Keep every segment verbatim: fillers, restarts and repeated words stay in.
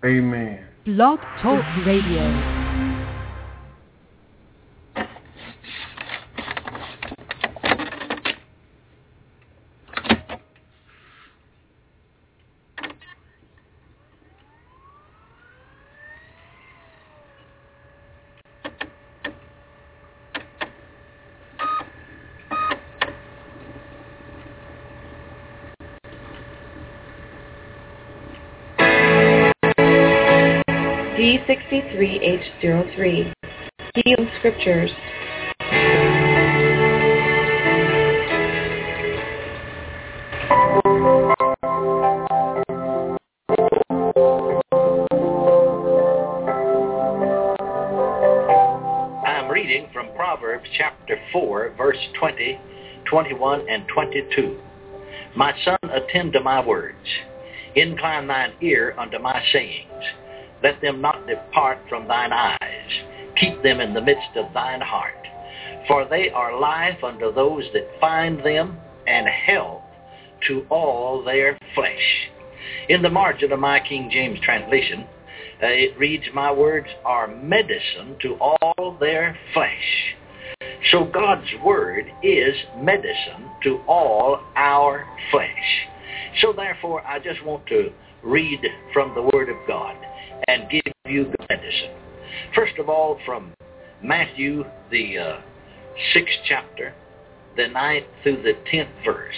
Amen. Blog Talk Radio. D sixty-three H zero three, Healing Scriptures. I'm reading from Proverbs chapter four, verse twenty, twenty-one, and twenty-two. My son, attend to my words. Incline thine ear unto my sayings. Let them not depart from thine eyes. Keep them in the midst of thine heart. For they are life unto those that find them, and health to all their flesh. In the margin of my King James translation, uh, it reads, my words are medicine to all their flesh. So God's word is medicine to all our flesh. So therefore, I just want to read from the word of God and give you the medicine. First of all, from Matthew, the uh, sixth chapter, the ninth through the tenth verse.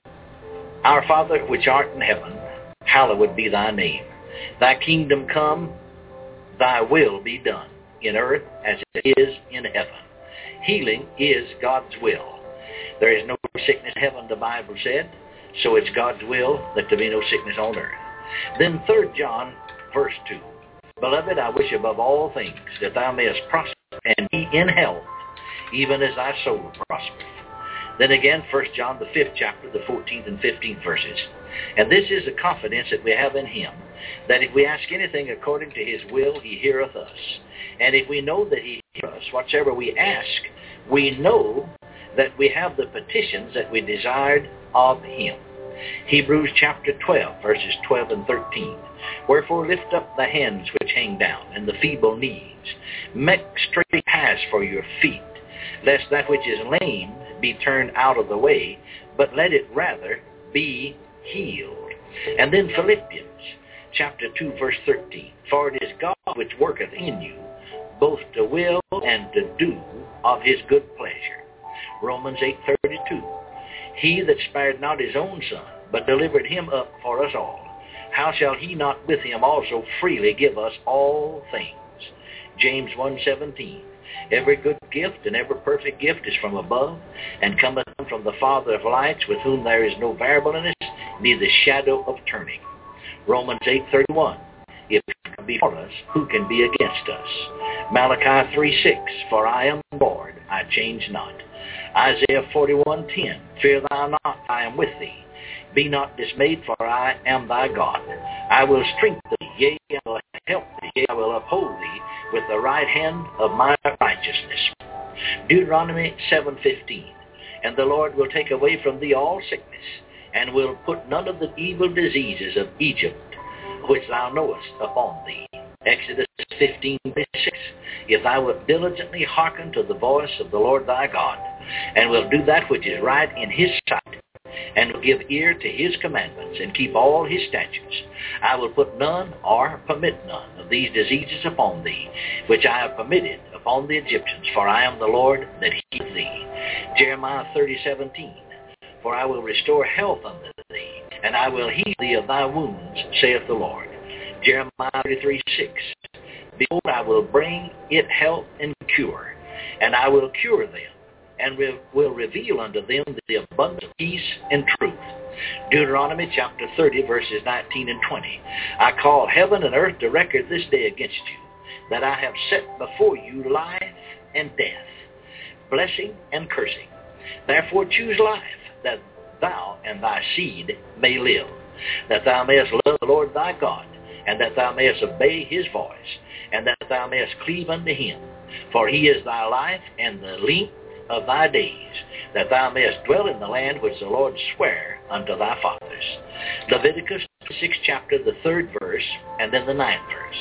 Our Father, which art in heaven, hallowed be thy name. Thy kingdom come, thy will be done, in earth as it is in heaven. Healing is God's will. There is no sickness in heaven, the Bible said, so it's God's will that there be no sickness on earth. Then third John, verse two. Beloved, I wish above all things that thou mayest prosper and be in health, even as thy soul prospereth. Then again, First John, the fifth chapter, the fourteenth and fifteenth verses. And this is the confidence that we have in him, that if we ask anything according to his will, he heareth us. And if we know that he heareth us, whatsoever we ask, we know that we have the petitions that we desired of him. Hebrews chapter twelve, verses twelve and thirteen. Wherefore lift up the hands which hang down, and the feeble knees. Make straight paths for your feet, lest that which is lame be turned out of the way, but let it rather be healed. And then Philippians chapter two, verse thirteen. For it is God which worketh in you, both to will and to do of his good pleasure. Romans eight thirty-two. He that spared not his own son, but delivered him up for us all, how shall he not with him also freely give us all things? James one seventeen. Every good gift and every perfect gift is from above, and cometh from the Father of lights, with whom there is no variableness, neither shadow of turning. Romans eight thirty-one. If God be for us, who can be against us? Malachi three six. For I am the Lord, I change not. Isaiah forty-one ten. Fear thou not, I am with thee. Be not dismayed, for I am thy God. I will strengthen thee, yea, I will help thee, yea, I will uphold thee with the right hand of my righteousness. Deuteronomy seven fifteen. And the Lord will take away from thee all sickness, and will put none of the evil diseases of Egypt, which thou knowest, upon thee. Exodus fifteen six. If thou wilt diligently hearken to the voice of the Lord thy God, and will do that which is right in his sight, and will give ear to his commandments, and keep all his statutes, I will put none or permit none of these diseases upon thee, which I have permitted upon the Egyptians, for I am the Lord that healeth thee. Jeremiah thirty seventeen. For I will restore health unto thee, and I will heal thee of thy wounds, saith the Lord. Jeremiah thirty-three six. Behold, I will bring it health and cure, and I will cure them, and re- will reveal unto them the abundance of peace and truth. Deuteronomy chapter thirty, verses nineteen and twenty. I call heaven and earth to record this day against you, that I have set before you life and death, blessing and cursing. Therefore choose life, that thou and thy seed may live, that thou mayest love the Lord thy God, and that thou mayest obey his voice, and that thou mayest cleave unto him. For he is thy life and the length of thy days, that thou mayest dwell in the land which the Lord sware unto thy fathers. Leviticus sixth chapter, the third verse, and then the ninth verse.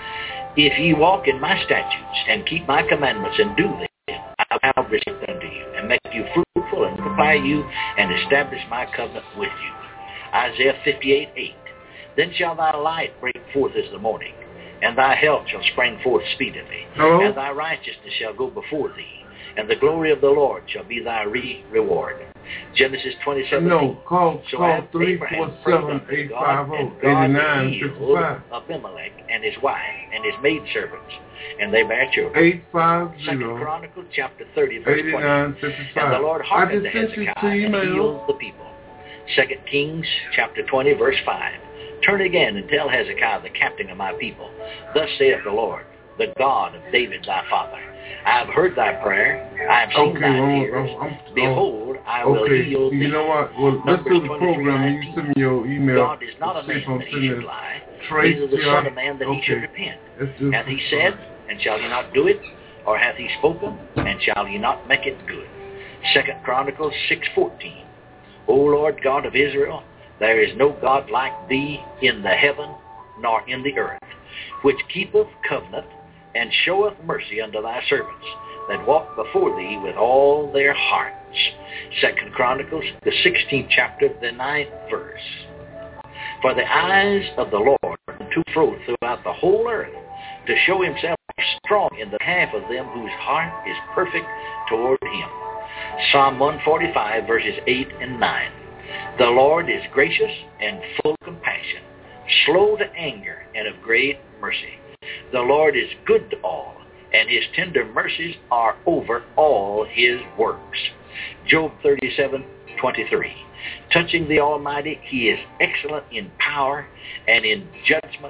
If ye walk in my statutes and keep my commandments and do them, I will respect unto you and make you fruitful and multiply you and establish my covenant with you. Isaiah fifty-eight eight. Then shall thy light break forth as the morning, and thy health shall spring forth speedily, Hello? and thy righteousness shall go before thee, and the glory of the Lord shall be thy re-reward. Genesis twenty seventeen. No, call, so call three four seven, eight five zero, eight nine six five. Abimelech and his wife and his maidservants, and they bare children. eight five Second zero, Chronicles chapter thirty, verse eight nine six twenty. five. And the Lord I hearkened just to sent you Hezekiah two and emails. healed the people. Second Kings chapter twenty, verse five. Turn again and tell Hezekiah the captain of my people, thus saith the Lord, the God of David thy father, I have heard thy prayer, I have seen Okay, thy well, tears. I'm- I'm- Behold, I will Okay, heal thee. you know what? Well, let's do the program and you send me your email. God is not a See if man I'm that he sending should it. lie, Trace neither the John. son of man that he should Okay. repent. Let's do Hath he it. said, and shall he not do it? Or hath he spoken, and shall he not make it good? Second Chronicles six fourteen. O Lord God of Israel, there is no God like thee in the heaven nor in the earth, which keepeth covenant and showeth mercy unto thy servants that walk before thee with all their hearts. Second Chronicles, the sixteenth chapter, the ninth verse. For the eyes of the Lord are to fro throughout the whole earth, to show himself strong in the behalf of them whose heart is perfect toward him. Psalm one forty-five, verses eight and nine. The Lord is gracious and full of compassion, slow to anger, and of great mercy. The Lord is good to all, and his tender mercies are over all his works. Job thirty-seven twenty-three. Touching the Almighty, he is excellent in power and in judgment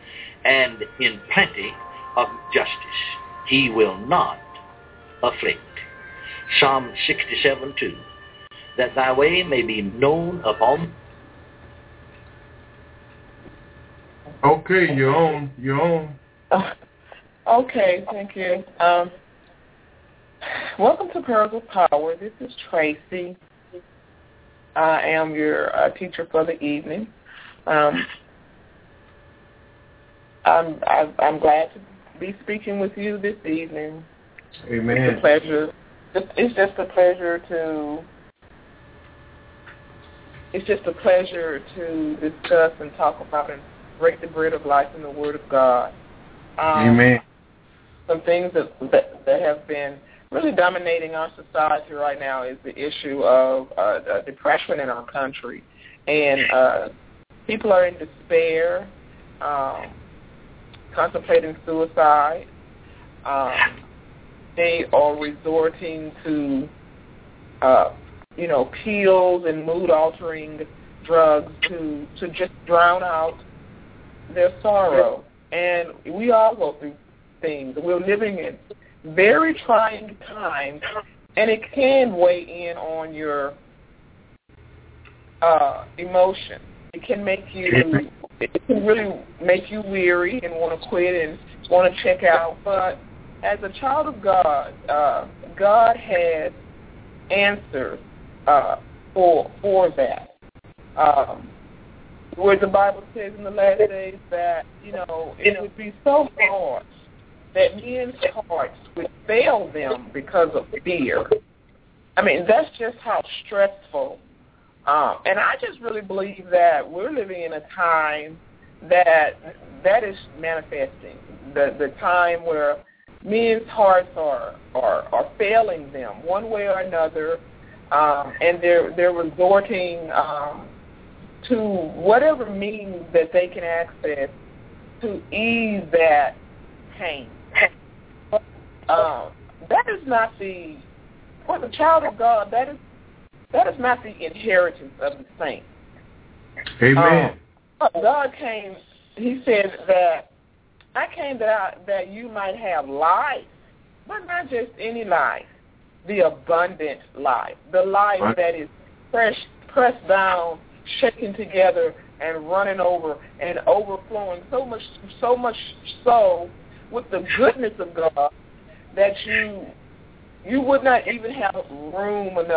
and in plenty of justice. He will not afflict. Psalm sixty-seven two. That thy way may be known upon. Okay, you're on. You're on. Okay, thank you. Um, welcome to Pearls of Power. This is Tracy. I am your uh, teacher for the evening. Um, I'm, I'm I'm glad to be speaking with you this evening. Amen. It's a pleasure. It's just a pleasure to. It's just a pleasure to discuss and talk about and break the bread of life in the Word of God. Um, Amen. Some things that, that that have been really dominating our society right now is the issue of uh, uh, depression in our country, and uh, people are in despair, um, contemplating suicide. Um, they are resorting to, uh, you know, pills and mood-altering drugs to to just drown out their sorrow. And we all go through things. We're living in very trying times, and it can weigh in on your uh, emotion. It can make you, it can really make you weary and want to quit and want to check out. But as a child of God, uh, God has answers uh, for for that. Um, where the Bible says in the last days that, you know, it would be so hard that men's hearts would fail them because of fear. I mean, that's just how stressful. Um, and I just really believe that we're living in a time that that is manifesting, the the time where men's hearts are are, are failing them one way or another, um, and they're they're resorting um, to whatever means that they can access to ease that pain. Um, that is not the, for the child of God, that is that is not the inheritance of the saints. Amen. Um, God came, he said that, I came that, I, that you might have life, but not just any life, the abundant life, the life Right. that is fresh, pressed down, shaken together, and running over and overflowing so much, so much so with the goodness of God that you you would not even have room enough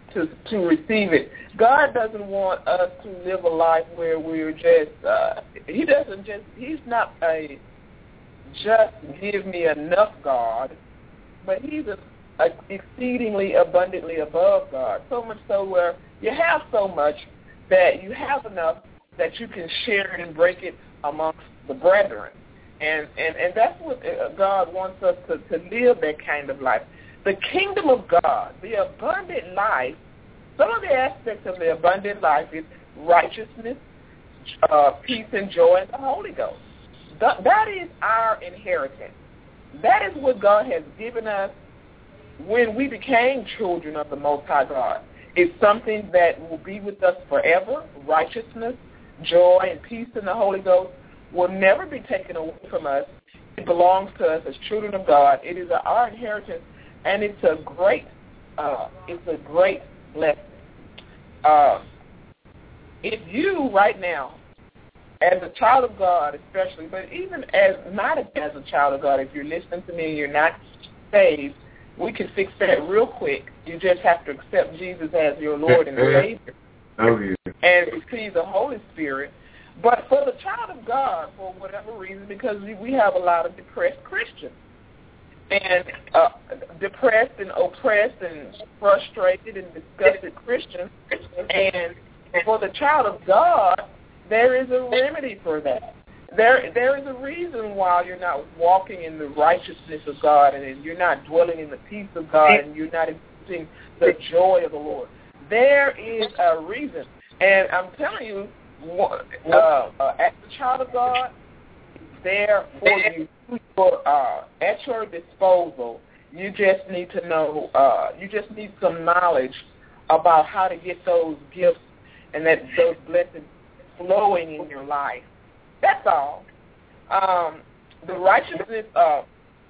to to receive it. God doesn't want us to live a life where we're just, uh, he doesn't just, he's not a just give me enough God, but he's a, a exceedingly abundantly above God, so much so where you have so much that you have enough that you can share it and break it amongst the brethren. And, and, and that's what God wants us to, to live, that kind of life. The kingdom of God, the abundant life, some of the aspects of the abundant life is righteousness, uh, peace, and joy in the Holy Ghost. Th- that is our inheritance. That is what God has given us when we became children of the Most High God. It's something that will be with us forever. Righteousness, joy, and peace in the Holy Ghost will never be taken away from us. It belongs to us as children of God. It is our inheritance, and it's a great, uh, it's a great blessing. Uh, if you right now, as a child of God especially, but even as not as a child of God, if you're listening to me and you're not saved, we can fix that real quick. You just have to accept Jesus as your Lord and Savior oh, yeah. and receive the Holy Spirit. But for the child of God, for whatever reason, because we, we have a lot of depressed Christians, and uh, depressed and oppressed and frustrated and disgusted Christians, and for the child of God, there is a remedy for that. There, there is a reason why you're not walking in the righteousness of God, and you're not dwelling in the peace of God, and you're not experiencing the joy of the Lord. There is a reason, and I'm telling you, uh, uh, as a child of God, there for you, for, uh, at your disposal. You just need to know. Uh, you just need some knowledge about how to get those gifts and that those blessings flowing in your life. That's all. Um, the righteousness, uh,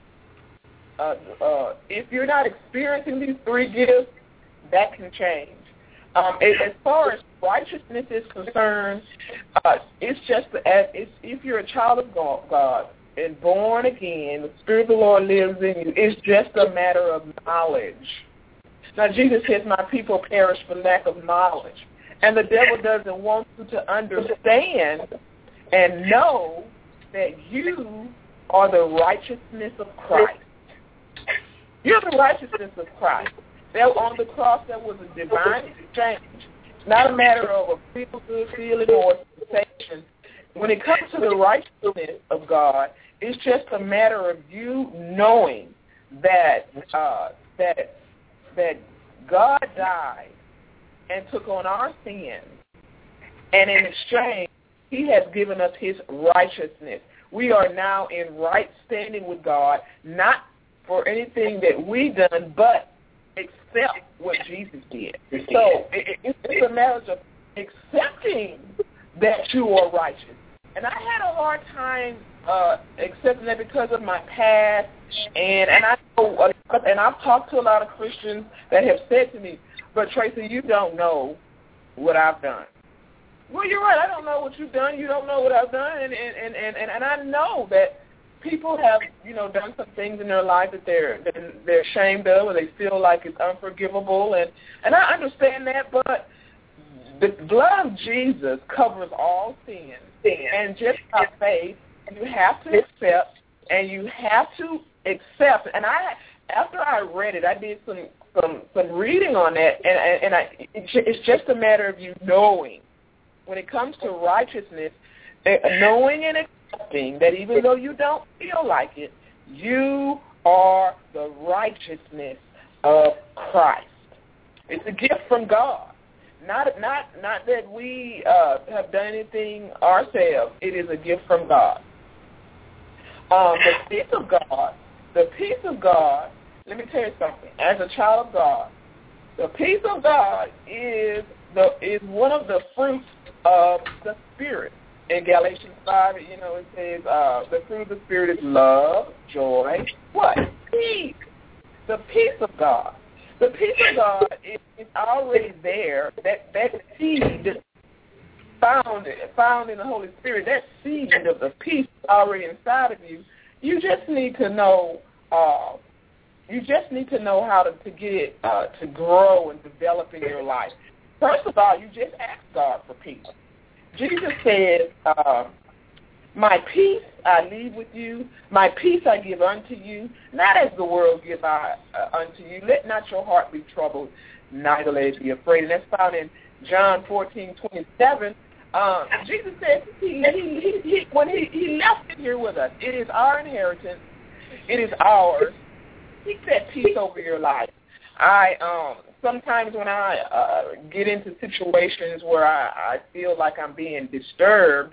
uh, uh, if you're not experiencing these three gifts, that can change. Um, as far as righteousness is concerned, uh, it's just as it's, if you're a child of God and born again, the Spirit of the Lord lives in you. It's just a matter of knowledge. Now, Jesus says, "My people perish for lack of knowledge," and the devil doesn't want you to understand and know that you are the righteousness of Christ. You're the righteousness of Christ. That on the cross, there was a divine exchange. It's not a matter of a feel-good feeling or sensation. When it comes to the righteousness of God, it's just a matter of you knowing that uh, that that God died and took on our sins, and in exchange, He has given us His righteousness. We are now in right standing with God, not for anything that we done, but accept what Jesus did. So it, it, it's a matter of accepting that you are righteous. And I had a hard time uh, accepting that because of my past, and and I know, and I've talked to a lot of Christians that have said to me, "But Tracy, you don't know what I've done." Well, you're right. I don't know what you've done. You don't know what I've done, and and and and, and I know that people have, you know, done some things in their life that they're that they're ashamed of, or they feel like it's unforgivable, and and I understand that. But the blood of Jesus covers all sin, and just by faith, you have to accept, and you have to accept. And I, after I read it, I did some some some reading on that, and and I, it's just a matter of you knowing. When it comes to righteousness, knowing and accepting that even though you don't feel like it, you are the righteousness of Christ. It's a gift from God. Not not not that we uh, have done anything ourselves. It is a gift from God. Um, the peace of God, the peace of God, let me tell you something. As a child of God, the peace of God is the is one of the fruits of the Spirit. In Galatians five, you know, it says uh, the fruit of the Spirit is love, joy, what? Peace. The peace of God. The peace of God is, is already there. That that seed found found in the Holy Spirit, that seed of the peace already inside of you. You just need to know uh, you just need to know how to, to get it uh, to grow and develop in your life. First of all, you just ask God for peace. Jesus says, uh, my peace I leave with you, my peace I give unto you, not as the world give I uh, unto you. Let not your heart be troubled, neither let it be afraid. And that's found in John fourteen twenty-seven. Uh, Jesus said he, he, he, he, when he, he left it here with us, it is our inheritance, it is ours. He said peace over your life. I um, sometimes when I uh, get into situations where I, I feel like I'm being disturbed,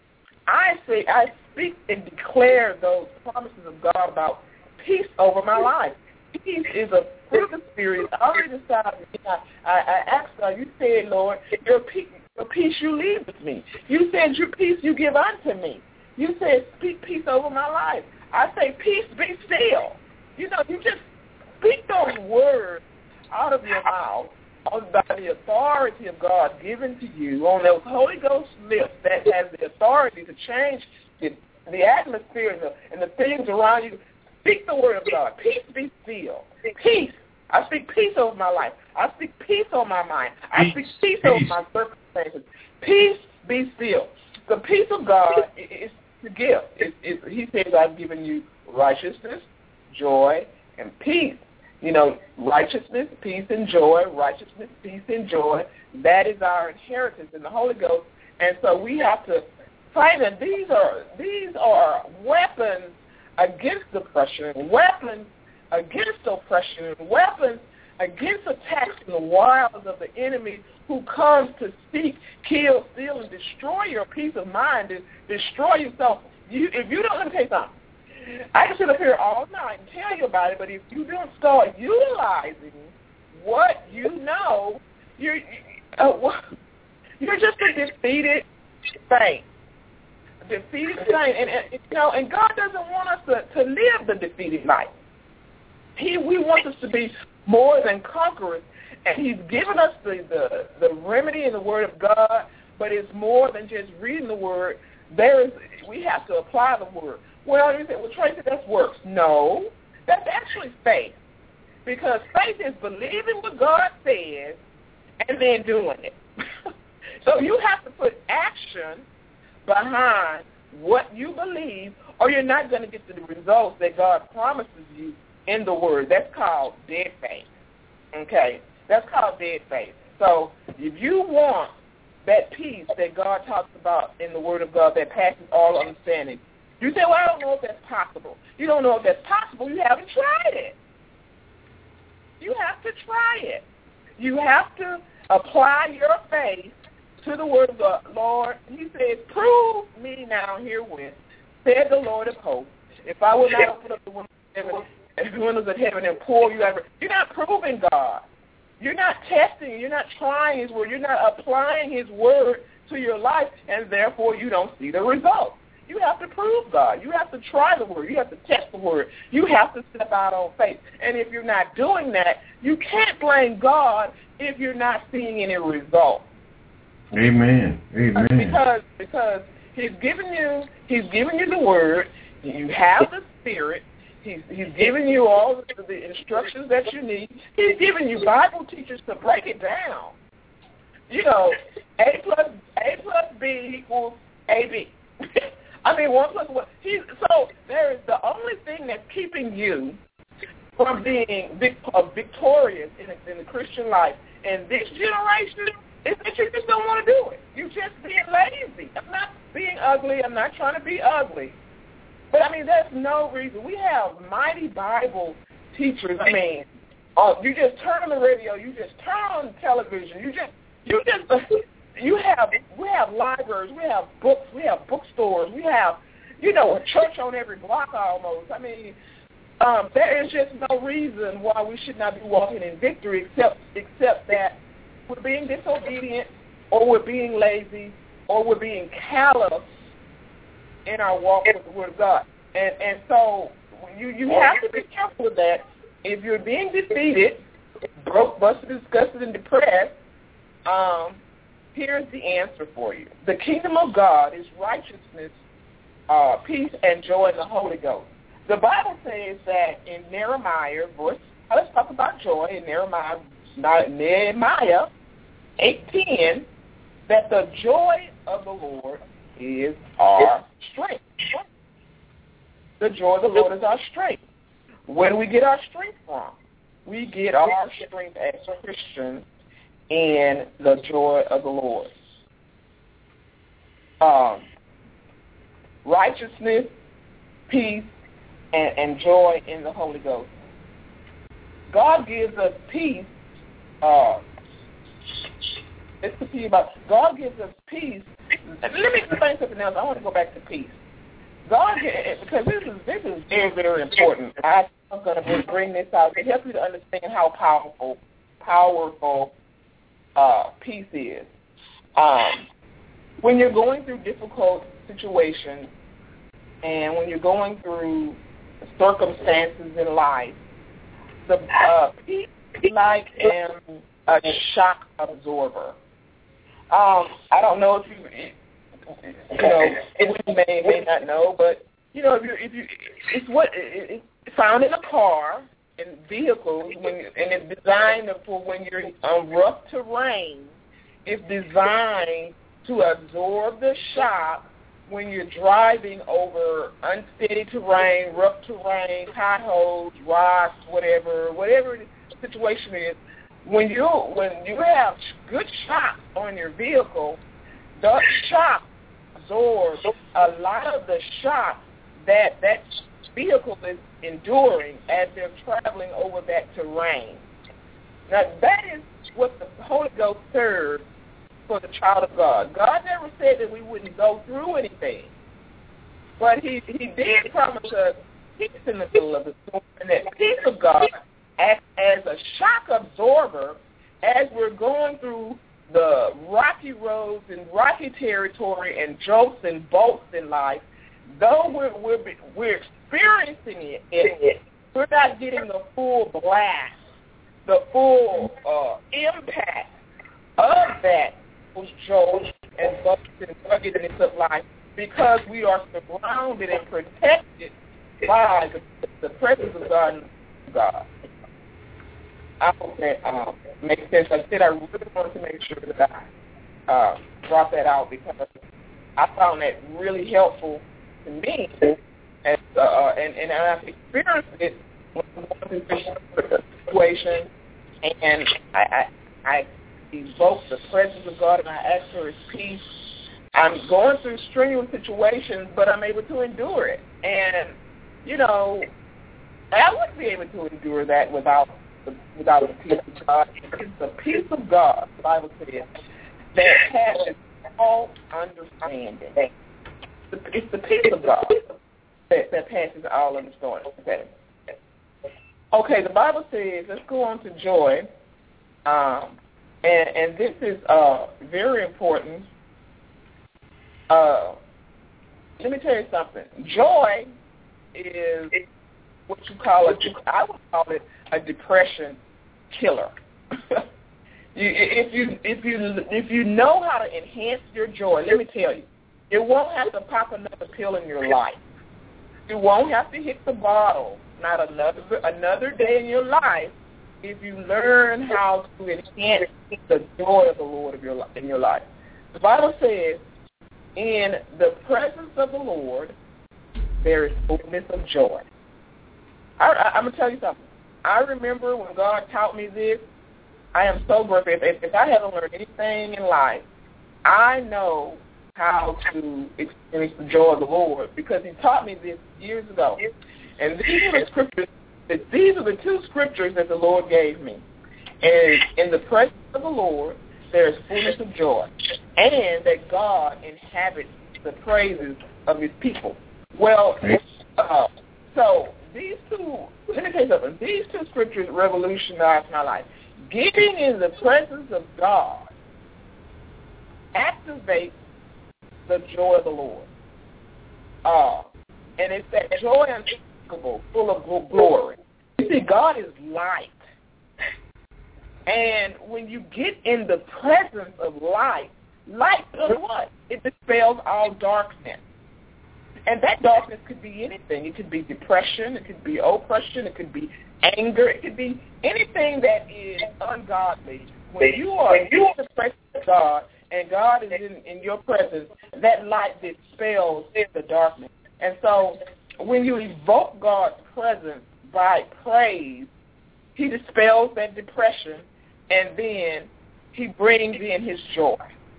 I say I speak and declare those promises of God about peace over my life. Peace is a fruit of the Spirit. I already decided. I, I, I asked God. You said, Lord, your peace, your peace you leave with me. You said your peace you give unto me. You said speak peace over my life. I say peace be still. You know, you just speak those words out of your mouth by the authority of God given to you on those Holy Ghost lips that has the authority to change the, the atmosphere and the, and the things around you. Speak the word of God. Peace be still. Peace. I speak peace over my life. I speak peace over my mind. I speak peace over my circumstances. Peace be still. The peace of God is the gift. It, it, he says, I've given you righteousness, joy, and peace. You know, righteousness, peace, and joy, righteousness, peace, and joy. That is our inheritance in the Holy Ghost. And so we have to fight them. These are, these are weapons against oppression, weapons against oppression, weapons against attacks and the wiles of the enemy who comes to seek, kill, steal, and destroy your peace of mind, and destroy yourself. You, if you don't, let me tell you something. I can sit up here all night and tell you about it, but if you don't start utilizing what you know, you're uh, you're just a defeated saint, a defeated saint, and, and you know, and God doesn't want us to, to live the defeated life. He we want us to be more than conquerors, and He's given us the, the the remedy in the Word of God. But it's more than just reading the Word. There is we have to apply the Word. Well, you say, well, Tracy, that's works. No, that's actually faith. Because faith is believing what God says and then doing it. So you have to put action behind what you believe, or you're not going to get the results that God promises you in the Word. That's called dead faith. Okay? That's called dead faith. So if you want that peace that God talks about in the Word of God that passes all understanding, you say, well, I don't know if that's possible. You don't know if that's possible. You haven't tried it. You have to try it. You have to apply your faith to the Word of God. Lord, He says, prove me now herewith, said the Lord of hosts, if I will not open up the windows of heaven, windows of heaven and pour you ever. You're not proving God. You're not testing. You're not trying His Word. You're not applying His Word to your life, and therefore you don't see the results. You have to prove God. You have to try the Word. You have to test the Word. You have to step out on faith. And if you're not doing that, you can't blame God if you're not seeing any results. Amen. Amen. Because because He's given you He's given you the Word. You have the Spirit. He's He's giving you all the, the instructions that you need. He's giving you Bible teachers to break it down. You know, A plus A plus B equals A B. I mean, one plus one. He, so there is the only thing that's keeping you from being vic, uh, victorious in, a, in the Christian life in this generation is that you just don't want to do it. You're just being lazy. I'm not being ugly. I'm not trying to be ugly. But, I mean, there's no reason. We have mighty Bible teachers. I mean, uh, you just turn on the radio. You just turn on television. You just, you just, uh, you have, we have libraries. We have books. We have bookstores. We have, you know, a church on every block almost. I mean, um, there is just no reason why we should not be walking in victory except, except that we're being disobedient, or we're being lazy, or we're being callous in our walk with the Word of God. And and so you, you have to be careful with that. If you're being defeated, broke, busted, disgusted, and depressed, um, here's the answer for you. The kingdom of God is righteousness, uh, peace, and joy in the Holy Ghost. the Bible says that in Nehemiah, verse, let's talk about joy in Nehemiah, Nehemiah eight ten, that the joy of the Lord is our strength. The joy of the Lord is our strength. Where do we get our strength from? We get our strength as Christians in the joy of the Lord. Um, righteousness, peace, and, and joy in the Holy Ghost. God gives us peace. Uh, it's to see about God gives us peace. Let me explain something else. I want to go back to peace. God, because this is this is very very important. I, I'm going to bring this out to help you to understand how powerful powerful uh, peace is. Um, when you're going through difficult situations, and when you're going through circumstances in life, the uh, peace is like um, a shock absorber. Um, I don't know if you, you know, you may may not know, but you know, if you if you, it's what it's found in a car in vehicles when and it's designed for when you're on rough terrain. It's designed to absorb the shock when you're driving over unsteady terrain, rough terrain, potholes, rocks, whatever, whatever the situation is. When you when you have good shock on your vehicle, the shock absorbs a lot of the shock that that vehicle is enduring as they're traveling over that terrain. Now that is what the Holy Ghost serves for the child of God. God never said that we wouldn't go through anything, but He He did promise us peace in the middle of the storm, and that peace of God acts as a shock absorber as we're going through the rocky roads and rocky territory and jolts and bolts in life. Though we're we're, we're experiencing it, it, we're not getting the full blast, the full uh, impact of that jolts and bolts and ruggedness of life, because we are surrounded and protected by the, the presence of God and God. I hope that um, makes sense. Like I said, I really wanted to make sure that I uh, brought that out, because I found that really helpful to me, and uh, and, and I've experienced it when I'm going through this situation, and I, I, I evoke the presence of God and I ask for His peace. I'm going through strenuous situations, but I'm able to endure it, and you know, I wouldn't be able to endure that without the, without the peace of God. It's the peace of God, the Bible says, that passes all understanding. It's the peace of God that, that passes all understanding. Okay. Okay, the Bible says, let's go on to joy, um, and, and this is uh, very important. Uh, let me tell you something. Joy is what you call a, I would call it a depression killer. you, if you if you if you know how to enhance your joy, let me tell you, you won't have to pop another pill in your life. You won't have to hit the bottle. Not another another day in your life if you learn how to enhance the joy of the Lord of your in your life. The Bible says, in the presence of the Lord, there is fullness of joy. I, I, I'm going to tell you something. I remember when God taught me this. I am so grateful. If, if I haven't learned anything in life, I know how to experience the joy of the Lord, because He taught me this years ago. And these are the scriptures. These are the two scriptures that the Lord gave me. And in the presence of the Lord, there is fullness of joy, and that God inhabits the praises of His people. Well, uh, so these two, let me tell you something. These two scriptures revolutionized my life. Getting in the presence of God activates the joy of the Lord. Uh, and it's that joy unspeakable, full of glory. You see, God is light. And when you get in the presence of light, light does what? It dispels all darkness. And that darkness could be anything. It could be depression. It could be oppression. It could be anger. It could be anything that is ungodly. When you are in the presence of God and God is in, in your presence, that light dispels the darkness. And so when you evoke God's presence by praise, he dispels that depression, and then he brings in his joy.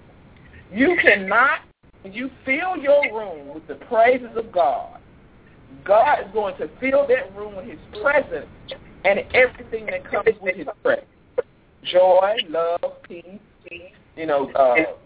You cannot, when you fill your room with the praises of God, God is going to fill that room with his presence and everything that comes with his presence. Joy, love, peace, you know, uh,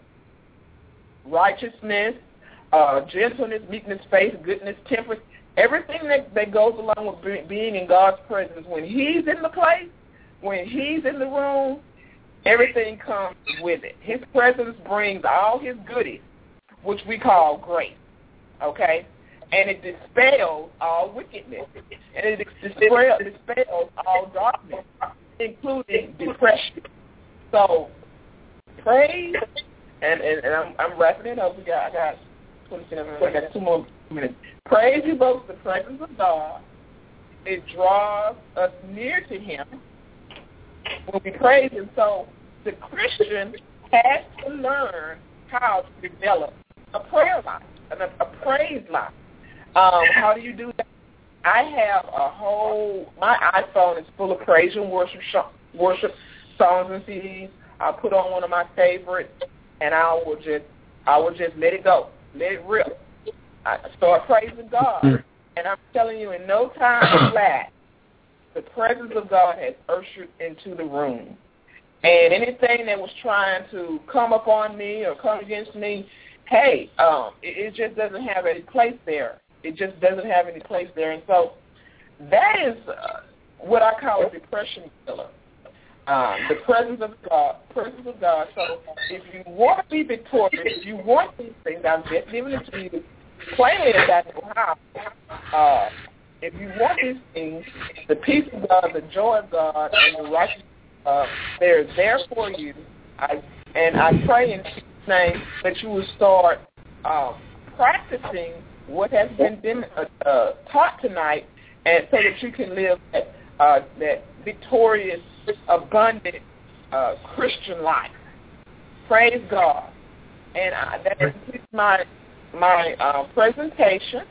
righteousness, uh, gentleness, meekness, faith, goodness, temperance, everything that, that goes along with being in God's presence. When he's in the place, when he's in the room, everything comes with it. His presence brings all his goodies, which we call grace, okay? And it dispels all wickedness. And it dispels, dispels all darkness, including depression. So praise, and, and, and I'm, I'm wrapping it up. We got, I got twenty-seven minutes. I got two more minutes. Praise evokes the presence of God. It draws us near to him when we praise him. So the Christian has to learn how to develop a prayer life, a, a praise life. Um, how do you do that? I have a whole, my iPhone is full of praise and worship sh- worship songs and C Ds. I'll put on one of my favorites, and I will just, I will just let it go, let it rip. I start praising God, and I'm telling you, in no time flat, the presence of God has ushered into the room. And anything that was trying to come upon me or come against me, hey, um, it, it just doesn't have any place there. It just doesn't have any place there. And so that is uh, what I call a depression killer. Um, the presence of God, presence of God. So if you want to be victorious, if you want these things, I've just given it to you plainly as I know how. Uh, if you want these things, the peace of God, the joy of God, and the righteousness of God, they're there for you. I, and I pray in Jesus' name that you will start um, practicing what has been, been uh, uh, taught tonight, and so that you can live that, uh, that victorious, abundant uh, Christian life. Praise God. And uh, that is my my uh, presentation.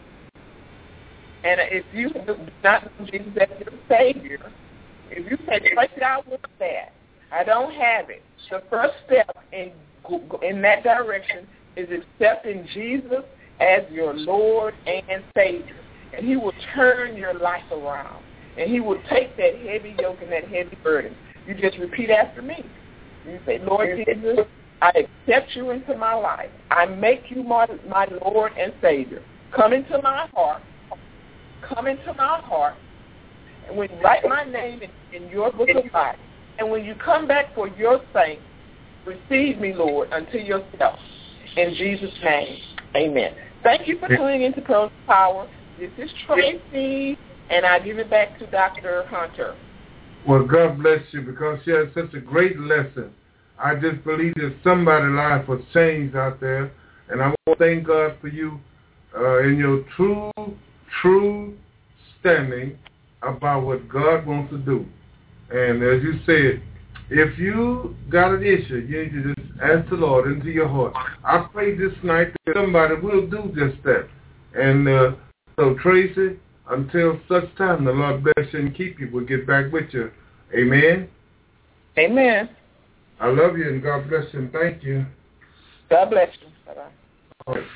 And if you do not know Jesus as your Savior, if you say, "Tracy, I want that. I don't have it," the first step in in that direction is accepting Jesus as your Lord and Savior. And he will turn your life around. And he will take that heavy yoke and that heavy burden. You just repeat after me. You say, "Lord Jesus, I accept you into my life. I make you my, my Lord and Savior. Come into my heart. Come into my heart. And when you write my name in, in your book of life, and when you come back for your saints, receive me, Lord, unto yourself. In Jesus' name, amen." Thank you for tuning into Pearls of Power. This is Tracy, and I give it back to Doctor Hunter. Well, God bless you, because you had such a great lesson. I just believe that somebody's life was changed out there, and I want to thank God for you uh, in your true, true standing about what God wants to do. And as you said, if you got an issue, you need to just ask the Lord into your heart. I pray this night that somebody will do just that. And uh, so, Tracy, until such time, the Lord bless you and keep you. We'll get back with you. Amen? Amen. I love you, and God bless you, and thank you. God bless you. Bye-bye. All right.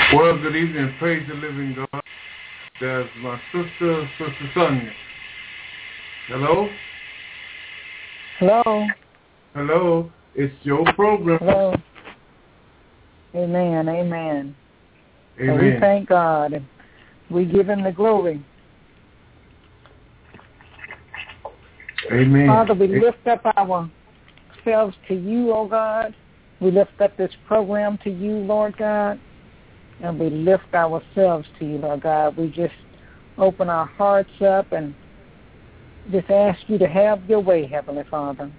Well, good evening. Praise the living God. There's my sister, Sister Sonia. Hello? Hello. Hello. It's your program. Hello. Amen. Amen. Amen. So we thank God and we give him the glory. Amen. Father, we lift up ourselves to you, oh God. We lift up this program to you, Lord God. And we lift ourselves to you, Lord God. We just open our hearts up and just ask you to have your way, Heavenly Father.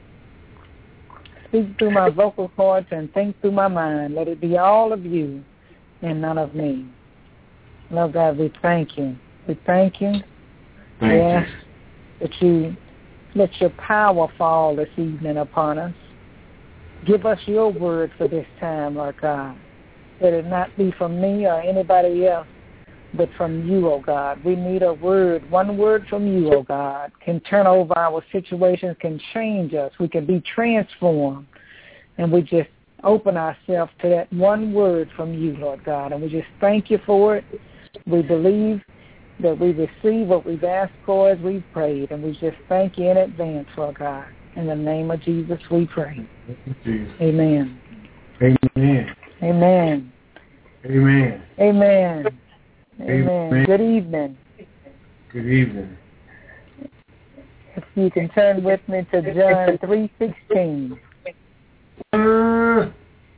Speak through my vocal cords and think through my mind. Let it be all of you and none of me. Lord God, we thank you. We thank you. Thank we you. ask that you let your power fall this evening upon us. Give us your word for this time, Lord God. Let it not be from me or anybody else, but from you, oh God. We need a word, one word from you, oh God, can turn over our situations, can change us. We can be transformed. And we just open ourselves to that one word from you, Lord God. And we just thank you for it. We believe that we receive what we've asked for as we've prayed. And we just thank you in advance, Lord God. In the name of Jesus, we pray. Jesus. Amen. Amen. Amen. Amen. Amen. Amen. Amen. Good evening. Good evening. If you can turn with me to John three sixteen. Uh,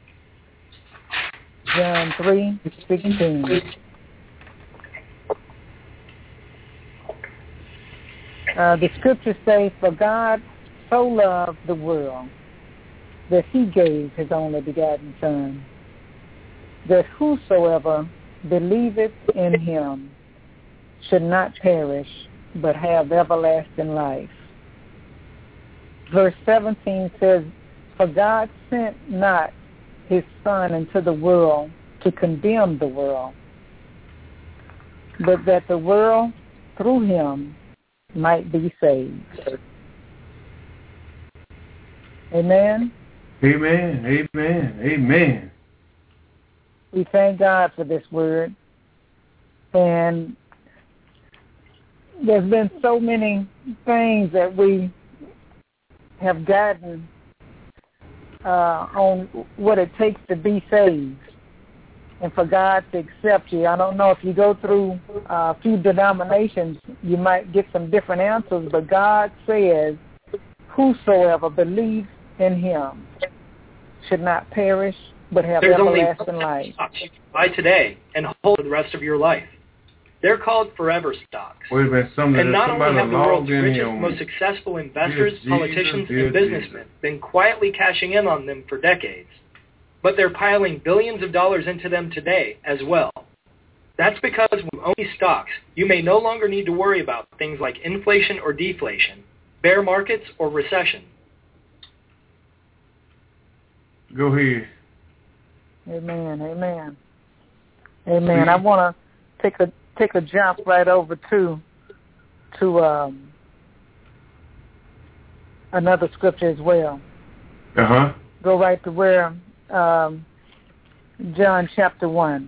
John three sixteen. Uh, the scripture says, "For God so loved the world that he gave his only begotten Son, that whosoever believeth in him should not perish, but have everlasting life." Verse seventeen says, "For God sent not his Son into the world to condemn the world, but that the world through him might be saved." Amen. Amen. Amen. Amen. We thank God for this word. And there's been so many things that we have gotten uh, on what it takes to be saved and for God to accept you. I don't know if you go through uh, a few denominations, you might get some different answers, but God says, "Whosoever believes in him should not perish, but have There's everlasting only life." Buy today and hold for the rest of your life. They're called forever stocks. Wait a minute, somebody, and not only have the world's richest, here most successful investors, dear politicians, Jesus, and businessmen Jesus. been quietly cashing in on them for decades, but they're piling billions of dollars into them today as well. That's because when you own these stocks, you may no longer need to worry about things like inflation or deflation, bear markets or recession. Go ahead. Amen, amen, amen. I want to take a take a jump right over to to um, another scripture as well. Uh huh. Go right to where um, John chapter one.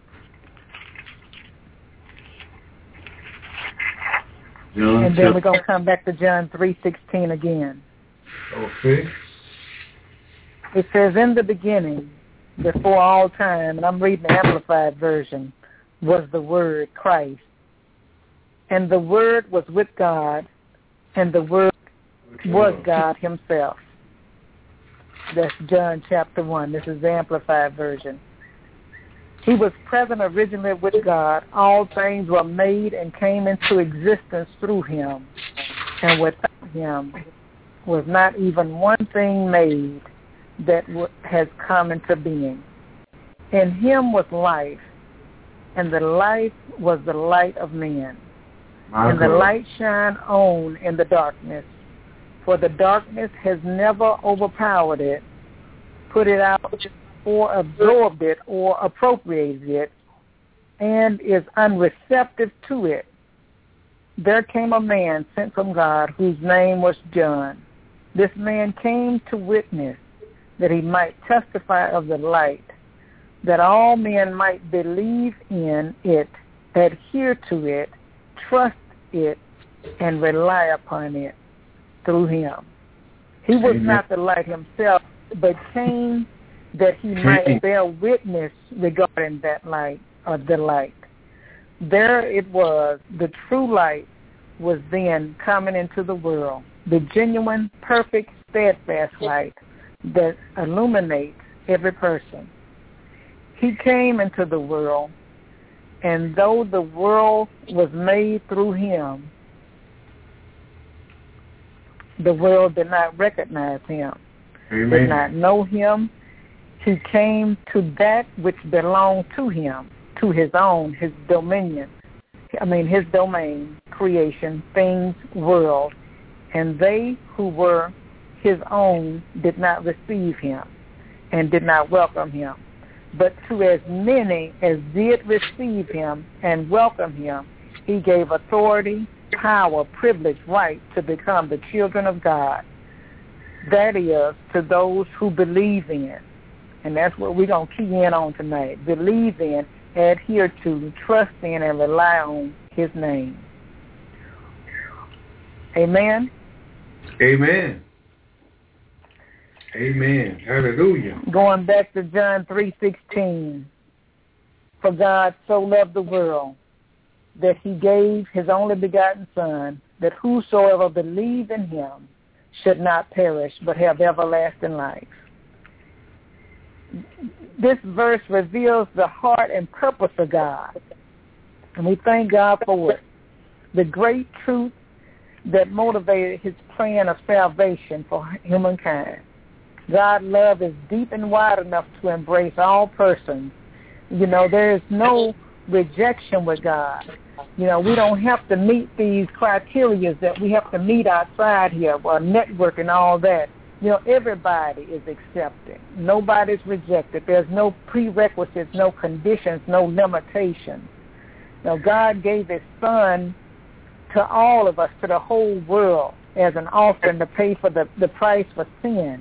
John and then we're going to come back to John three sixteen again. Okay. It says, "In the beginning, before all time," and I'm reading the Amplified Version, "was the Word, Christ. And the Word was with God, and the Word was God himself." That's John chapter one. This is the Amplified Version. "He was present originally with God. All things were made and came into existence through him. And without him was not even one thing made that w- has come into being. In him was life, and the life was the light of men. My and the God. light shine on in the darkness, for the darkness has never overpowered it, put it out, or absorbed it, or appropriated it, and is unreceptive to it. There came a man sent from God whose name was John. This man came to witness that he might testify of the light, that all men might believe in it, adhere to it, trust it, and rely upon it through him. He was Amen. Not the light himself, but came that he might bear witness regarding that light, or the light. There it was, the true light was then coming into the world, the genuine, perfect, steadfast light that illuminates every person. He came into the world, and though the world was made through him, the world did not recognize him, Amen. Did not know him. He came to that which belonged to him, to his own, his dominion, I mean his domain, creation, things, world, and they who were his own did not receive him and did not welcome him. But to as many as did receive him and welcome him, he gave authority, power, privilege, right to become the children of God. That is, to those who believe in. And that's what we're going to key in on tonight. Believe in, adhere to, trust in, and rely on his name. Amen? Amen. Amen. Hallelujah. Going back to John three sixteen. For God so loved the world that he gave his only begotten Son, that whosoever believe in him should not perish, but have everlasting life. This verse reveals the heart and purpose of God, and we thank God for it. The great truth that motivated his plan of salvation for humankind. God's love is deep and wide enough to embrace all persons. You know, there is no rejection with God. You know, we don't have to meet these criteria that we have to meet outside here, or network and all that. You know, everybody is accepted. Nobody's rejected. There's no prerequisites, no conditions, no limitations. Now, God gave his Son to all of us, to the whole world, as an offering to pay for the, the price for sin.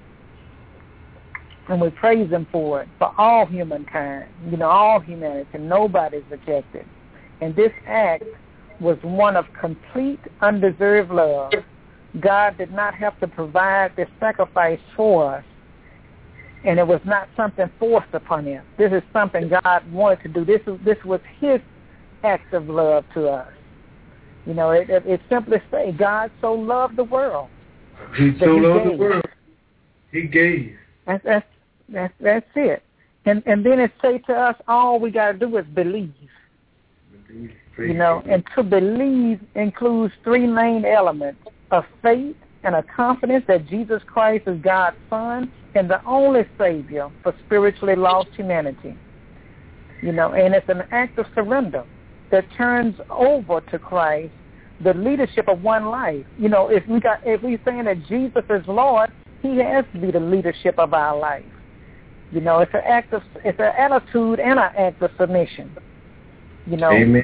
And we praise him for it, for all humankind, you know, all humanity. Nobody's rejected. And this act was one of complete, undeserved love. God did not have to provide this sacrifice for us, and it was not something forced upon him. This is something God wanted to do. This is, this was his act of love to us. You know, it, it, it simply says, God so loved the world. He so he loved gave. the world. He gave. That's, that's, that's, that's it. And and then it say to us, all we got to do is believe. Believe. You know, and to believe includes three main elements: of faith and a confidence that Jesus Christ is God's Son and the only Savior for spiritually lost humanity. You know, and it's an act of surrender that turns over to Christ the leadership of one life. You know, if we got if we're saying that Jesus is Lord, he has to be the leadership of our life. You know, it's an act of it's an attitude and an act of submission. You know, Amen.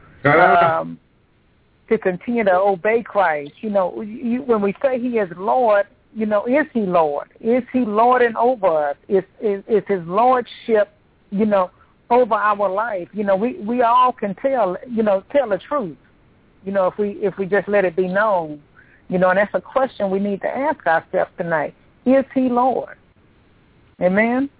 Um, to continue to obey Christ. You know, you, when we say he is Lord, you know, is he Lord? Is he lording over us? Is, is, is his lordship, you know, over our life? You know, we, we all can tell, you know, tell the truth, you know, if we if we just let it be known. You know, and that's a question we need to ask ourselves tonight. Is he Lord? Amen?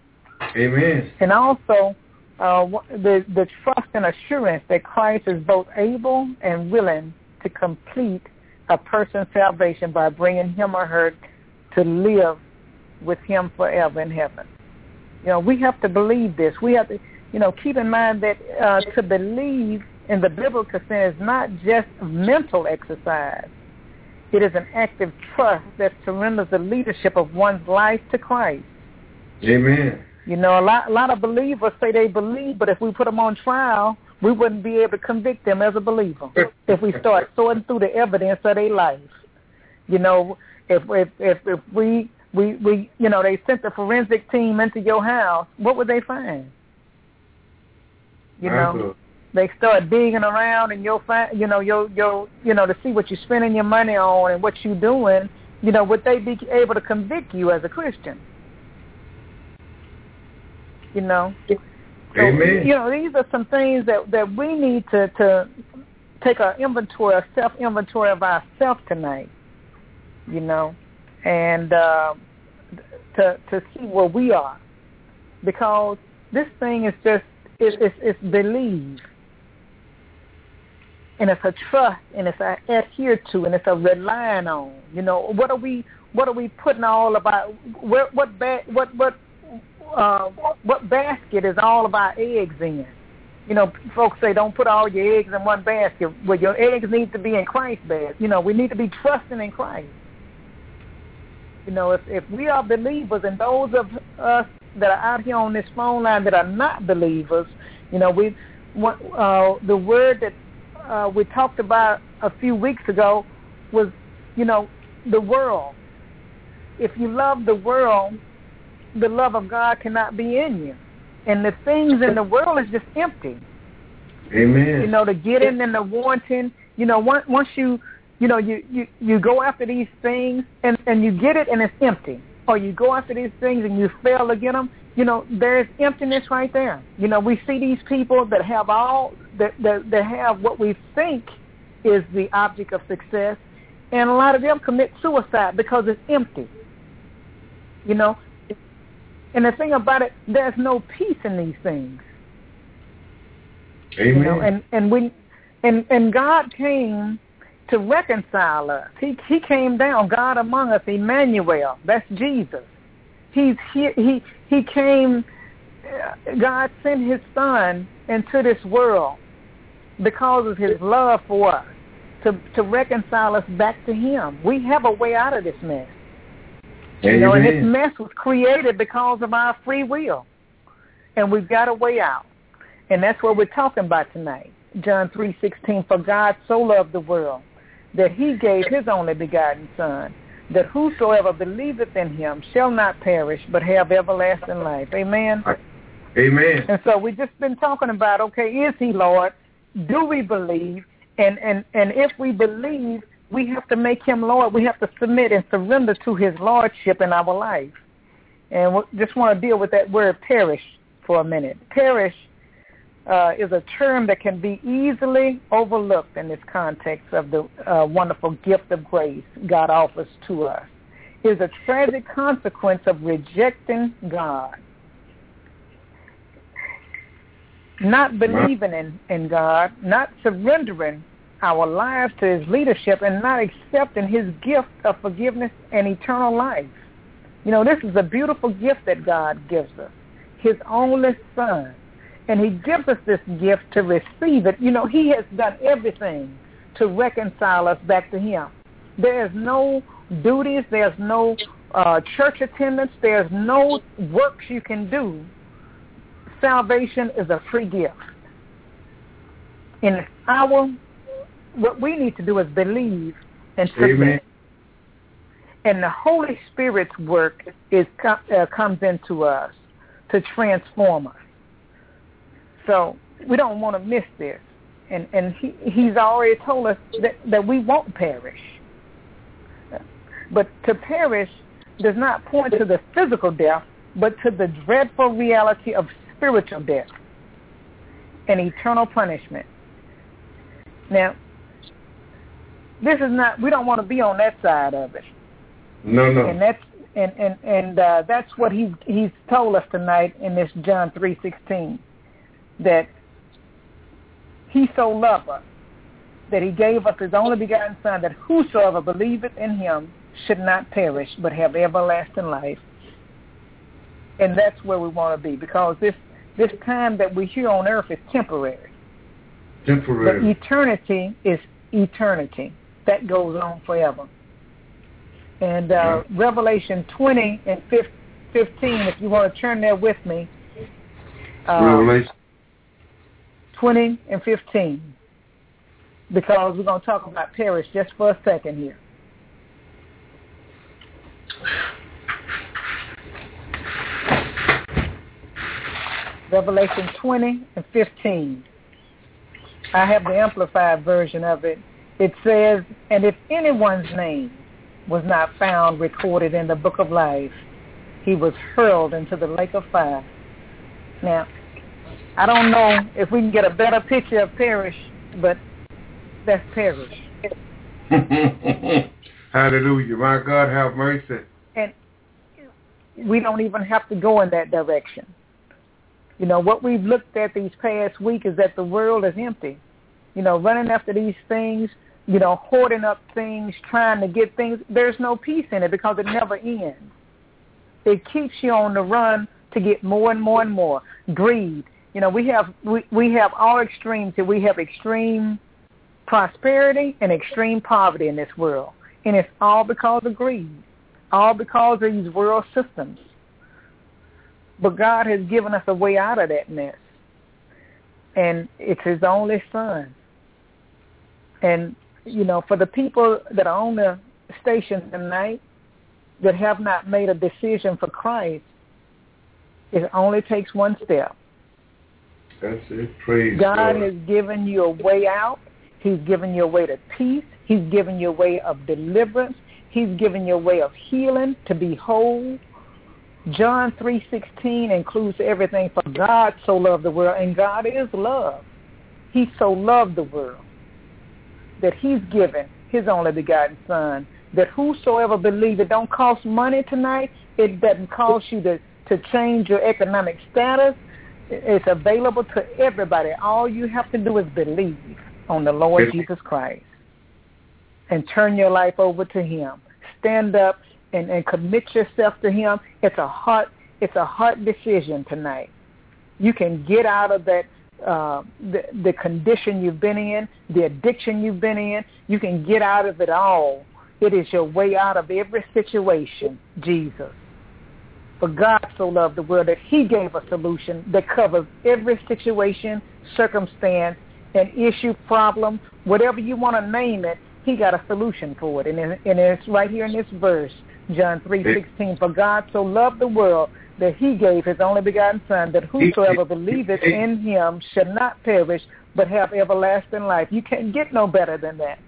Amen. And also, Uh, the, the trust and assurance that Christ is both able and willing to complete a person's salvation by bringing him or her to live with him forever in heaven. You know, we have to believe this. We have to, you know, keep in mind that uh, to believe in the biblical sense is not just mental exercise. It is an active trust that surrenders the leadership of one's life to Christ. Amen. You know, a lot, a lot of believers say they believe, but if we put them on trial, we wouldn't be able to convict them as a believer if we start sorting through the evidence of their life. You know, if if if, if we, we we you know they sent the forensic team into your house, what would they find? You know, they start digging around in your you know your your you know to see what you're spending your money on and what you're doing. You know, would they be able to convict you as a Christian? you know. So, Amen. You know, these are some things that, that we need to, to take our inventory, a self-inventory of ourselves tonight, you know, and uh, to to see where we are. Because this thing is just, it, it's, it's believe, and it's a trust, and it's a adhere to, and it's a relying on. You know, what are we, what are we putting all about, what, what, ba- what, what, Uh, what basket is all of our eggs in? You know, folks say don't put all your eggs in one basket. Well, your eggs need to be in Christ's basket. You know, we need to be trusting in Christ. You know, if if we are believers, and those of us that are out here on this phone line that are not believers, you know, we uh, the word that uh, we talked about a few weeks ago was, you know, the world. If you love the world, the love of God cannot be in you. And the things in the world is just empty. Amen. You know, the getting and the wanting, you know, once, once you, you know, you, you, you go after these things and, and you get it and it's empty. Or you go after these things and you fail to get them, you know, there's emptiness right there. You know, we see these people that have all, that, that, that have what we think is the object of success, and a lot of them commit suicide because it's empty. You know, and the thing about it, there's no peace in these things. Amen. You know, and, and we and, and God came to reconcile us. He he came down, God among us, Emmanuel. That's Jesus. He's he he he came. God sent His Son into this world because of His love for us, to to reconcile us back to Him. We have a way out of this mess. You know, and this mess was created because of our free will. And we've got a way out. And that's what we're talking about tonight. John three sixteen, for God so loved the world that He gave His only begotten Son, that whosoever believeth in Him shall not perish, but have everlasting life. Amen? Amen. And so we've just been talking about, okay, is He Lord? Do we believe? And, and, and if we believe, we have to make Him Lord. We have to submit and surrender to His Lordship in our life. And we just want to deal with that word perish for a minute. Perish uh, is a term that can be easily overlooked in this context of the uh, wonderful gift of grace God offers to us. It is a tragic consequence of rejecting God, not believing in, in God, not surrendering our lives to His leadership, and not accepting His gift of forgiveness and eternal life. You know, this is a beautiful gift that God gives us, His only Son. And He gives us this gift to receive it. You know, He has done everything to reconcile us back to Him. There is no duties, there's no uh, church attendance, there's no works you can do. Salvation is a free gift. And it's our what we need to do is believe and submit. Amen. And the Holy Spirit's work is uh, comes into us to transform us. So we don't want to miss this. And and he, He's already told us that, that we won't perish. But to perish does not point to the physical death, but to the dreadful reality of spiritual death and eternal punishment. Now, this is not, we don't want to be on that side of it. No, no. And that's and, and, and uh, that's what he he's told us tonight in this John three sixteen, that He so loved us that He gave us His only begotten Son, that whosoever believeth in Him should not perish, but have everlasting life. And that's where we want to be, because this, this time that we're here on earth is temporary. Temporary. But eternity is eternity. That goes on forever. And uh, yeah. Revelation twenty and fifteen, if you want to turn there with me. Uh, Revelation twenty and fifteen. Because we're going to talk about perish just for a second here. Revelation twenty and fifteen. I have the amplified version of it. It says, and if anyone's name was not found recorded in the book of life, he was hurled into the lake of fire. Now, I don't know if we can get a better picture of perish, but that's perish. Hallelujah. My God, have mercy. And we don't even have to go in that direction. You know, what we've looked at these past week is that the world is empty. You know, running after these things, you know, hoarding up things, trying to get things. There's no peace in it because it never ends. It keeps you on the run to get more and more and more. Greed. You know, we have we, we have all extremes here. We have extreme prosperity and extreme poverty in this world. And it's all because of greed, all because of these world systems. But God has given us a way out of that mess. And it's his only son. And, you know, for the people that are on the station tonight that have not made a decision for Christ, it only takes one step. That's it. Praise God. God has given you a way out. He's given you a way to peace. He's given you a way of deliverance. He's given you a way of healing, to be whole. John three sixteen includes everything. For God so loved the world, and God is love. He so loved the world that he's given his only begotten son, that whosoever believes, it don't cost money tonight. It doesn't cost you to, to change your economic status. It's available to everybody. All you have to do is believe on the Lord Jesus Christ and turn your life over to him. Stand up and, and commit yourself to him. It's a heart, it's a heart decision tonight. You can get out of that, uh, the, the condition you've been in, the addiction you've been in. You can get out of it all. It is your way out of every situation, Jesus. For God so loved the world that he gave a solution that covers every situation, circumstance, and issue, problem, whatever you want to name it, he got a solution for it. And, and it's right here in this verse, John three sixteen. For God so loved the world that he gave his only begotten son, that whosoever believeth in him should not perish, but have everlasting life. You can't get no better than that.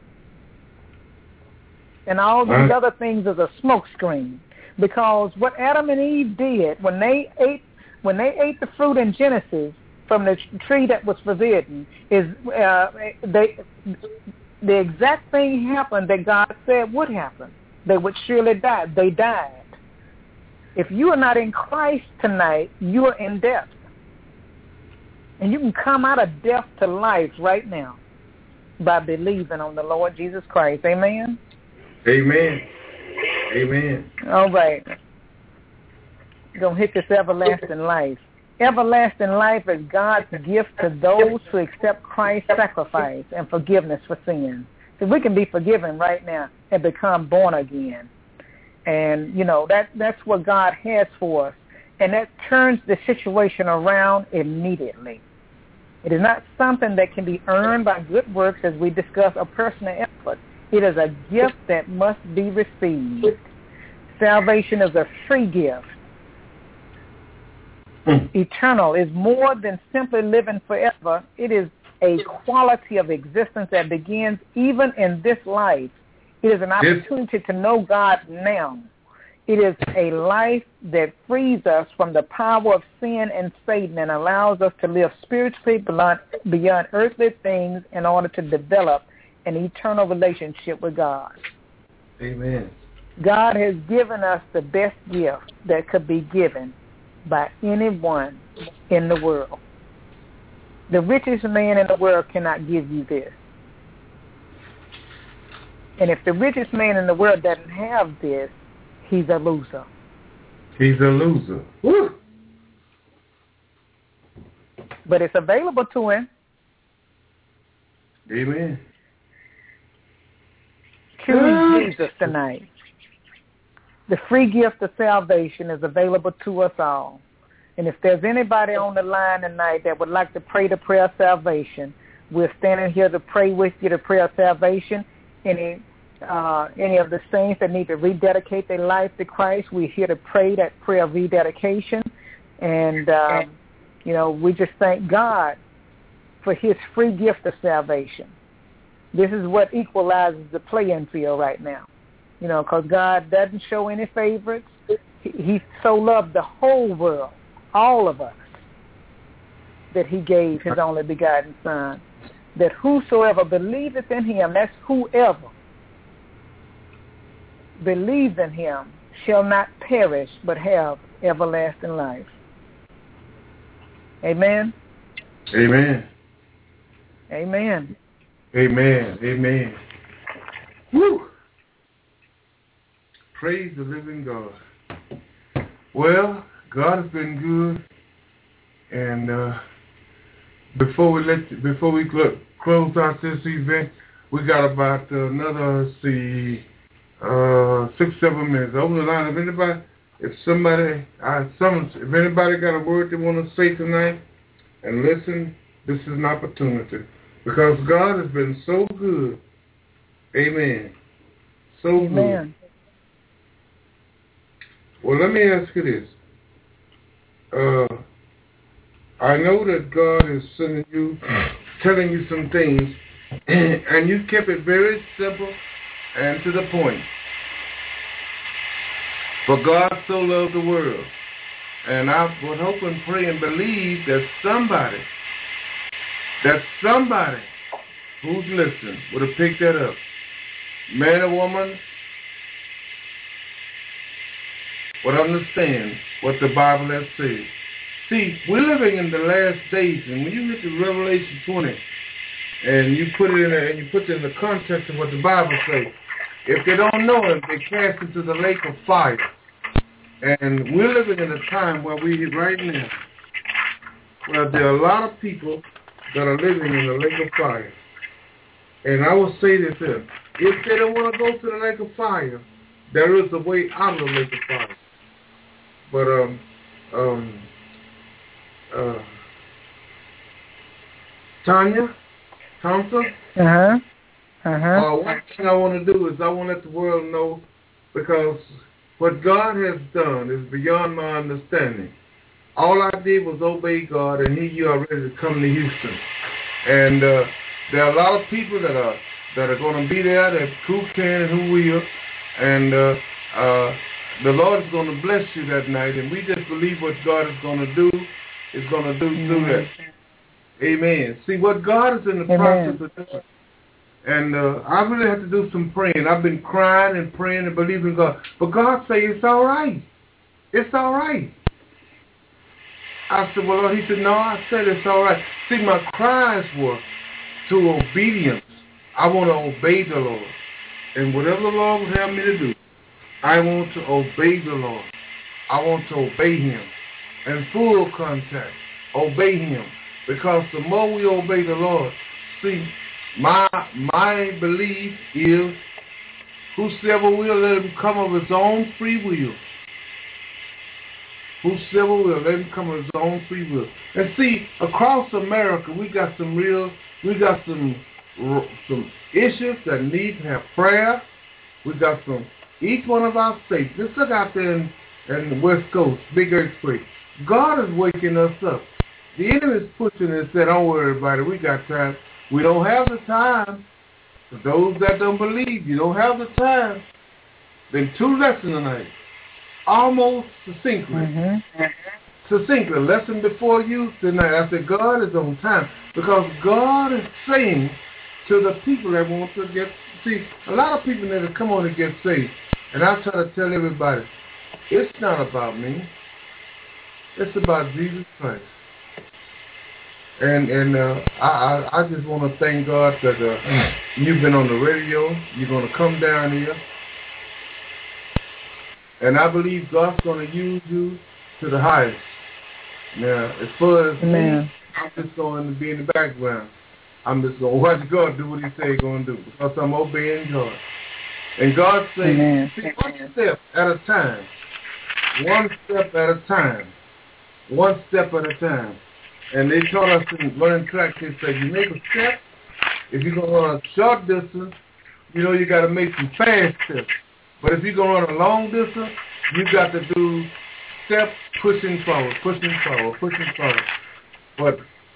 And all these other things is a smokescreen. Because what Adam and Eve did when they ate when they ate the fruit in Genesis from the tree that was forbidden is uh, they the exact thing happened that God said would happen. They would surely die. They died. If you are not in Christ tonight, you are in death. And you can come out of death to life right now by believing on the Lord Jesus Christ. Amen? Amen. Amen. All right. We're going to hit this everlasting life. Everlasting life is God's gift to those who accept Christ's sacrifice and forgiveness for sin. So we can be forgiven right now and become born again. And, you know, that that's what God has for us. And that turns the situation around immediately. It is not something that can be earned by good works, as we discuss, or personal effort. It is a gift that must be received. Salvation is a free gift. Mm. Eternal is more than simply living forever. It is a quality of existence that begins even in this life. It is an opportunity to know God now. It is a life that frees us from the power of sin and Satan and allows us to live spiritually beyond, beyond earthly things in order to develop an eternal relationship with God. Amen. God has given us the best gift that could be given by anyone in the world. The richest man in the world cannot give you this. And if the richest man in the world doesn't have this, he's a loser. He's a loser. Woo. But it's available to him. Amen. Choose Jesus tonight. The free gift of salvation is available to us all. And if there's anybody on the line tonight that would like to pray the prayer of salvation, we're standing here to pray with you the prayer of salvation. Any uh, any of the saints that need to rededicate their life to Christ, we're here to pray that prayer of rededication. And, um, you know, we just thank God for his free gift of salvation. This is what equalizes the playing field right now. You know, because God doesn't show any favorites. He, he so loved the whole world, all of us, that he gave his only begotten Son, that whosoever believeth in him, that's whoever believes in him, shall not perish but have everlasting life. Amen? Amen. Amen. Amen. Amen. Woo! Praise the living God. Well, God has been good, and uh, before we let before we cl- close out this event, we got about uh, another let's see uh, six seven minutes. Open the line. If anybody, if somebody, I summons, if anybody got a word they want to say tonight, and listen, this is an opportunity because God has been so good. Amen. So Amen. good. Well, let me ask you this. Uh, I know that God is sending you, telling you some things, and you kept it very simple and to the point. For God so loved the world. And I would hope and pray and believe that somebody, that somebody who's listening would have picked that up. Man or woman would understand what the Bible has said. See, we're living in the last days, and when you get to Revelation twenty, and you put it in there, and you put it in the context of what the Bible says, if they don't know it, they cast into the lake of fire. And we're living in a time where we right now, where there are a lot of people that are living in the lake of fire. And I will say this here. If they don't want to go to the lake of fire, there is a way out of the lake of fire. But, um, um, uh, Tanya Thompson? Uh-huh. Uh-huh. Uh, one thing I want to do is I want to let the world know, because what God has done is beyond my understanding. All I did was obey God, and He, you are ready to come to Houston. And uh, there are a lot of people that are that are going to be there, that who can and who will, and uh, uh, the Lord is going to bless you that night, and we just believe what God is going to do is going to do mm-hmm. through that. Amen. See, what God is in the Amen. process of doing, and uh, I really have to do some praying. I've been crying and praying and believing God, but God say it's all right. It's all right. I said, well, Lord, He said, no, I said it's all right. See, my cries were to obedience. I want to obey the Lord. And whatever the Lord would have me to do, I want to obey the Lord. I want to obey Him. In full contact, obey Him. Because the more we obey the Lord, see, my my belief is whosoever will, let him come of his own free will. Whosoever will, let him come of his own free will. And see, across America, we got some real, we got some some issues that need to have prayer. We got some, each one of our states. Just look out there in, in the West Coast, big earthquake. God is waking us up. The enemy is pushing and said, don't worry about it, we got time. We don't have the time. For those that don't believe, you don't have the time. Been two lessons tonight. Almost succinctly. Mm-hmm. Succinctly. Lesson before you tonight. I said, God is on time. Because God is saying to the people that want to get, see, a lot of people need to come on and get saved. And I try to tell everybody, it's not about me. It's about Jesus Christ. And and uh, I, I I just want to thank God that uh, you've been on the radio. You're going to come down here. And I believe God's going to use you to the highest. Now, as far as Amen. me, I'm just going to be in the background. I'm just going to watch God do what He say He's going to do, because I'm obeying God. And God says, see, one step at a time. One step at a time. One step at a time. And they taught us in running track, they said, you make a step. If you're going to run a short distance, you know you got to make some fast steps. But if you're going to run a long distance, you got to do step pushing forward, pushing forward, pushing forward. But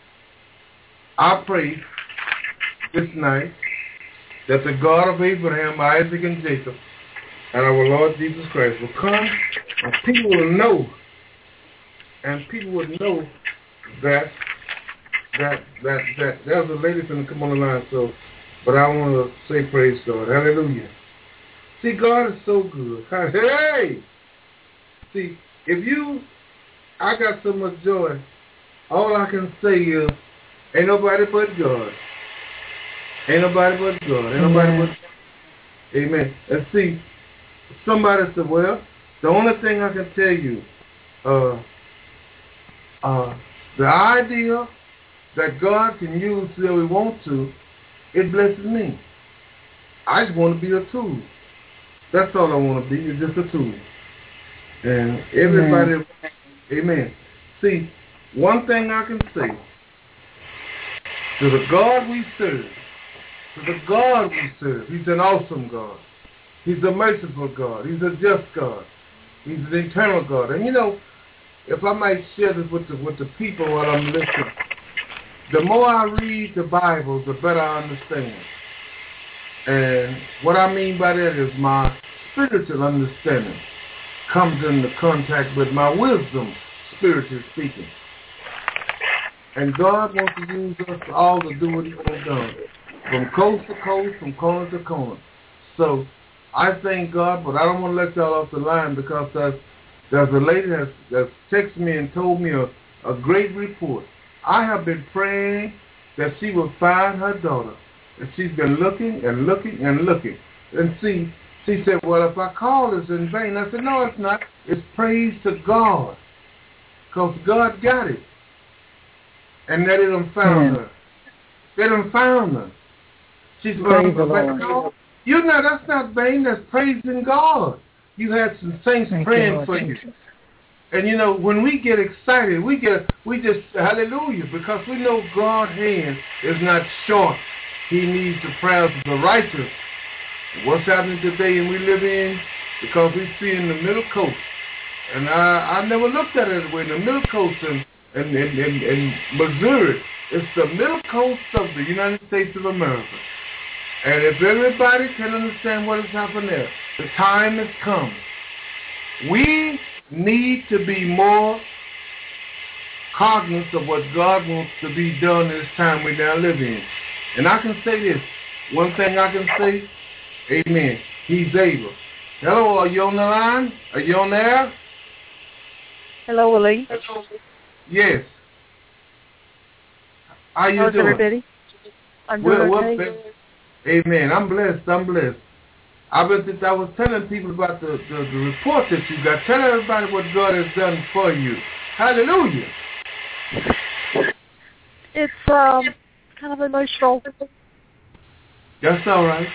I pray this night that the God of Abraham, Isaac, and Jacob, and our Lord Jesus Christ will come, and people will know, and people will know that that, that, that, that was a lady going to come on the line, so, but I want to say praise God. Hallelujah. See, God is so good. Hey! See, if you, I got so much joy, all I can say is, ain't nobody but God. Ain't nobody but God. Ain't nobody Amen. but God. Amen. And see, somebody said, well, the only thing I can tell you, uh, uh, the idea that God can use whoever He wants to, it blesses me. I just want to be a tool. That's all I want to be, is just a tool. And everybody, amen. amen. See, one thing I can say, to the God we serve, to the God we serve, He's an awesome God. He's a merciful God. He's a just God. He's an eternal God. And you know, if I might share this with the, with the people while I'm listening, the more I read the Bible, the better I understand. And what I mean by that is my spiritual understanding comes into contact with my wisdom, spiritually speaking. And God wants to use us all to do what He has done, from coast to coast, from corner to corner. So I thank God, but I don't want to let y'all off the line because there's, there's a lady that's, that's texted me and told me a, a great report. I have been praying that she will find her daughter. And she's been looking and looking and looking. And see, she said, well, if I call, it's in vain. I said, no, it's not. It's praise to God. Because God got it. And that they done found yeah. her. They done found her. She's going to call. You know, that's not vain. That's praising God. You had some saints Thank praying you, for you. you. And you know, when we get excited, we get we just hallelujah, because we know God's hand is not short. He needs the prayers of the righteous. What's happening today and we live in, because we see in the Middle Coast, and I, I never looked at it that way, the Middle Coast in, in, in, in, in Missouri, it's the Middle Coast of the United States of America. And if everybody can understand what has happened there, the time has come. We need to be more cognizant of what God wants to be done in this time we now live in. And I can say this, one thing I can say, amen, He's able. Hello, are you on the line? Are you on there? Hello, Willie. Hello. Yes. How you How's doing? everybody? I'm doing well, okay. Well, amen. I'm blessed. I'm blessed. I was, I was telling people about the, the, the report that you got. Tell everybody what God has done for you. Hallelujah. It's um kind of emotional. That's all right.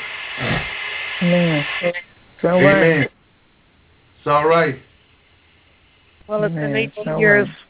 Amen. It's all Amen. right. It's all right. Well, it's Amen. been eighteen it's years. Right.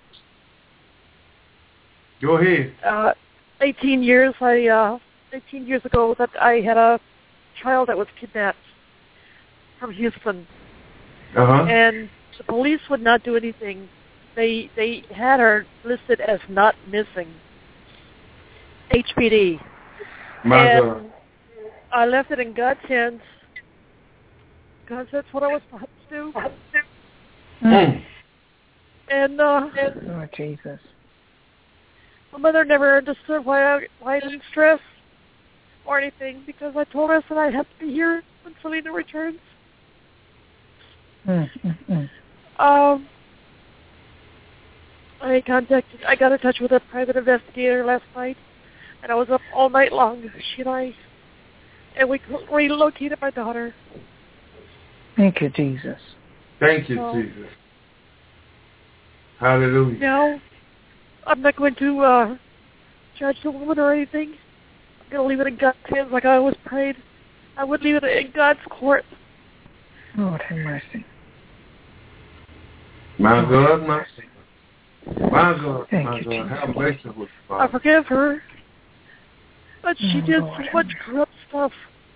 Go ahead. Uh, eighteen years. I uh, eighteen years ago, that I had a child that was kidnapped from Houston, uh-huh. and the police would not do anything. They they had her listed as not missing. H P D. My and God. I left it in God's hands because that's what I was supposed to do. Mm. And uh, oh Jesus. My mother never understood why I why I didn't stress or anything, because I told her that I'd have to be here when Selena returns. Mm, mm, mm. Um, I contacted, I got in touch with a private investigator last night, and I was up all night long, she and I, and we relocated my daughter. Thank you, Jesus. Thank you, so, Jesus. Hallelujah. Now, I'm not going to uh, judge the woman or anything. I'm going to leave it in God's hands like I always prayed. I would leave it in God's court. Lord have mercy. My God, my My God, Thank my you, God, Jesus. how merciful. I forgive her. But she Oh, did Lord. so much corrupt stuff.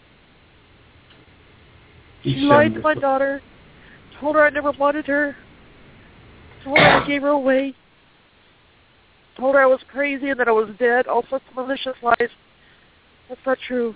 She lied to my daughter, told her I never wanted her, told her I gave her away, told her I was crazy and that I was dead, all sorts of malicious lies. That's not true.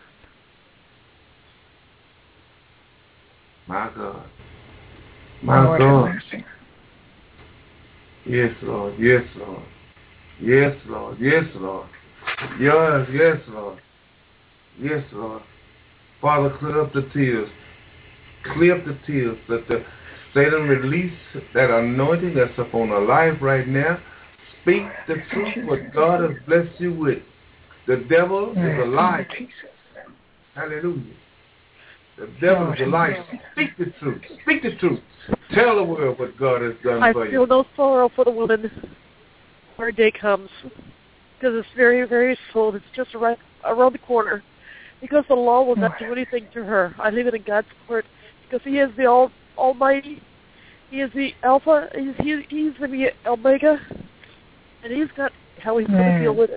My God. My Lord God. have mercy. Yes, Lord. Yes, Lord. Yes, Lord. Yes, Lord. Yes, yes, Lord. Yes, Lord. Father, clear up the tears. Clear up the tears. Let the Satan release that anointing that's upon our life right now. Speak the truth, what God has blessed you with. The devil is a liar. Hallelujah. The devil is a liar. Speak the truth. Speak the truth. Tell the world what God has done I for you. I feel no sorrow for the woman when her day comes, because it's very, very soon. It's just right around the corner. Because the law will not do anything to her. I leave it in God's court, because He is the all, Almighty. He is the Alpha. He's, he, he's the Omega, and He's got how He's going to deal with it.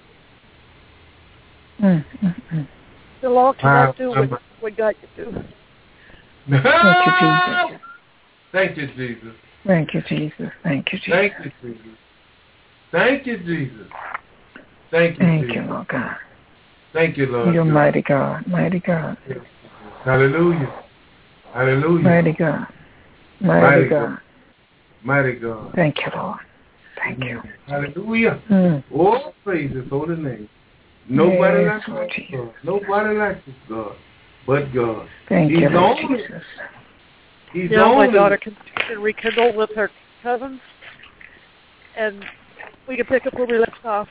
Mm, mm, mm. The law cannot do what, what God can do. Thank you, Jesus. Thank you, Jesus. Thank you, Jesus. Thank you, Jesus. Thank you, Jesus. Thank you, Jesus. Thank you, Thank Jesus. you, Lord God. Thank you, Lord. You're God. mighty God. Mighty God. Hallelujah. Hallelujah. Mighty God. Mighty, Mighty God. God. Mighty God. Thank you, Lord. Thank you. Hallelujah. Mm. Oh, praise His holy name. Nobody yes, like Lord this Jesus. God. Nobody like this God, but God. Thank He's you, Lord only, Jesus. He's now only, my daughter can, can rekindle with her cousins, and we can pick up where we left off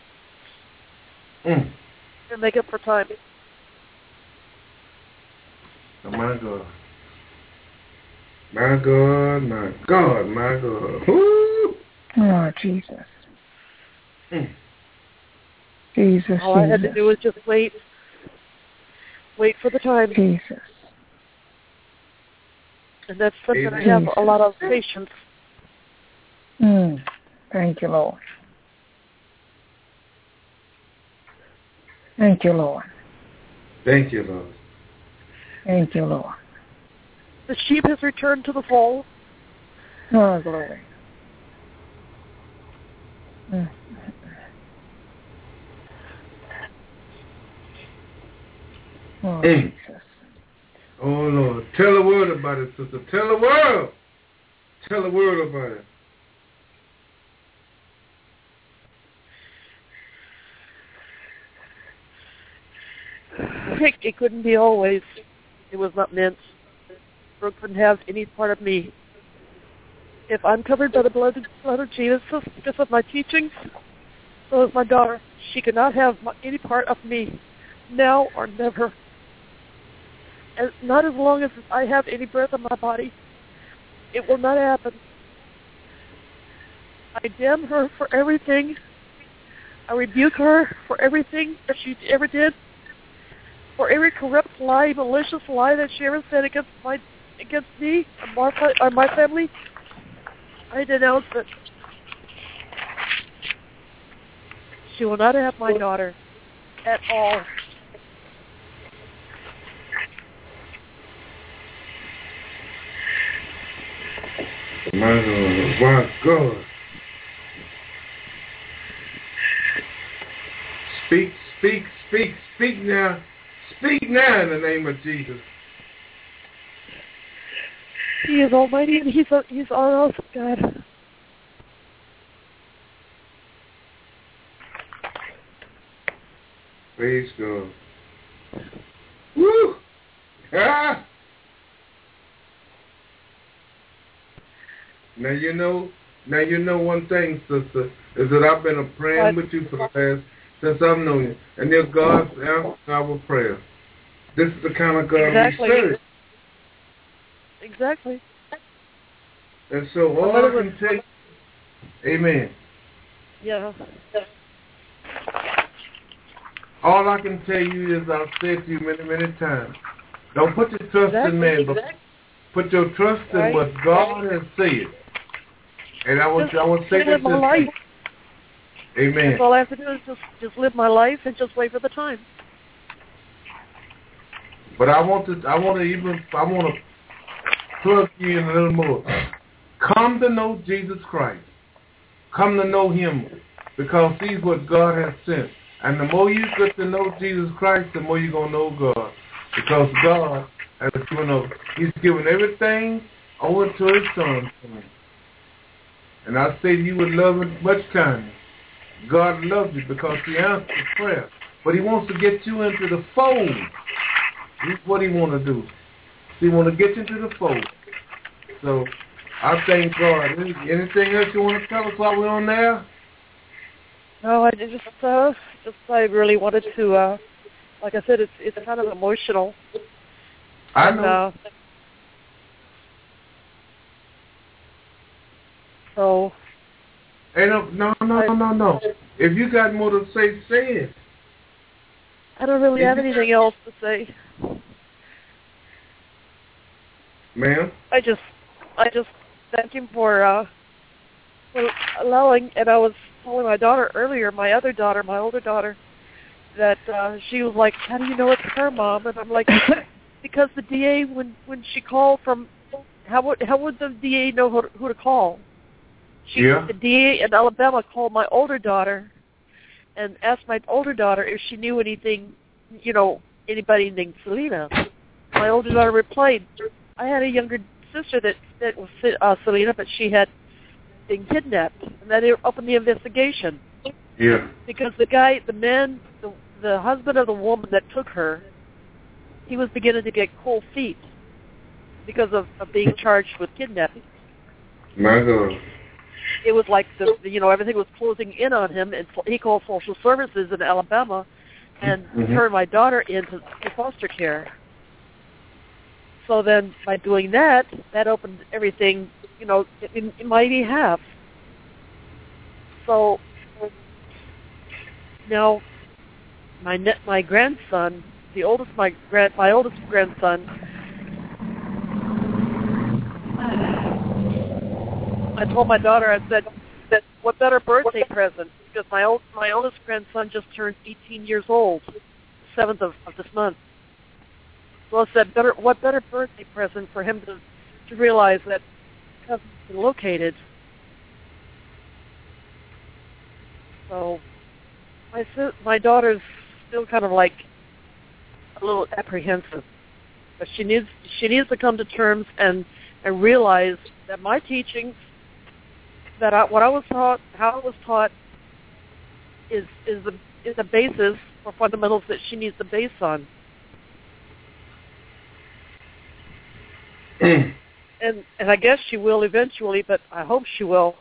mm. and make up for time. Oh, my God. My God, my God, my God. Woo! Oh, Jesus. Mm. Jesus, All I had Jesus. to do was just wait. Wait for the time. Jesus. And that's something Amen. I have a lot of patience. Mm. Thank you, Lord. Thank you, Lord. Thank you, Lord. Thank you, Lord. The sheep has returned to the fold. Oh, glory. Mm. Oh, mm. Jesus. Oh, Lord. Tell the world about it, sister. Tell the world. Tell the world about it. It, it couldn't be always. It was not meant. Brooke couldn't have any part of me. If I'm covered by the blood, blood of Jesus, because of my teachings, so is my daughter. She cannot have my, any part of me, now or never. As, not as long as I have any breath in my body. It will not happen. I damn her for everything. I rebuke her for everything that she ever did. For every corrupt lie, malicious lie that she ever said against my, against me or my, or my family, I denounce it. She will not have my daughter at all. My God. My God. Speak, speak, speak, speak now. Speak now in the name of Jesus. He is almighty and he's a, he's our awesome God. Praise God. Woo! Ah! Now you know, now you know one thing, sister, is that I've been a praying with you for the past, since I've known you. And if God's answered our prayer. This is the kind of God exactly. we serve. Exactly. And so all I can tell you, amen. Yeah. All I can tell you is I've said to you many, many times, don't put your trust exactly. in man, but put your trust in right. what God has said. And I will, I will say live my life. Amen. That's all I have to do is just, just live my life and just wait for the time. But I want to, I want to even, I want to plug you in a little more. Come to know Jesus Christ. Come to know Him, because He's what God has sent. And the more you get to know Jesus Christ, the more you're going to know God. Because God has given up, He's given everything over to His Son. And I say you would love it much kindness. God loves you because he answers prayer. But he wants to get you into the fold. That's what he want to do. He want to get you into the fold. So I thank God. Anything else you want to tell us while we're on there? No, I just, uh, just I really wanted to, uh, like I said, it's it's kind of emotional. I and, know. Uh, so. Hey, no, no, no, no, no, no. If you got more to say, say it. I don't really if have anything else to say. Ma'am? I just, I just thank him for, uh, for allowing, and I was telling my daughter earlier, my other daughter, my older daughter, that uh, she was like, how do you know it's her, Mom? And I'm like, because the D A, when, when she called from, how would, how would the D A know who to, who to call? She, yeah. The D A in Alabama called my older daughter and asked my older daughter if she knew anything, you know, anybody named Selena. My older daughter replied, I had a younger sister that, that was uh, Selena, but she had been kidnapped. And then they opened the investigation. Yeah. Because the guy, the man, the, the husband of the woman that took her, he was beginning to get cold feet because of, of being charged with kidnapping. My God. It was like, the, you know, everything was closing in on him, and he called social services in Alabama and mm-hmm. turned my daughter into to foster care. So then by doing that, that opened everything, you know, in, in my behalf. So now my net, my grandson, the oldest, my grand, my oldest grandson, I told my daughter, I said, that what better birthday present? Because my old, my oldest grandson just turned eighteen years old, seventh of, of this month. So I said, better, what better birthday present for him to, to realize that cousin's been located. So my my daughter's still kind of like a little apprehensive, but she needs she needs to come to terms and, and realize that my teachings, that I, what I was taught, how I was taught, is is the is the basis for fundamentals that she needs to base on. and and I guess she will eventually, but I hope she will,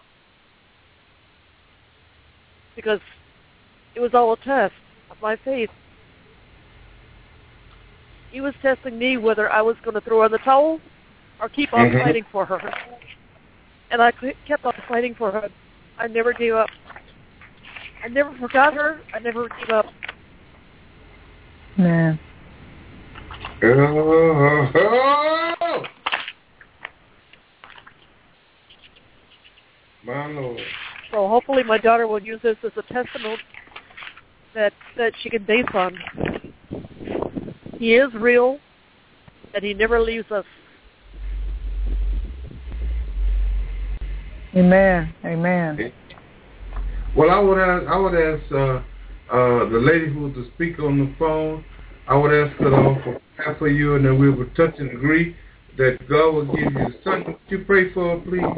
because it was all a test of my faith. He was testing me whether I was going to throw in the towel or keep on mm-hmm. fighting for her. And I kept on fighting for her. I never gave up. I never forgot her. I never gave up. Yeah. Oh, my Lord. So hopefully my daughter will use this as a testament that that she can base on. He is real, and he never leaves us. Amen. Amen. Well, I would ask, I would ask uh, uh, the lady who was the speaker on the phone, I would ask her to for prayer for you, and then we would touch and agree that God will give you something. Would you pray for her, please?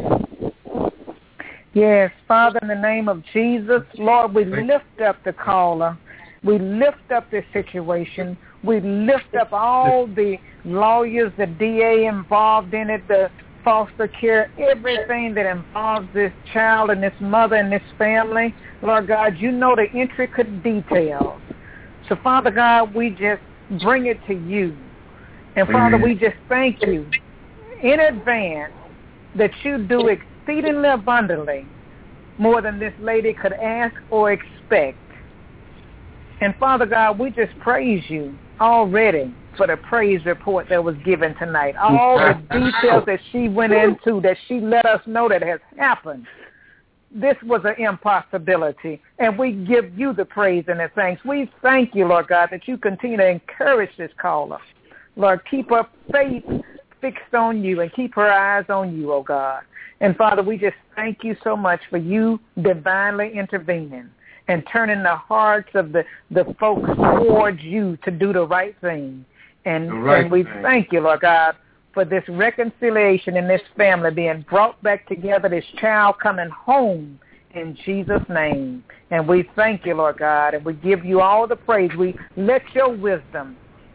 Yes, Father, in the name of Jesus, Lord, we Thank lift you. up the caller. We lift up this situation. We lift up all the lawyers, the D A involved in it, the foster care, everything that involves this child and this mother and this family. Lord God, you know the intricate details. So, Father God, we just bring it to you. And, Father, we just thank you in advance that you do exceedingly abundantly more than this lady could ask or expect. And, Father God, we just praise you already for the praise report that was given tonight. All the details that she went into, that she let us know that has happened. This was an impossibility, and we give you the praise and the thanks. We thank you, Lord God, that you continue to encourage this caller. Lord, keep her faith fixed on you and keep her eyes on you, oh God. And, Father, we just thank you so much for you divinely intervening and turning the hearts of the, the folks towards you to do the right thing. And, right and we thing. thank you, Lord God, for this reconciliation in this family being brought back together, this child coming home in Jesus' name. And we thank you, Lord God, and we give you all the praise. We let your wisdom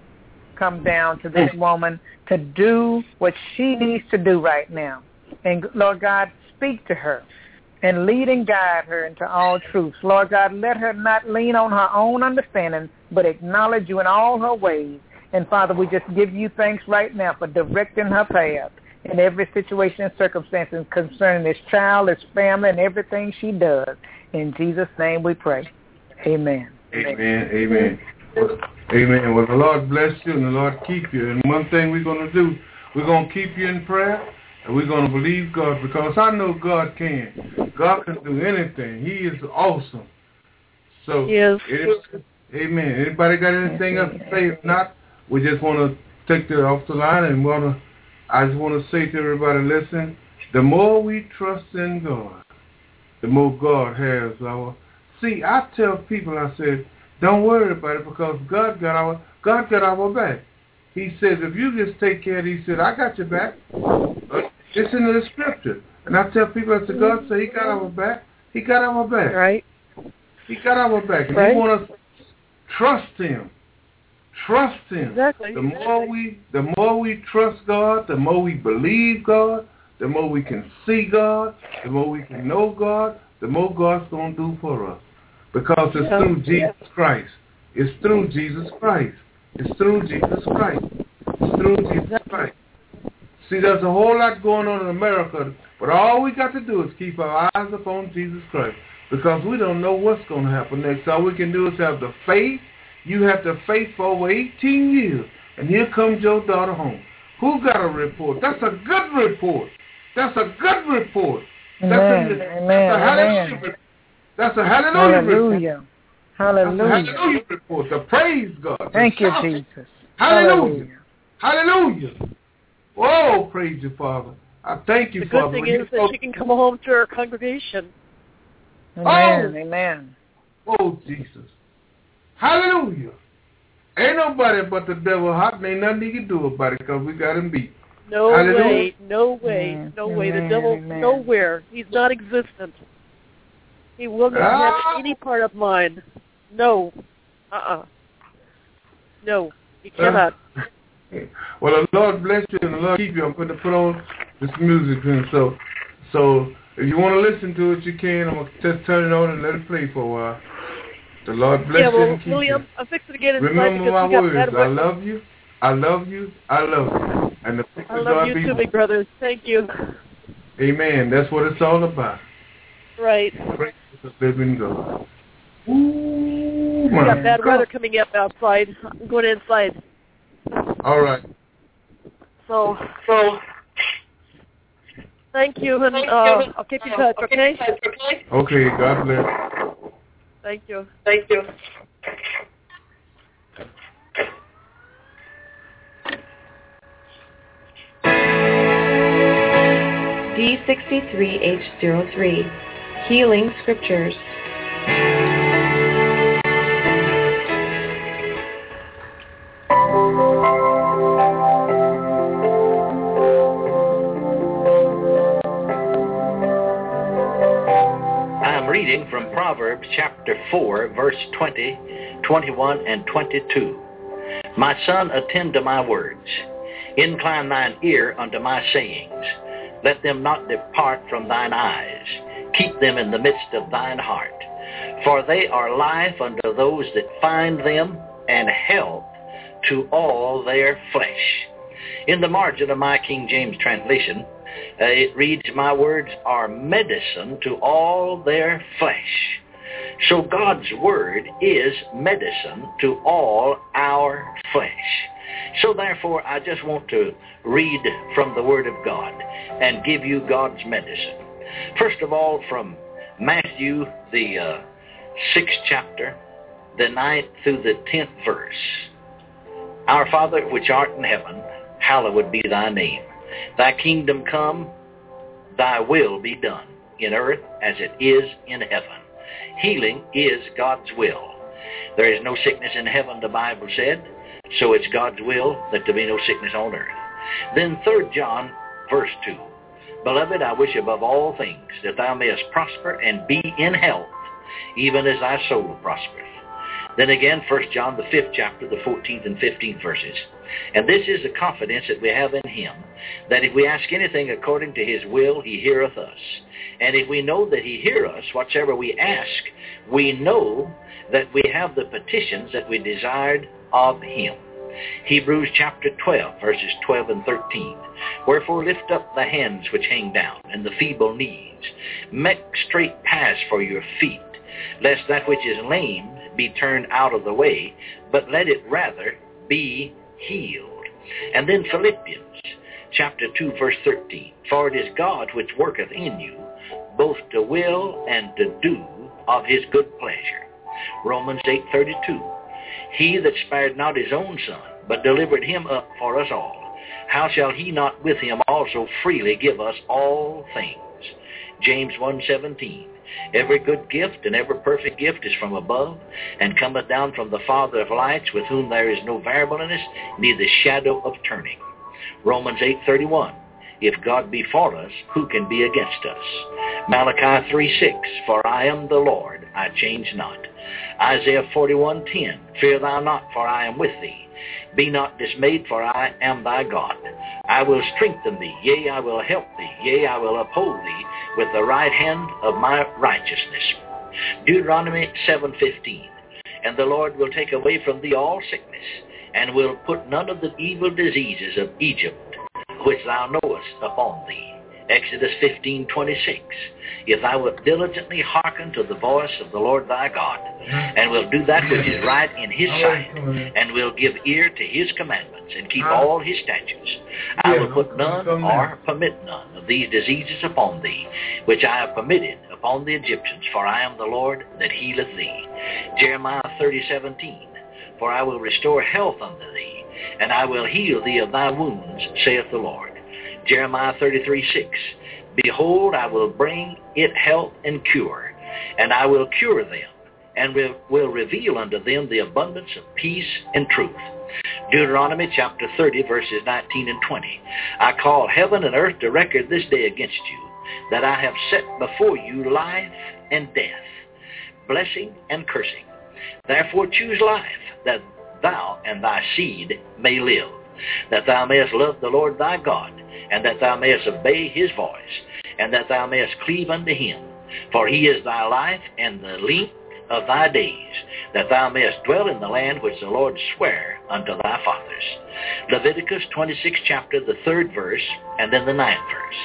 come down to this woman to do what she needs to do right now. And, Lord God, speak to her and lead and guide her into all truths. Lord God, let her not lean on her own understanding, but acknowledge you in all her ways. And, Father, we just give you thanks right now for directing her path in every situation and circumstance concerning this child, this family, and everything she does. In Jesus' name we pray. Amen. Amen. Amen. Amen. Well, the Lord bless you and the Lord keep you. And one thing we're going to do, we're going to keep you in prayer, and we're going to believe God, because I know God can. God can do anything. He is awesome. So, yes. it, amen. Anybody got anything else to say? If not, we just want to take it off the line, and want to. I just want to say to everybody, listen, the more we trust in God, the more God has our... See, I tell people, I said, don't worry about it, because God got our God got our back. He says, if you just take care of it, he said, I got your back. It's in the scripture. And I tell people, I said, God said he got our back. He got our back. Right. He got our back. And right. he wants us to trust him. Trust him. Exactly. The more we the more we trust God, the more we believe God, the more we can see God, the more we can know God, the more God's going to do for us. Because it's yeah. through Jesus yeah. Christ. It's through Jesus Christ. It's through Jesus Christ. It's through Jesus Christ. See, there's a whole lot going on in America, but all we got to do is keep our eyes upon Jesus Christ, because we don't know what's going to happen next. All we can do is have the faith. You have the faith for over eighteen years, and here comes your daughter home. Who got a report? That's a good report. That's a good report. That's Amen. a, Amen. that's a hallelujah Amen. report. That's a hallelujah, hallelujah. report. Hallelujah. That's a hallelujah report. To praise God. Thank you, shout. Jesus. Hallelujah. Hallelujah. Oh, praise you, Father. I thank you, the Father. The good thing when is that she can come home to her congregation. Amen. Oh, amen. Oh, Jesus. Hallelujah. Ain't nobody but the devil hot, and ain't nothing he can do about it, because we got him beat. No Hallelujah. way, no way, amen. no amen. way. The devil, amen. nowhere. He's not existent. He will not ah. have any part of mine. No. Uh-uh. No. He cannot. Uh, well, the Lord bless you and the Lord keep you. I'm going to put on this music, and so, so if you want to listen to it, you can. I'm going to just turn it on and let it play for a while. The Lord bless yeah, well, you and keep William, you. I'm fixing to get inside. Remember my we got words. bad I love you. I love you. I love you. And the peace I of love God you be too, big brothers. Thank you. Amen. That's what it's all about. Right. Praise the living God. Ooh, we got bad God. weather coming up outside. I'm going inside. All right. So, so. Thank you, and uh, I'll keep in touch, okay? Okay, God bless. Thank you. Thank you. D sixty-three H zero three, Healing Scriptures. Reading from Proverbs chapter four, verse twenty, twenty-one, and twenty-two. My son, attend to my words. Incline thine ear unto my sayings. Let them not depart from thine eyes. Keep them in the midst of thine heart. For they are life unto those that find them, and health to all their flesh. In the margin of my King James translation, Uh, it reads, my words are medicine to all their flesh. So God's word is medicine to all our flesh. So therefore, I just want to read from the word of God and give you God's medicine. First of all, from Matthew, the uh, sixth chapter, the ninth through the tenth verse. Our Father, which art in heaven, hallowed be thy name. Thy kingdom come, thy will be done, in earth as it is in heaven. Healing is God's will. There is no sickness in heaven, the Bible said, so it's God's will that there be no sickness on earth. Then Third John, verse two. Beloved, I wish above all things that thou mayest prosper and be in health, even as thy soul prospereth. Then again, First John, the fifth chapter, the fourteenth and fifteenth verses. And this is the confidence that we have in him, that if we ask anything according to his will, he heareth us. And if we know that he heareth us, whatsoever we ask, we know that we have the petitions that we desired of him. Hebrews chapter twelve, verses twelve and thirteen. Wherefore lift up the hands which hang down, and the feeble knees. Make straight paths for your feet, lest that which is lame be turned out of the way, but let it rather be healed. And then Philippians chapter two, verse thirteen. For it is God which worketh in you, both to will and to do of his good pleasure. Romans eight thirty-two. He that spared not his own son, but delivered him up for us all, how shall he not with him also freely give us all things? James one seventeen. Every good gift and every perfect gift is from above, and cometh down from the Father of lights, with whom there is no variableness, neither shadow of turning. Romans eight thirty-one. If God be for us, who can be against us? Malachi three six. For I am the Lord, I change not. Isaiah forty-one ten. Fear thou not, for I am with thee. Be not dismayed, for I am thy God. I will strengthen thee, yea, I will help thee, yea, I will uphold thee with the right hand of my righteousness. Deuteronomy seven fifteen. And the Lord will take away from thee all sickness, and will put none of the evil diseases of Egypt, which thou knowest, upon thee. Exodus fifteen twenty-six. If thou wilt diligently hearken to the voice of the Lord thy God, and will do that which is right in his sight, and will give ear to his commandments, and keep all his statutes, I will put none or permit none of these diseases upon thee, which I have permitted upon the Egyptians, for I am the Lord that healeth thee. Jeremiah thirty seventeen. For I will restore health unto thee, and I will heal thee of thy wounds, saith the Lord. Jeremiah thirty-three six. Behold, I will bring it health and cure, and I will cure them, and will, will reveal unto them the abundance of peace and truth. Deuteronomy chapter thirty, verses nineteen and twenty. I call heaven and earth to record this day against you, that I have set before you life and death, blessing and cursing. Therefore choose life, that thou and thy seed may live, that thou mayest love the Lord thy God, and that thou mayest obey his voice, and that thou mayest cleave unto him. For he is thy life and the length of thy days, that thou mayest dwell in the land which the Lord sware unto thy fathers. Leviticus twenty-sixth chapter, the third verse, and then the ninth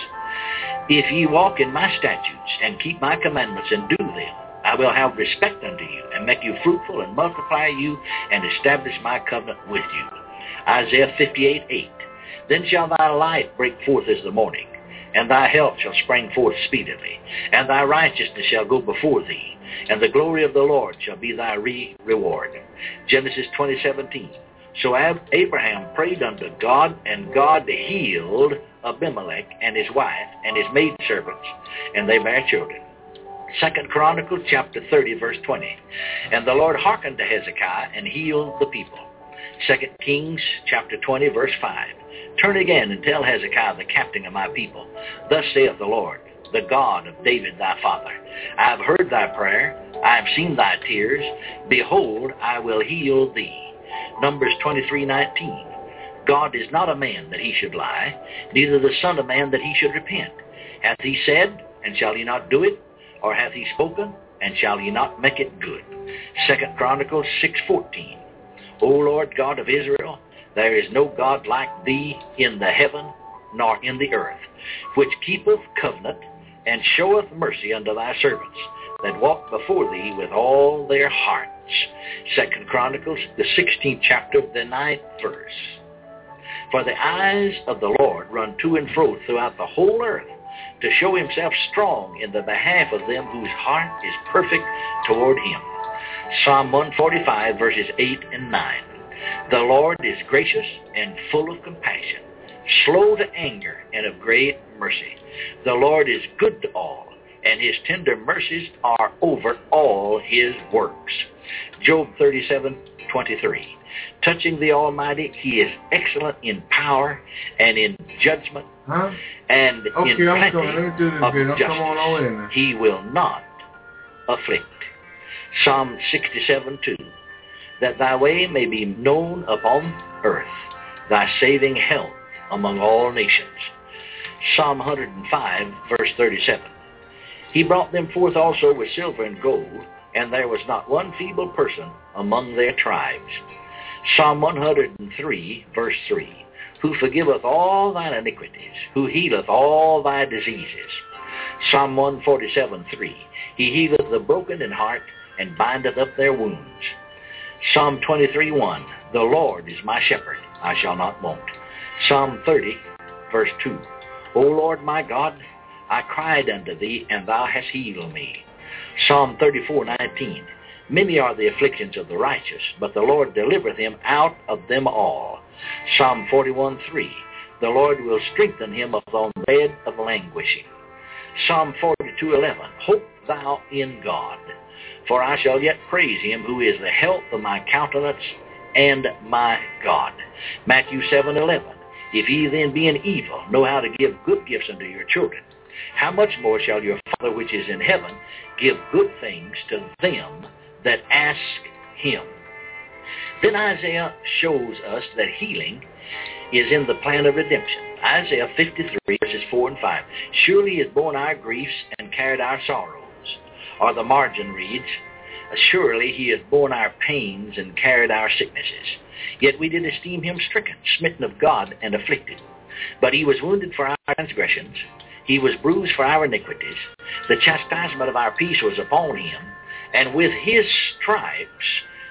verse. If ye walk in my statutes, and keep my commandments, and do them, I will have respect unto you, and make you fruitful, and multiply you, and establish my covenant with you. Isaiah fifty-eight eight. Then shall thy light break forth as the morning, and thy health shall spring forth speedily, and thy righteousness shall go before thee, and the glory of the Lord shall be thy re- reward. Genesis twenty seventeen. So Abraham prayed unto God, and God healed Abimelech and his wife and his maidservants, and they bare children. Second Chronicles chapter thirty, verse twenty. And the Lord hearkened to Hezekiah and healed the people. Second Kings chapter twenty, verse five. Turn again and tell Hezekiah the captain of my people, thus saith the Lord, the God of David thy father, I have heard thy prayer, I have seen thy tears, behold, I will heal thee. Numbers twenty-three nineteen. God is not a man that he should lie, neither the son of man that he should repent. Hath he said, and shall he not do it? Or hath he spoken, and shall he not make it good? Second Chronicles six fourteen. O Lord God of Israel, there is no God like thee in the heaven nor in the earth, which keepeth covenant and showeth mercy unto thy servants, that walk before thee with all their hearts. Second Chronicles, the sixteenth chapter, the ninth verse. For the eyes of the Lord run to and fro throughout the whole earth, to show himself strong in the behalf of them whose heart is perfect toward him. Psalm one forty-five, verses eight and nine. The Lord is gracious and full of compassion, slow to anger and of great mercy. The Lord is good to all, and his tender mercies are over all his works. Job thirty-seven twenty-three. touching the Almighty. He is excellent in power and in judgment huh? and okay, in I'm plenty coming. Let me do this of bit. justice. Come on over in there. He will not afflict. Psalm sixty-seven two. That thy way may be known upon earth, thy saving health among all nations. Psalm one hundred five, verse thirty-seven. He brought them forth also with silver and gold, and there was not one feeble person among their tribes. Psalm one hundred three, verse three. Who forgiveth all thine iniquities, who healeth all thy diseases. Psalm one forty-seven, three. He healeth the broken in heart, and bindeth up their wounds. Psalm twenty-three, one. The Lord is my shepherd, I shall not want. Psalm thirty, verse two. O Lord my God, I cried unto thee, and thou hast healed me. Psalm thirty-four, nineteen. Many are the afflictions of the righteous, but the Lord delivereth him out of them all. Psalm forty-one, three. The Lord will strengthen him upon the bed of languishing. Psalm forty-two, eleven. Hope thou in God, for I shall yet praise him who is the health of my countenance and my God. Matthew seven, eleven. If ye then, being evil, know how to give good gifts unto your children, how much more shall your Father which is in heaven give good things to them that ask him? Then Isaiah shows us that healing is in the plan of redemption. Isaiah fifty-three, verses four and five. Surely he has borne our griefs and carried our sorrows. Or the margin reads, surely he has borne our pains and carried our sicknesses. Yet we did esteem him stricken, smitten of God, and afflicted. But he was wounded for our transgressions. He was bruised for our iniquities. The chastisement of our peace was upon him, and with his stripes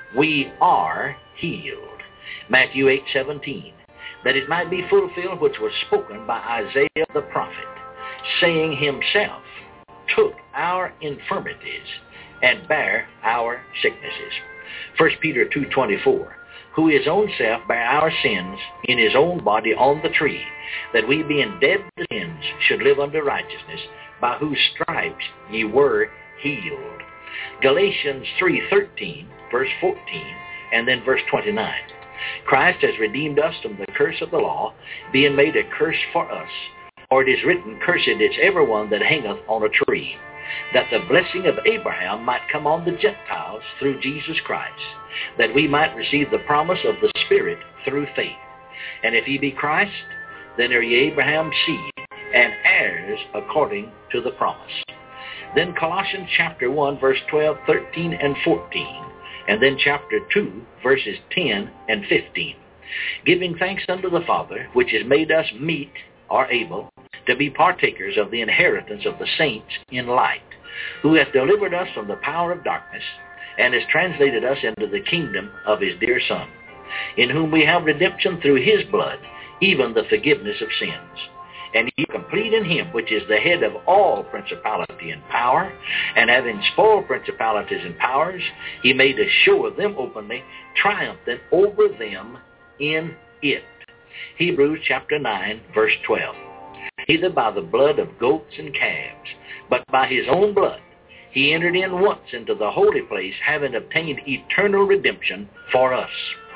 we are healed. Matthew eight, seventeen. That it might be fulfilled which was spoken by Isaiah the prophet, saying, himself took our infirmities and bare our sicknesses. First Peter two, twenty-four. Who his own self bare our sins in his own body on the tree, that we being dead to sins should live unto righteousness, by whose stripes ye were healed. Galatians three, thirteen, verse fourteen, and then verse twenty-nine. Christ has redeemed us from the curse of the law, being made a curse for us. For it is written, cursed is every one that hangeth on a tree, that the blessing of Abraham might come on the Gentiles through Jesus Christ, that we might receive the promise of the Spirit through faith. And if ye be Christ, then are ye Abraham's seed, and heirs according to the promise. Then Colossians chapter one, verse twelve, thirteen, and fourteen. And then chapter two, verses ten and fifteen. Giving thanks unto the Father, which has made us meet, or able, to be partakers of the inheritance of the saints in light, who hath delivered us from the power of darkness, and has translated us into the kingdom of his dear Son, in whom we have redemption through his blood, even the forgiveness of sins. And ye complete in him, which is the head of all principality and power, and having spoiled principalities and powers, he made a show of them openly, triumphing over them in it. Hebrews chapter nine, verse twelve. Neither by the blood of goats and calves, but by his own blood he entered in once into the holy place, having obtained eternal redemption for us.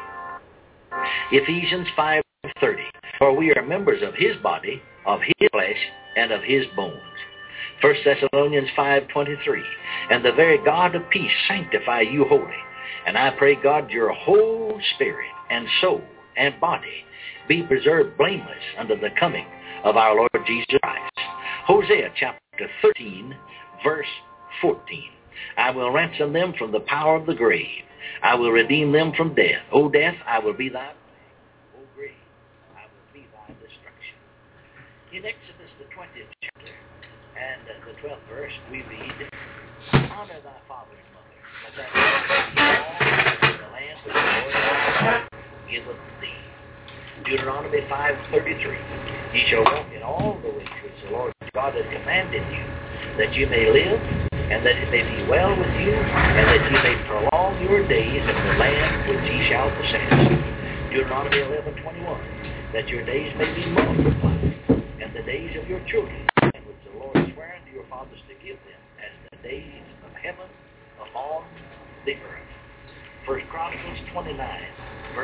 Ephesians five, thirty. For we are members of his body, of his flesh, and of his bones. First Thessalonians five, twenty-three. And the very God of peace sanctify you wholly. And I pray God your whole spirit and soul and body be preserved blameless unto the coming of our Lord Jesus Christ. Hosea chapter thirteen, verse fourteen. I will ransom them from the power of the grave. I will redeem them from death. O death, I will be thy plague. O grave, I will be thy destruction. In Exodus the twentieth chapter and the twelfth verse, we read, honor thy father and mother, that thou mayest be all in the land which the Lord thy God giveth thee. Deuteronomy five, thirty-three. Ye shall walk in all the ways which the Lord God hath commanded you, that you may live, and that it may be well with you, and that you may prolong your days in the land which ye shall possess. Deuteronomy eleven, twenty-one. That your days may be multiplied, and the days of your children, which the Lord sware unto your fathers to give them, as the days of heaven upon the earth. First Chronicles twenty-nine, verse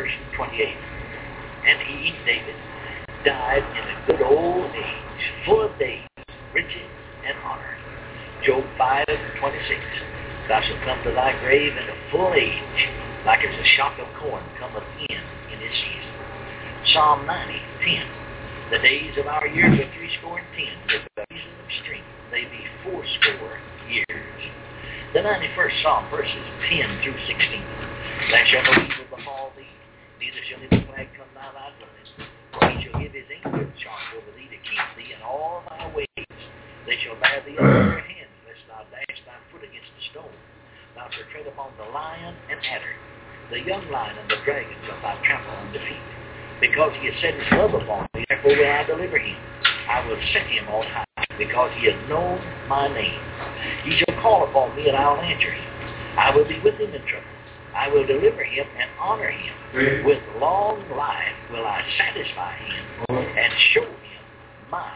verse twenty-eight. And he, David, died in a good old age, full of days, riches, and honor. Job five twenty-six. Thou shalt come to thy grave in a full age, like as a shock of corn cometh in in his season. Psalm ninety ten. The days of our years are threescore and ten, with the reason of strength they be fourscore years. The ninety-first Psalm, verses ten through sixteen. Thou shalt no evil befall thee, neither shall any plague come nigh thy dwelling. For he shall give his angels charge over thee to keep thee in all thy ways. They shall bear thee up in their hands, lest thou dash thy foot against a stone. Thou shalt tread upon the lion and adder. The young lion and the dragon shalt thou trample under feet. Because he has set his love upon me, therefore will I deliver him. I will set him on high, because he has known my name. He shall call upon me, and I will answer him. I will be with him in trouble. I will deliver him and honor him. With long life will I satisfy him and show him my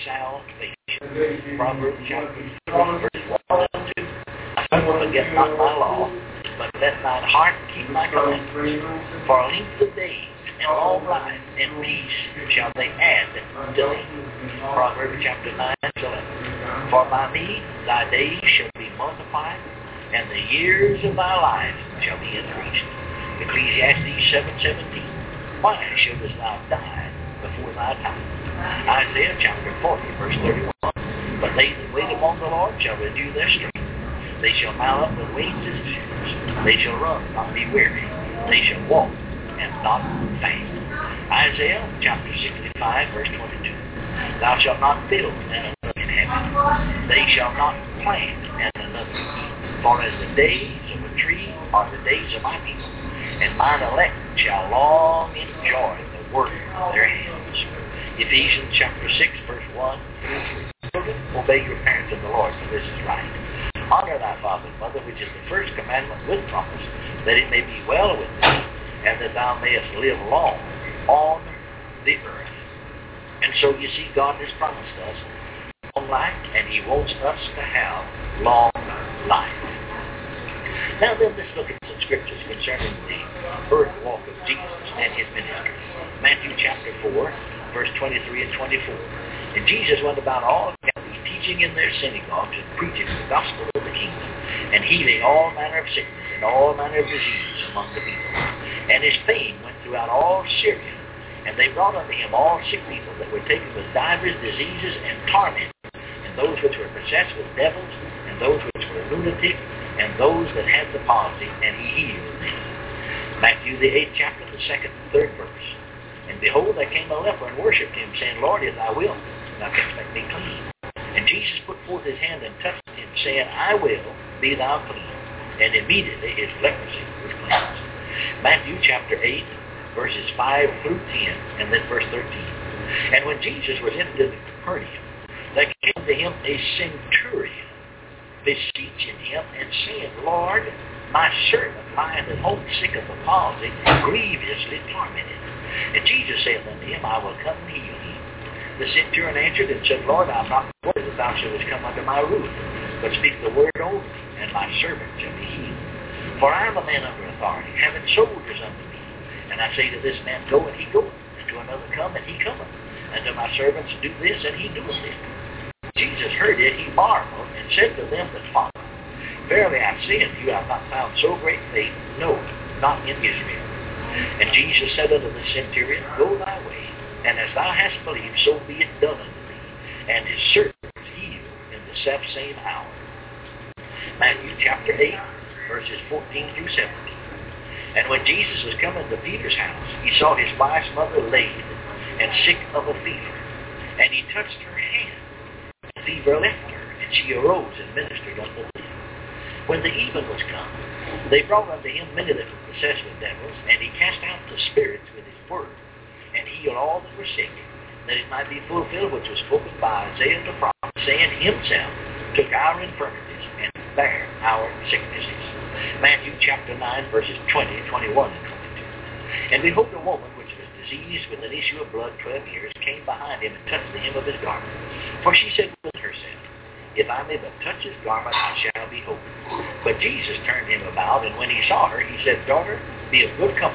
salvation. Proverbs chapter four, verse one and two. I will forget not my law, but let thine heart keep my commandments. For length of days and long life and peace shall they add unto thee. Proverbs chapter nine, verse eleven. For by me thy days shall be multiplied, and the years of thy life shall be increased. Ecclesiastes seven seventeen. Why shouldest thou die before thy time? Isaiah chapter forty, verse thirty-one. But they that wait upon the Lord shall renew their strength. They shall mount up with wings as eagles. They shall run, not be weary. They shall walk, and not faint. Isaiah chapter sixty-five, verse twenty-two. Thou shalt not build, and another inhabit. They shall not plant, and another eat. For as the days of a tree are the days of my people, and mine elect shall long enjoy the work of their hands. Ephesians chapter six, verse one through three. Children, obey your parents in the Lord, for this is right. Honor thy father and mother, which is the first commandment with promise, that it may be well with thee, and that thou mayest live long on the earth. And so you see, God has promised us long life, and he wants us to have long life. Now then, let's look at some scriptures concerning the earth walk of Jesus and his ministry. Matthew chapter four, verse twenty-three and twenty-four. And Jesus went about all Galilee, teaching in their synagogues and preaching the gospel of the kingdom, and healing all manner of sickness and all manner of diseases among the people. And his fame went throughout all Syria, and they brought unto him all sick people that were taken with divers diseases and tormented, and those which were possessed with devils, and those which were lunatic, and those that had the palsy, and he healed them. Matthew the eighth chapter, the second and third verse. And behold, there came a leper and worshipped him, saying, Lord, if thou wilt, thou canst make me clean. And Jesus put forth his hand and touched him, saying, I will, be thou clean. And immediately his leprosy was cleansed. Matthew chapter eight, verses five through ten, and then verse thirteen. And when Jesus was entered into Capernaum, there came to him a centurion, beseeching him, and saying, Lord, my servant lieth at home sick of the palsy, grievously tormented. And Jesus said unto him, I will come and heal him. The centurion answered and said, Lord, I am not worthy that thou shouldest come under my roof, but speak the word only, and my servant shall be healed. For I am a man under authority, having soldiers under me. And I say to this man, go, and he goeth, and to another, come, and he cometh, and to my servants, do this, and he doeth it. Jesus heard it, he marveled, and said to them that followed, Verily I say unto you, I have not found so great faith, no, not in Israel. And Jesus said unto the centurion, Go thy way, and as thou hast believed, so be it done unto thee. And his servant was healed in the selfsame hour. Matthew chapter eight, verses fourteen through seventeen. And when Jesus was coming to Peter's house, he saw his wife's mother laid and sick of a fever. And he touched her hand. The fever left her, and she arose and ministered unto them. When the even was come, they brought unto him many that were possessed with devils, and he cast out the spirits with his word, and healed all that were sick, that it might be fulfilled which was spoken by Isaiah the prophet, saying, Himself took our infirmities and bare our sicknesses. Matthew chapter nine, verses twenty, twenty-one, and twenty-two. And behold, a woman which was diseased with an issue of blood twelve years came behind him and touched the hem of his garment. For she said within herself, If I may but touch his garment, I shall be whole. But Jesus turned him about, and when he saw her, he said, Daughter, be of good comfort.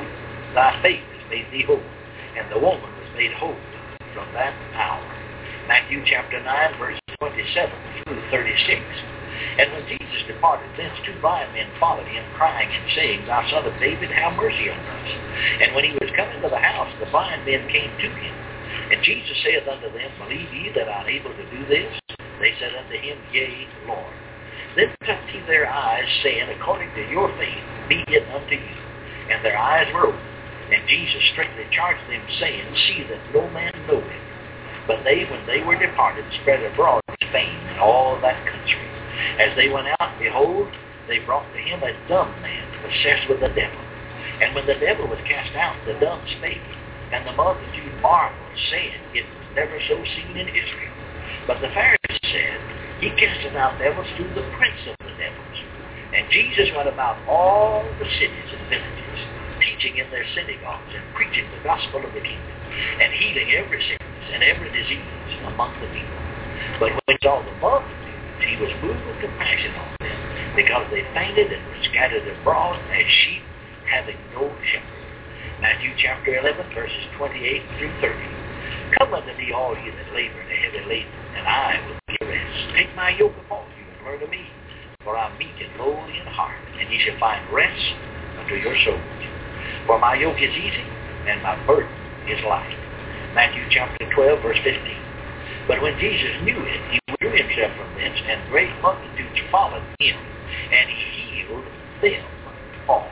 thy faith has made thee whole. And the woman was made whole from that hour. Matthew chapter nine, verses twenty-seven through thirty-six. And when Jesus departed thence, two blind men followed him, crying and saying, Thou son of David, have mercy on us. And when he was come into the house, the blind men came to him. And Jesus saith unto them, Believe ye that I am able to do this? They said unto him, Yea, Lord. Then touched he their eyes, saying, According to your faith be it unto you. And their eyes were opened. And Jesus strictly charged them, saying, See that no man know him. But they, when they were departed, spread abroad his fame in all that country. As they went out, behold, they brought to him a dumb man, possessed with the devil. And when the devil was cast out, the dumb spake. And the multitude marveled, saying, It was never so seen in Israel. But the Pharisees said, He casteth out devils through the prince of the devils. And Jesus went about all the cities and villages, teaching in their synagogues, and preaching the gospel of the kingdom, and healing every sickness and every disease among the people. But when he saw the multitudes, he was moved with compassion on them, because they fainted and were scattered abroad as sheep having no shepherd. Matthew chapter eleven, verses twenty-eight through thirty. Come unto me, all ye that labor and are heavy laden, and I will give you rest. Take my yoke upon you, and learn of me, for I am meek and lowly in heart, and ye shall find rest unto your souls. For my yoke is easy, and my burden is light. Matthew chapter twelve, verse fifteen. But when Jesus knew it, he withdrew himself from thence, and great multitudes followed him, and he healed them all.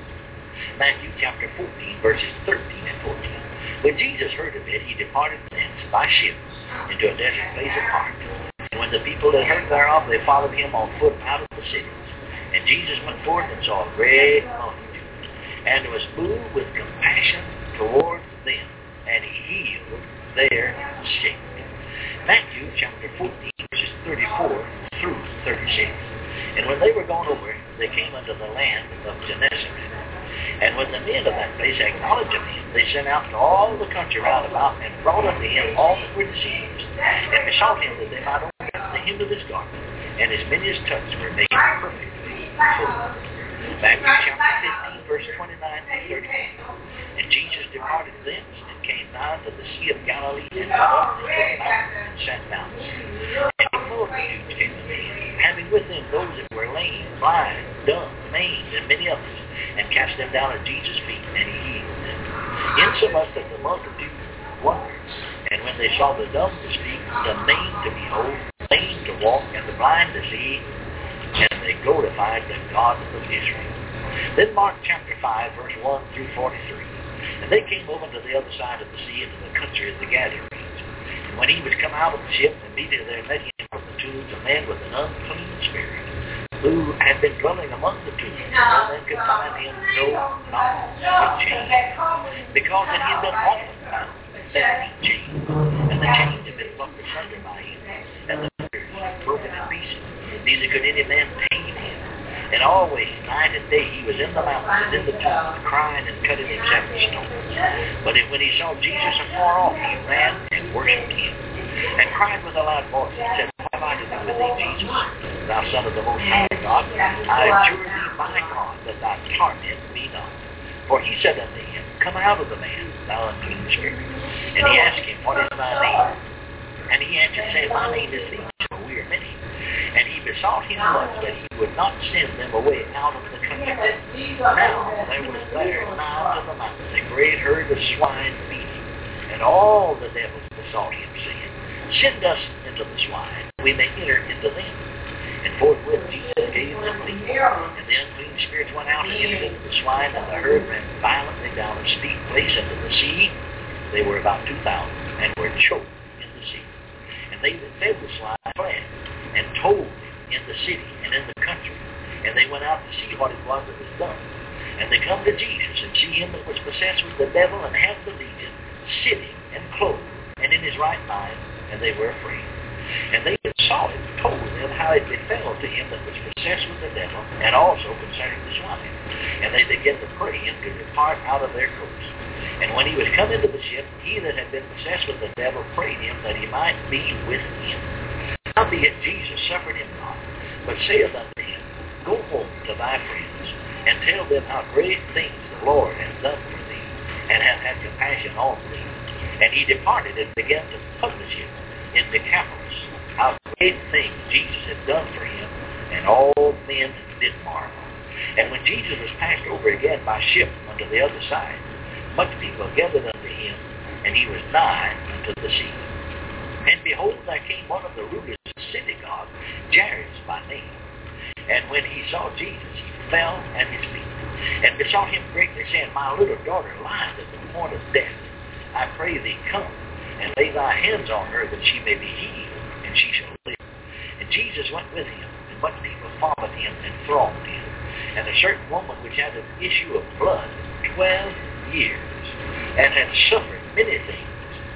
Matthew chapter fourteen, verses thirteen and fourteen. When Jesus heard of it, he departed thence by ship into a desert place apart. And when the people had heard thereof, they followed him on foot out of the cities. And Jesus went forth and saw a great multitude, and was moved with compassion toward them, and he healed their sick. Matthew chapter fourteen, verses thirty-four through thirty-six. And when they were gone over, they came unto the land of Gennesaret. And when the men of that place acknowledged him, they sent out to all the country round about, and brought unto him all that were diseased, and besought him that they might open the hem of his garment. And as many as touched were made perfectly whole. Matthew chapter fifteen, verse twenty-nine to thirty-one. And Jesus departed thence, and came nigh to the Sea of Galilee, and went up into the mountains, and sat down. And the multitudes came unto him, having with them those that were lame, blind, dumb, maimed, and many others, and cast them down at Jesus' feet, and he healed them. Insomuch that the multitude wondered. And when they saw the dumb to speak, the maimed to behold, the lame to walk, and the blind to see, and they glorified the God of Israel. Then Mark chapter five, verse one through forty-three. And they came over to the other side of the sea, into the country of the Gadarenes. And when he was come out of the ship, immediately there met him from the tombs a man with an unclean spirit, who had been dwelling among the tombs, and no man could find him, no, not with chains, because that he had been often found, set in chains, and the chains had been plucked asunder by him, and the fetters broken in pieces. Neither could any man tame him. And always, night and day, he was in the mountains and in the tombs, crying and cutting himself with stones. But when he saw Jesus afar off, he ran and worshipped him, and cried with a loud voice, and said, What have I to do with thee, Jesus, thou Son of the Most High God? I adjure thee by God that thou torment me not. For he said unto him, Come out of the man, thou unclean spirit. And he asked him, What is thy name? And he answered, saying, My name is Legion, for we are many. And he besought him much that he would not send them away out of the country. Now there was there nigh to the mountain a great herd of swine feeding, and all the devils besought him, saying, Send us into the swine, we may enter into them. And forthwith Jesus gave them leave. And the unclean spirits went out and entered into the swine, and the herd ran violently down a steep place into the sea. They were about two thousand, and were choked in the sea. And they that fed the swine fled, and told in the city and in the country. And they went out to see what it was that was done. And they come to Jesus, and see him that was possessed with the devil, and had the legion, sitting and clothed, and in his right mind, and they were afraid. And they that saw it told them how it befell to him that was possessed with the devil, and also concerning the swine. And they began to pray him to depart out of their coasts. And when he was come into the ship, he that had been possessed with the devil prayed him that he might be with him. Howbeit Jesus suffered him not, but saith unto him, Go home to thy friends, and tell them how great things the Lord hath done for thee, and hath had compassion on thee. And he departed and began to publish it in Decapolis, how great things Jesus had done for him, and all men did marvel. And when Jesus was passed over again by ship unto the other side, much people gathered unto him, and he was nigh unto the sea. And behold, there came one of the rulers of the synagogue, Jairus by name. And when he saw Jesus, he fell at his feet, and besought him greatly, saying, My little daughter lieth at the point of death. I pray thee, come, and lay thy hands on her, that she may be healed, and she shall live. And Jesus went with him, and much people followed him and thronged him. And a certain woman which had an issue of blood twelve years, and had suffered many things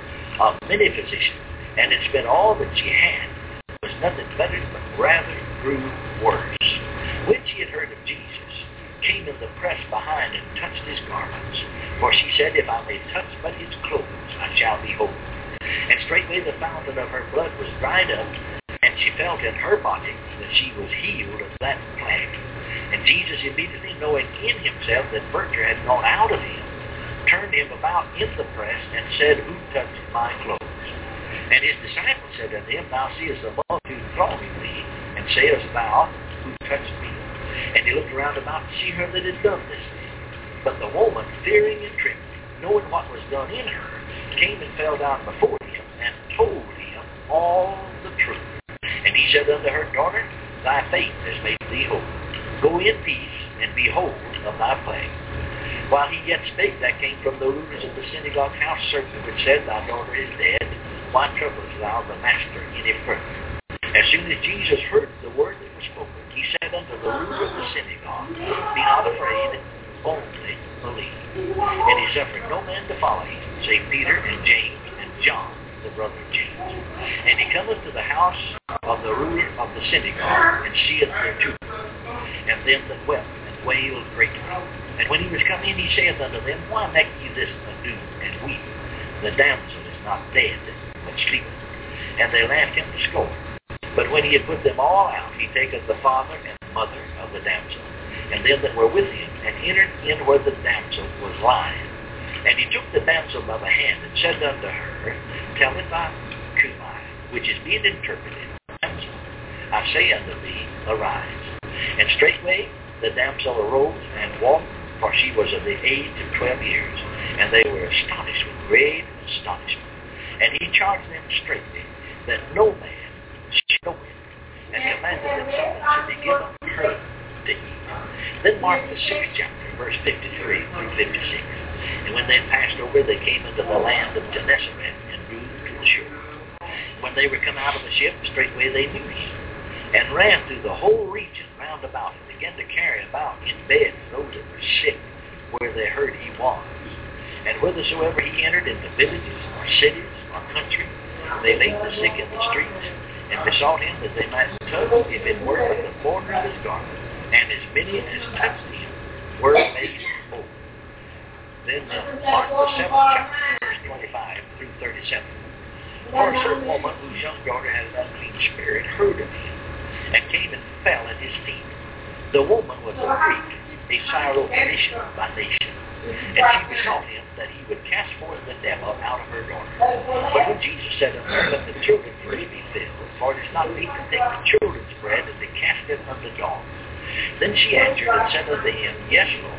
of many physicians, and had spent all that she had, was nothing better, but rather grew worse. When she had heard of Jesus, came in the press behind and touched his garments. For she said, If I may touch but his clothes, I shall be whole. And straightway the fountain of her blood was dried up, and she felt in her body that she was healed of that plague. And Jesus, immediately knowing in himself that virtue had gone out of him, turned him about in the press, and said, Who touched my clothes? And his disciples said unto him, Thou seest the multitude thronging thee, and sayest thou, Who touched me? And he looked around about to see her that had done this thing. But the woman, fearing and trembling, knowing what was done in her, came and fell down before him, and told him all the truth. And he said unto her, Daughter, thy faith has made thee whole. Go in peace, and be whole of thy plague. While he yet spake, there came from the rulers of the synagogue house certain which said, Thy daughter is dead. Why troublest thou the master any further? As soon as Jesus heard the word that was spoken, he said unto the ruler of the synagogue, Be not afraid, only believe. And he suffered no man to follow him, save Peter and James and John, the brother of James. And he cometh to the house of the ruler of the synagogue, and seeth their two, and them that wept and wailed greatly. And when he was come in, he saith unto them, Why make ye this ado and weep? The damsel is not dead, but sleepeth. And they laughed him to scorn. But when he had put them all out, he taketh the father and mother of the damsel, and them that were with him, and entered in where the damsel was lying. And he took the damsel by the hand, and said unto her, Talitha cumi, which is being interpreted, Damsel, I say unto thee, arise. And straightway the damsel arose and walked, for she was of the age of twelve years. And they were astonished with great astonishment. And he charged them straitly that no man should know it, and commanded that something should be given her to eat. Then mark the sixth chapter, verse fifty-three through fifty-six. And when they passed over, they came into the land of Gennesaret, and drew to the shore. When they were come out of the ship, straightway they knew him, and ran through the whole region round about, and began to carry about in beds those that were sick, where they heard he was. And whithersoever he entered, into villages, or cities, or country, they laid the sick in the streets, and besought him that they might touch, if it were but the border of his garment. And as many as touched him were made whole. Then uh, mark the seventh chapter, verse twenty-five through thirty-seven. For a certain woman whose young daughter had an unclean spirit heard of him, and came and fell at his feet. The woman was a Greek, a Syrophoenician by nation, and she besought him that he would cast forth the devil out of her daughter. But when Jesus said unto her, Let the children's bread be filled, for it is not meet to take the children's bread and to cast it unto dogs. Then she answered and said unto him, Yes, Lord.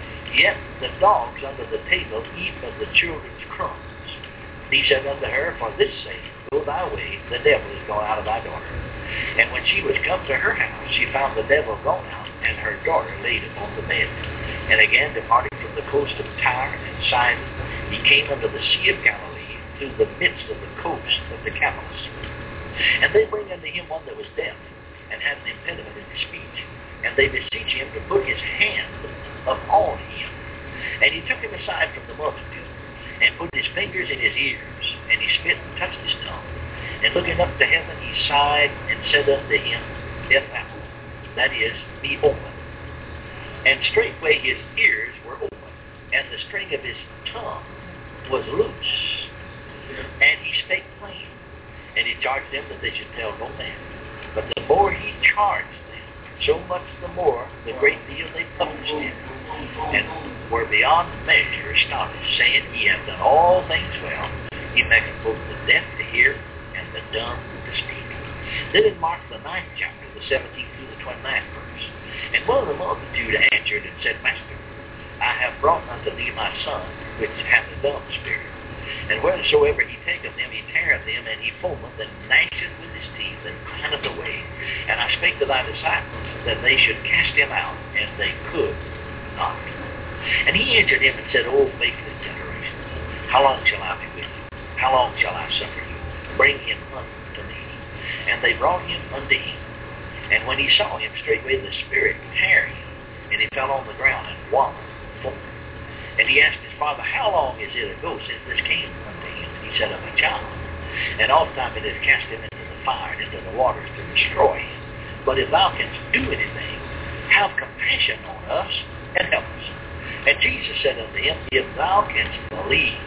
Yet the dogs under the table eat of the children's crumbs. And he said unto her, For this sake, go thy way, the devil is gone out of thy daughter. And when she was come to her house, she found the devil gone out, and her daughter laid upon the bed. And again, departing from the coast of Tyre and Sidon, he came unto the Sea of Galilee, through the midst of the coast of the Decapolis. And they bring unto him one that was deaf, and had an impediment in his speech. And they beseech him to put his hand upon him. And he took him aside from the multitude, and put his fingers in his ears, and he spit and touched his tongue. And looking up to heaven, he sighed, and said unto him, Ephphatha, that is, be open. And straightway his ears were open, and the string of his tongue was loose. And he spake plain, and he charged them that they should tell no man. But the more he charged them, so much the more the great deal they published him, and were beyond measure astonished, saying, He hath done all things well. He maketh both the deaf to hear and the dumb to speak. Then in Mark the ninth chapter, the seventeenth through the twenty-ninth verse, and one of the multitude answered and said, Master, I have brought unto thee my son, which hath a dumb spirit. And whensoever he taketh them, he teareth them, and he foameth, and gnasheth with his teeth, and pineth away. And I spake to thy disciples that they should cast him out, and they could not. And he answered him and said, O faithless generation, how long shall I be with you? How long shall I suffer you? Bring him unto me. And they brought him unto him. And when he saw him, straightway the spirit tear him, and he fell on the ground and wallowed, foaming. And he asked his father, How long is it ago since this came unto him? And he said, Of a child. And oftentimes it has cast him into the fire and into the waters to destroy him. But if thou canst do anything, have compassion on us and help us. And Jesus said unto him, If thou canst believe,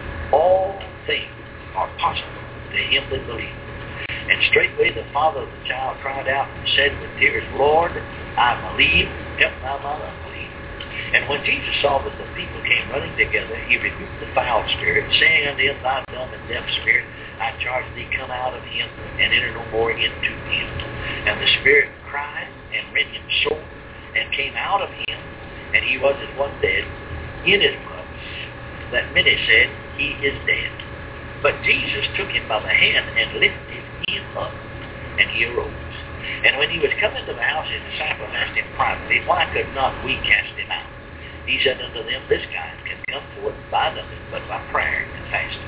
all things are possible to him that believeth. And straightway the father of the child cried out and said with tears, Lord, I believe, help thou my unbelief. And when Jesus saw that the people came running together, he rebuked the foul spirit, saying unto him, Thou dumb and deaf spirit, I charge thee, come out of him, and enter no more into him. And the spirit cried and rent him sore, and came out of him, and he was as one dead, inasmuch that many said, He is dead. But Jesus took him by the hand and lifted him up, and he arose. And when he was come into the house, his disciples asked him privately, Why could not we cast him out? He said unto them, This kind can come forth by nothing but by prayer and fasting.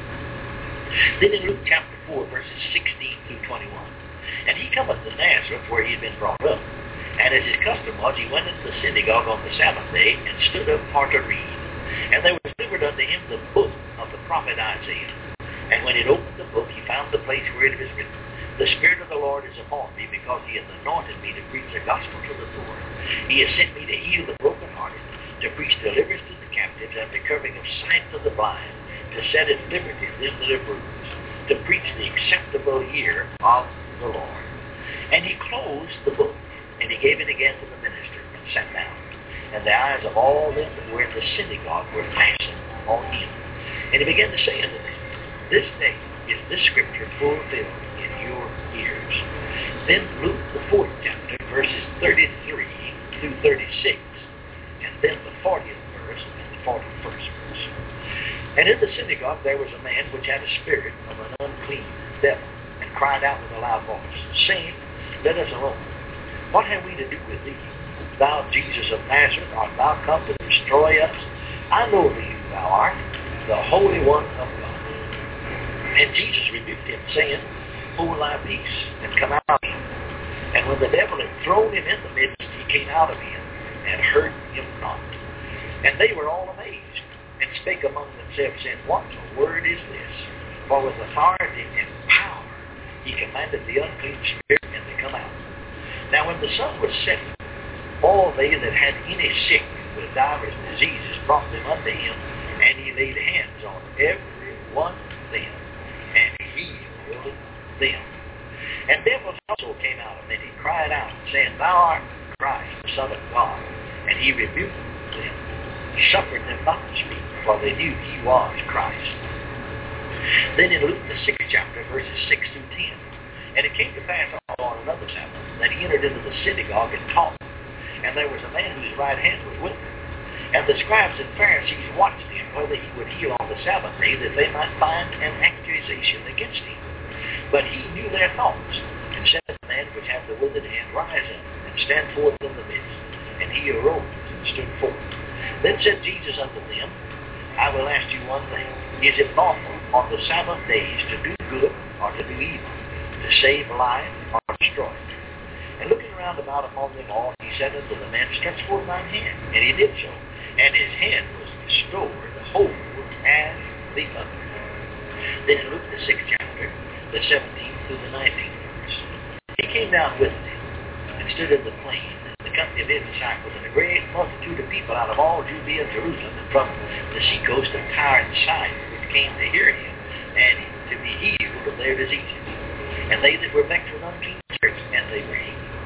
Then in Luke chapter four, verses sixteen through twenty-one, And he cometh to Nazareth, where he had been brought up. And as his custom was, he went into the synagogue on the Sabbath day, and stood up for to read. And there was delivered unto him the book of the prophet Isaiah. And when he opened the book, he found the place where it was written, The Spirit of the Lord is upon me, because he hath anointed me to preach the gospel to the poor. He has sent me to heal the brokenhearted, to preach deliverance to the captives, and recovering of sight to the blind, to set at liberty them that are bruised, to preach the acceptable year of the Lord. And he closed the book, and he gave it again to the minister, and sat down. And the eyes of all them that were in the synagogue were fastened on him. And he began to say unto them, This day is this scripture fulfilled in your ears. Then Luke the fourth chapter, verses thirty-three through thirty-six, and then the fortieth verse and the forty-first verse. And in the synagogue there was a man which had a spirit of an unclean devil, and cried out with a loud voice, saying, Let us alone. What have we to do with thee, thou Jesus of Nazareth? Art thou come to destroy us? I know thee who thou art, the Holy One of God. And Jesus rebuked him, saying, Hold thy peace, and come out of him. And when the devil had thrown him in the midst, he came out of him, and hurt him not. And they were all amazed, and spake among themselves, saying, What word is this? For with authority and power he commanded the unclean spirit, and they come out. Now when the sun was setting, all they that had any sick with divers diseases brought them unto him, and he laid hands on every one of them, and healed them. And devils also came out of many, cried out, saying, Thou art Christ, the Son of God. And he rebuked them, suffered them not to speak, for they knew he was Christ. Then in Luke the sixth chapter, verses six through ten, And it came to pass on another Sabbath, that he entered into the synagogue and taught. And there was a man whose right hand was with him. And the scribes and Pharisees watched him, whether he would heal on the Sabbath day, that they might find an accusation against him. But he knew their thoughts, and said to the man which had the withered hand, Rise up, and stand forth in the midst. And he arose and stood forth. Then said Jesus unto them, I will ask you one thing. Is it lawful on the Sabbath days to do good or to do evil, to save life or destroy it? And looking round about upon them all, he said unto the man, Stretch forth thine hand. And he did so. And his hand was restored, whole as the other. Then in Luke the sixth chapter, the seventeenth through the nineteenth verse, he came down with them, and stood in the plain, and the company of his disciples, and a great multitude of people out of all Judea and Jerusalem, and from the seacoast of Tyre and Sidon, which came to hear him, and to be healed of their diseases. And they that were vexed with unclean spirits, and they were healed.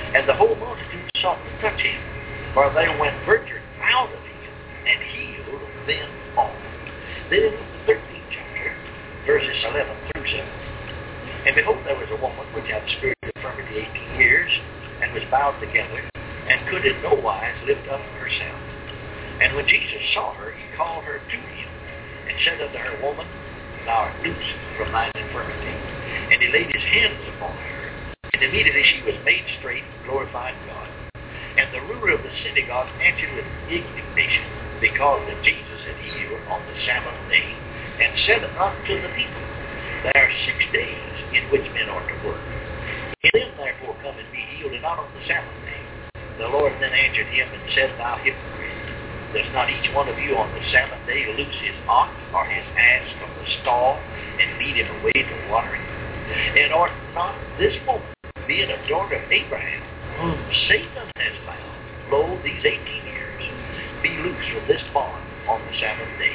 And the whole multitude sought to touch him, for there went virtue out of him, and healed them all. Then in the thirteenth chapter, verses eleven through seven. And behold, there was a woman which had the spirit of infirmity eighteen years, and was bowed together, and could in no wise lift up herself. And when Jesus saw her, he called her to him, and said unto her, Woman, thou art loosed from thine infirmity. And he laid his hands upon her, and immediately she was made straight and glorified God. And the ruler of the synagogue answered with indignation, because that Jesus had healed on the Sabbath day, and said unto the people, There are six days in which men ought to work. And them therefore come and be healed, and not on the Sabbath day. The Lord then answered him and said, Thou hypocrite, does not each one of you on the Sabbath day loose his ox or his ass from the stall, and lead him away to watering? And ought not this woman, being a daughter of Abraham, whom Satan has bound, lo, these eighteen years, be loose from this bond on the Sabbath day?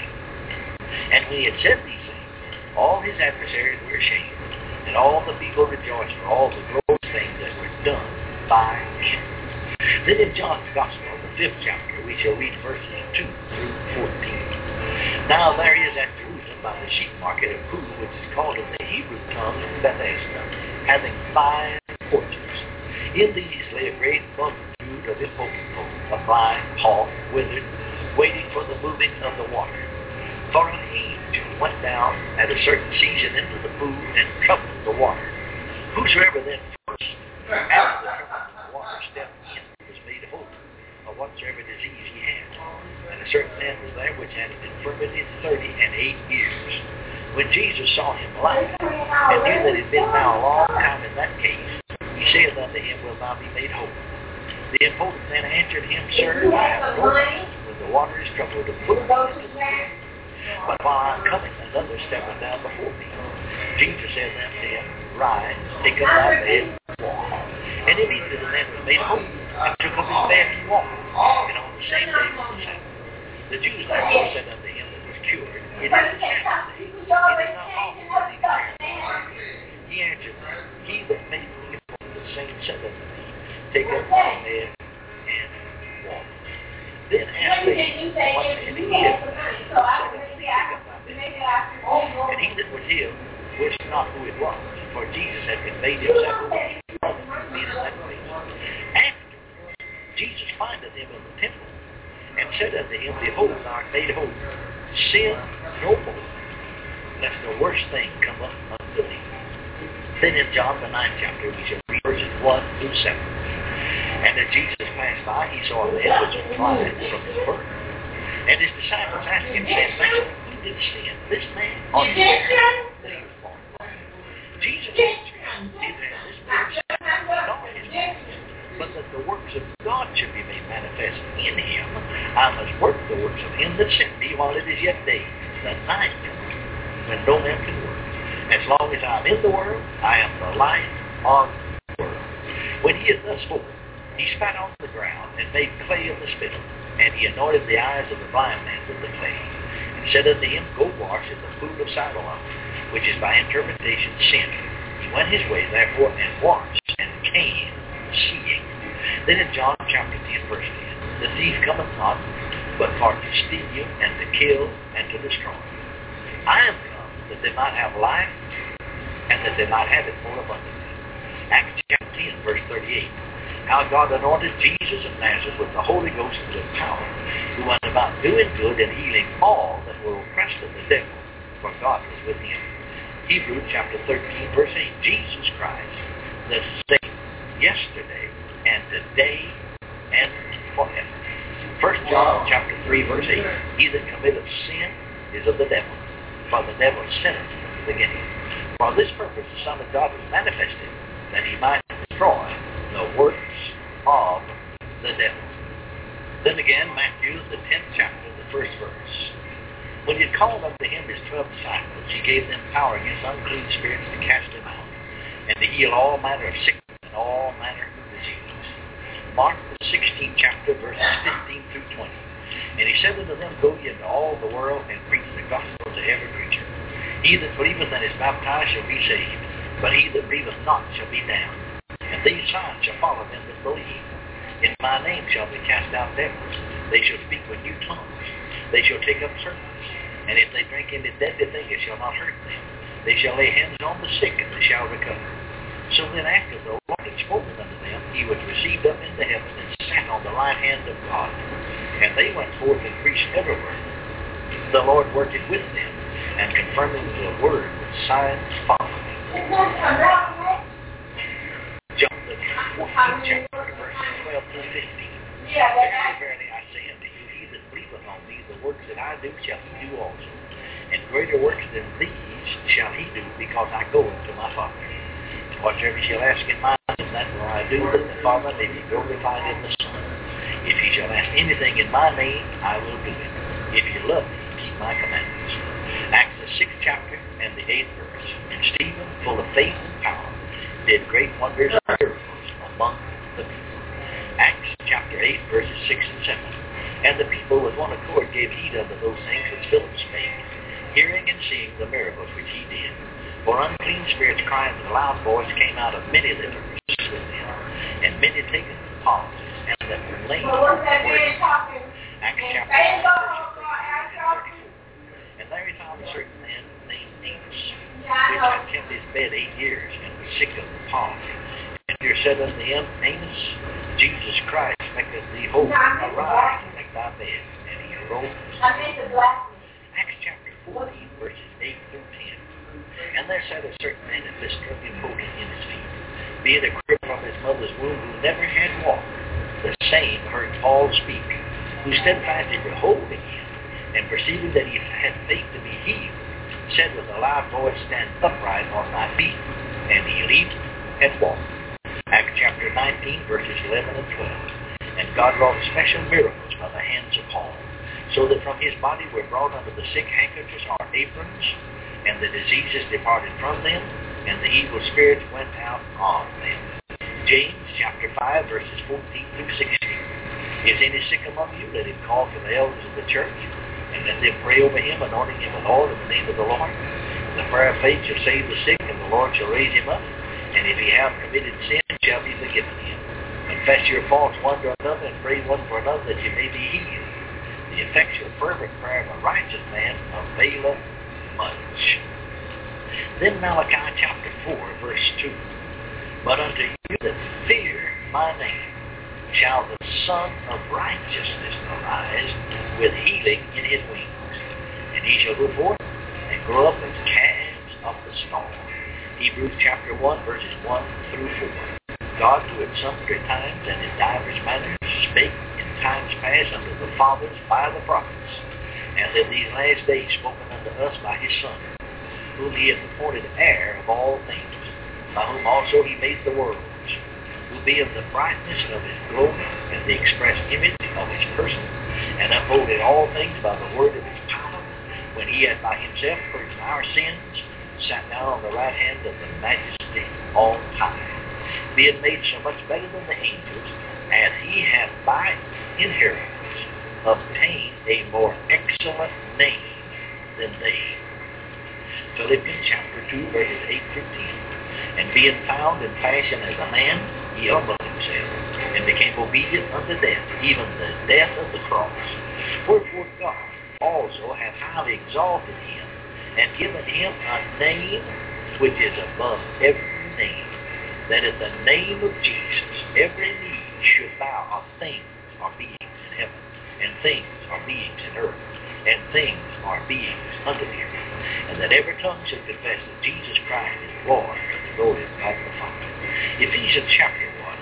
And when he had said these things, all his adversaries were ashamed, and all the people rejoiced for all the glorious things that were done by him. Then in John's Gospel, the fifth chapter, we shall read verses two through fourteen. Now there is at Jerusalem by the sheep market a pool which is called in the Hebrew tongue Bethesda, having five porches. In these lay a great multitude of impotent folk, a blind, halt, withered, waiting for the moving of the water. For an angel went down at a certain season into the pool and troubled the water. Whosoever then first, after the troubling of the water, stepped in, was made whole of whatsoever disease he had. And a certain man was there which had an infirmity thirty and eight years. When Jesus saw him lying, and knew that he had been now a long time in that case, he said unto him, Wilt thou be made whole? The impotent man answered him, Sir, I have no man, when the water is troubled, to put me into the pool. But while I am coming, another steppeth down before me. Jesus said unto him, Rise, take up thy bed, and walk. And immediately the man was made whole, and took up his bed and walked. And on the same day was the Sabbath. The Jews therefore said unto him that was cured, It is the Sabbath day. It is not lawful for thee to tarry. He answered them, He that made me whole, the same said unto me, Take up thy bed and walk. Then asked they, What man he is? And he that was healed wist not who it was, for Jesus had conveyed himself being in that place. After Jesus findeth him in the temple, and said unto him, Behold, thou art made whole. Sin no more, lest the worst thing come up unto thee. Then in John the ninth chapter we shall read verses one through seven. And as Jesus passed by, he saw a man which was blind from his birth. And his disciples asked him, saying, Master, who did sin, this man or his parents, that he was born blind? Jesus answered, Neither has this man sinned, nor his parents, but that the works of God should be made manifest in him. I must work the works of him that sent me while it is yet day. The night cometh, when no man can work. As long as I am in the world, I am the light of the world. When he had thus spoken, he spat on the ground and made clay of the spittle, and he anointed the eyes of the blind man with the clay, and said unto him, Go wash in the pool of Siloam, which is by interpretation sin. He went his way therefore and washed, and came seeing. Then in John chapter ten, verse ten, the thief cometh not, but for to steal you, and to kill, and to destroy. I am come that they might have life, and that they might have it more abundantly. Acts chapter ten, verse thirty-eight. How God anointed Jesus of Nazareth with the Holy Ghost and with power, who went about doing good and healing all that were oppressed of the devil, for God was with him. Hebrews chapter thirteen, verse eight. Jesus Christ, the same yesterday and today and forever. First John chapter three, verse eight. He that committeth sin is of the devil, for the devil sinneth from the beginning. For this purpose the Son of God was manifested, that he might destroy the works of the devil. Then again, Matthew, the tenth chapter, the first verse. When he had called unto him his twelve disciples, he gave them power against unclean spirits to cast them out, and to heal all manner of sickness and all manner of disease. Mark, the sixteenth chapter, verses fifteen through twenty. And he said unto them, Go ye into all the world, and preach the gospel to every creature. He that believeth and is baptized shall be saved, but he that believeth not shall be damned. And these signs shall follow them that believe. In my name shall they cast out devils. They shall speak with new tongues. They shall take up serpents. And if they drink any deadly thing, it shall not hurt them. They shall lay hands on the sick, and they shall recover. So then after the Lord had spoken unto them, he was received up into heaven and sat on the right hand of God. And they went forth and preached everywhere, the Lord working with them, and confirming the word with signs following. John the fourteenth chapter, verses twelve through fifteen. Verily, verily, I say unto you, he that believeth on me, the works that I do shall he do also. And greater works than these shall he do, because I go unto my Father. And whatsoever ye shall ask in my name, that will I do, that the Father may be glorified in the Son. If ye shall ask anything in my name, I will do it. If ye love me, keep my commandments. Acts the sixth chapter and the eighth verse. And Stephen, full of faith and power, did great wonders and miracles among the people. Acts chapter eight, verses six and seven. And the people with one accord gave heed unto those things which Philip spake, hearing and seeing the miracles which he did. For unclean spirits crying with a loud voice came out of many that were possessed with them, and many taken with palsy, and that were lame were healed. Acts chapter nine, verses thirty-four. And there he found a certain man named Amos, which had kept his bed eight years, and was sick of the palsy. And Peter said unto him, Amos, Jesus Christ maketh thee whole. Arise, and make thy bed. And he arose. Acts chapter fourteen, verses eight through ten. And there sat a certain man at Lystra, impotent in his feet, being a cripple from his mother's womb, who never had walked. The same heard Paul speak, who steadfastly beholding him, and perceiving that he had faith to be healed, said with a loud voice, Stand upright on thy feet. And he leaped and walked. Acts chapter nineteen, verses eleven and twelve. And God wrought special miracles by the hands of Paul, so that from his body were brought unto the sick handkerchiefs or aprons, and the diseases departed from them, and the evil spirits went out of them. James chapter five, verses fourteen through sixteen. Is any sick among you? Let him call for the elders of the church, and let them pray over him, anointing him with oil in the name of the Lord. The prayer of faith shall save the sick, and the Lord shall raise him up. And if he have committed sin, it shall be forgiven him. Confess your faults one to another, and pray one for another, that you may be healed. The effectual fervent prayer of a righteous man availeth much. Then Malachi chapter four, verse two. But unto you that fear my name shall the Son of Righteousness arise with healing in his wings. And he shall go forth and grow up as calves of the storm. Hebrews chapter one, verses one through four. God, who at sundry times and in divers manners spake in times past unto the fathers by the prophets, and in these last days spoken unto us by his Son, whom he hath appointed heir of all things, by whom also he made the worlds, who being the brightness of his glory and the express image of his person, and upholding all things by the word of his power, when he hath by himself purged our sins, sat down on the right hand of the Majesty on high, being made so much better than the angels, as he hath by inheritance obtained a more excellent name than they. Philippians chapter two, verses eight through ten. And being found in fashion as a man, he humbled himself, and became obedient unto death, even the death of the cross. Wherefore God also hath highly exalted him, and given him a name which is above every name, that at the name of Jesus every knee should bow of things or beings in heaven, and things or beings in earth, and things or beings under the earth, and that every tongue should confess that Jesus Christ is Lord, to the glory of God the Father. Ephesians chapter one,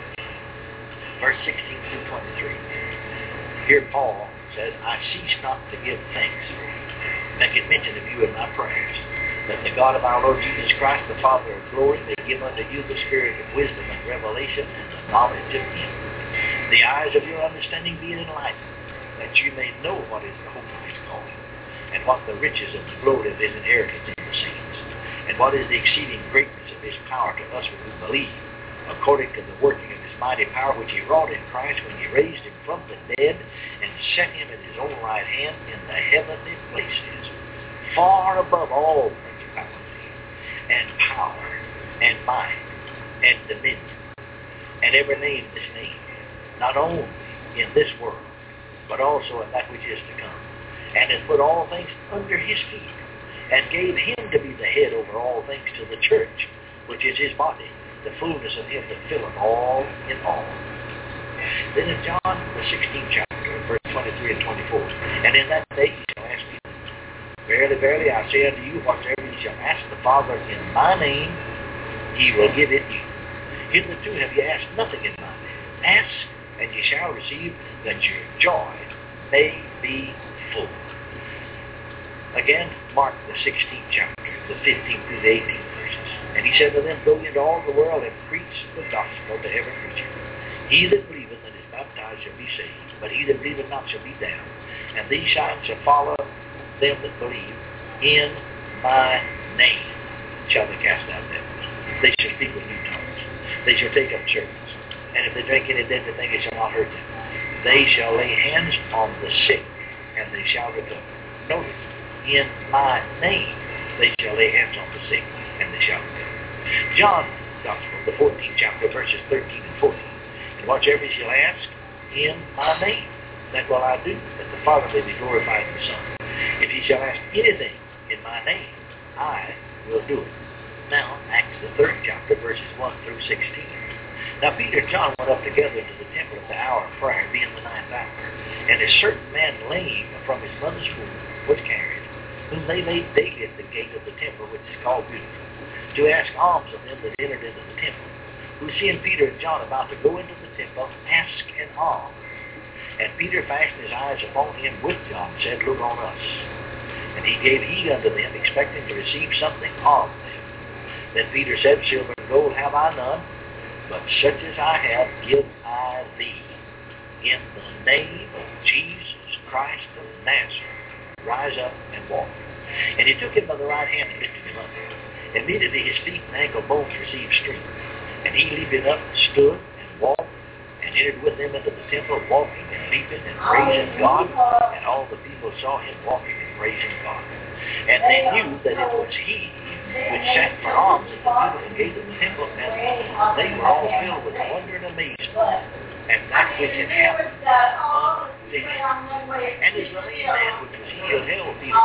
verse sixteen through twenty-three. Here Paul says, I cease not to give thanks for you, making mention of you in my prayers, that the God of our Lord Jesus Christ, the Father of glory, may give unto you the spirit of wisdom and revelation and the knowledge of him, the eyes of your understanding being enlightened, that you may know what is the hope of his calling, and what the riches of the glory of his inheritance in the saints, and what is the exceeding greatness of his power to us who believe, according to the working of his mighty power which he wrought in Christ when he raised him from the dead and set him at his own right hand in the heavenly places, far above all principality and power and might and dominion and every name is named, not only in this world, but also in that which is to come, and hath put all things under his feet, and gave him to be the head over all things to the church, which is his body, the fullness of him that filleth all in all. Then in John, the sixteenth chapter, verse twenty-three and twenty-four, and in that day he shall ask you, verily, verily, I say unto you, whatsoever ye shall ask the Father in my name, he will give it you. Hitherto have ye asked nothing in my name. Ask, and ye shall receive, that your joy may be full. Again, Mark the sixteenth chapter, the fifteenth through the eighteenth verses. And he said to them, go into all the world and preach the gospel to every creature. He that believeth and is baptized shall be saved, but he that believeth not shall be damned. And these signs shall follow them that believe. In my name shall they cast out devils. They shall speak with new tongues. They shall take up serpents. And if they drink any deadly thing, it shall not hurt them. They shall lay hands on the sick, and they shall recover. Notice, in my name they shall lay hands on the sick, and they shall recover. John Gospel, the fourteenth chapter, verses thirteen and fourteen. And whatsoever ye shall ask in my name, that will I do, that the Father may be glorified in the Son. If ye shall ask anything in my name, I will do it. Now, Acts the third chapter, verses one through sixteen. Now Peter and John went up together to the temple at the hour of prayer, being the ninth hour. And a certain man lame from his mother's womb was carried, whom they laid daily at the gate of the temple, which is called Beautiful, to ask alms of them that entered into the temple, who seeing Peter and John about to go into the temple, asked an alms. And Peter fastened his eyes upon him with John, and said, look on us. And he gave heed unto them, expecting to receive something of them. Then Peter said, silver and gold have I none, but such as I have give I thee. In the name of Jesus Christ of Nazareth, rise up and walk. And he took him by the right hand and lifted him up. Immediately his feet and ankle bones received strength. And he leaping up stood and walked, and entered with them into the temple, walking and leaping and praising God. And all the people saw him walking and praising God. And they knew that it was he which sat for alms at the beautiful gate of the temple, and they were all filled with wonder and amazement at that which had happened unto them. And as the lame man which was healed held Peter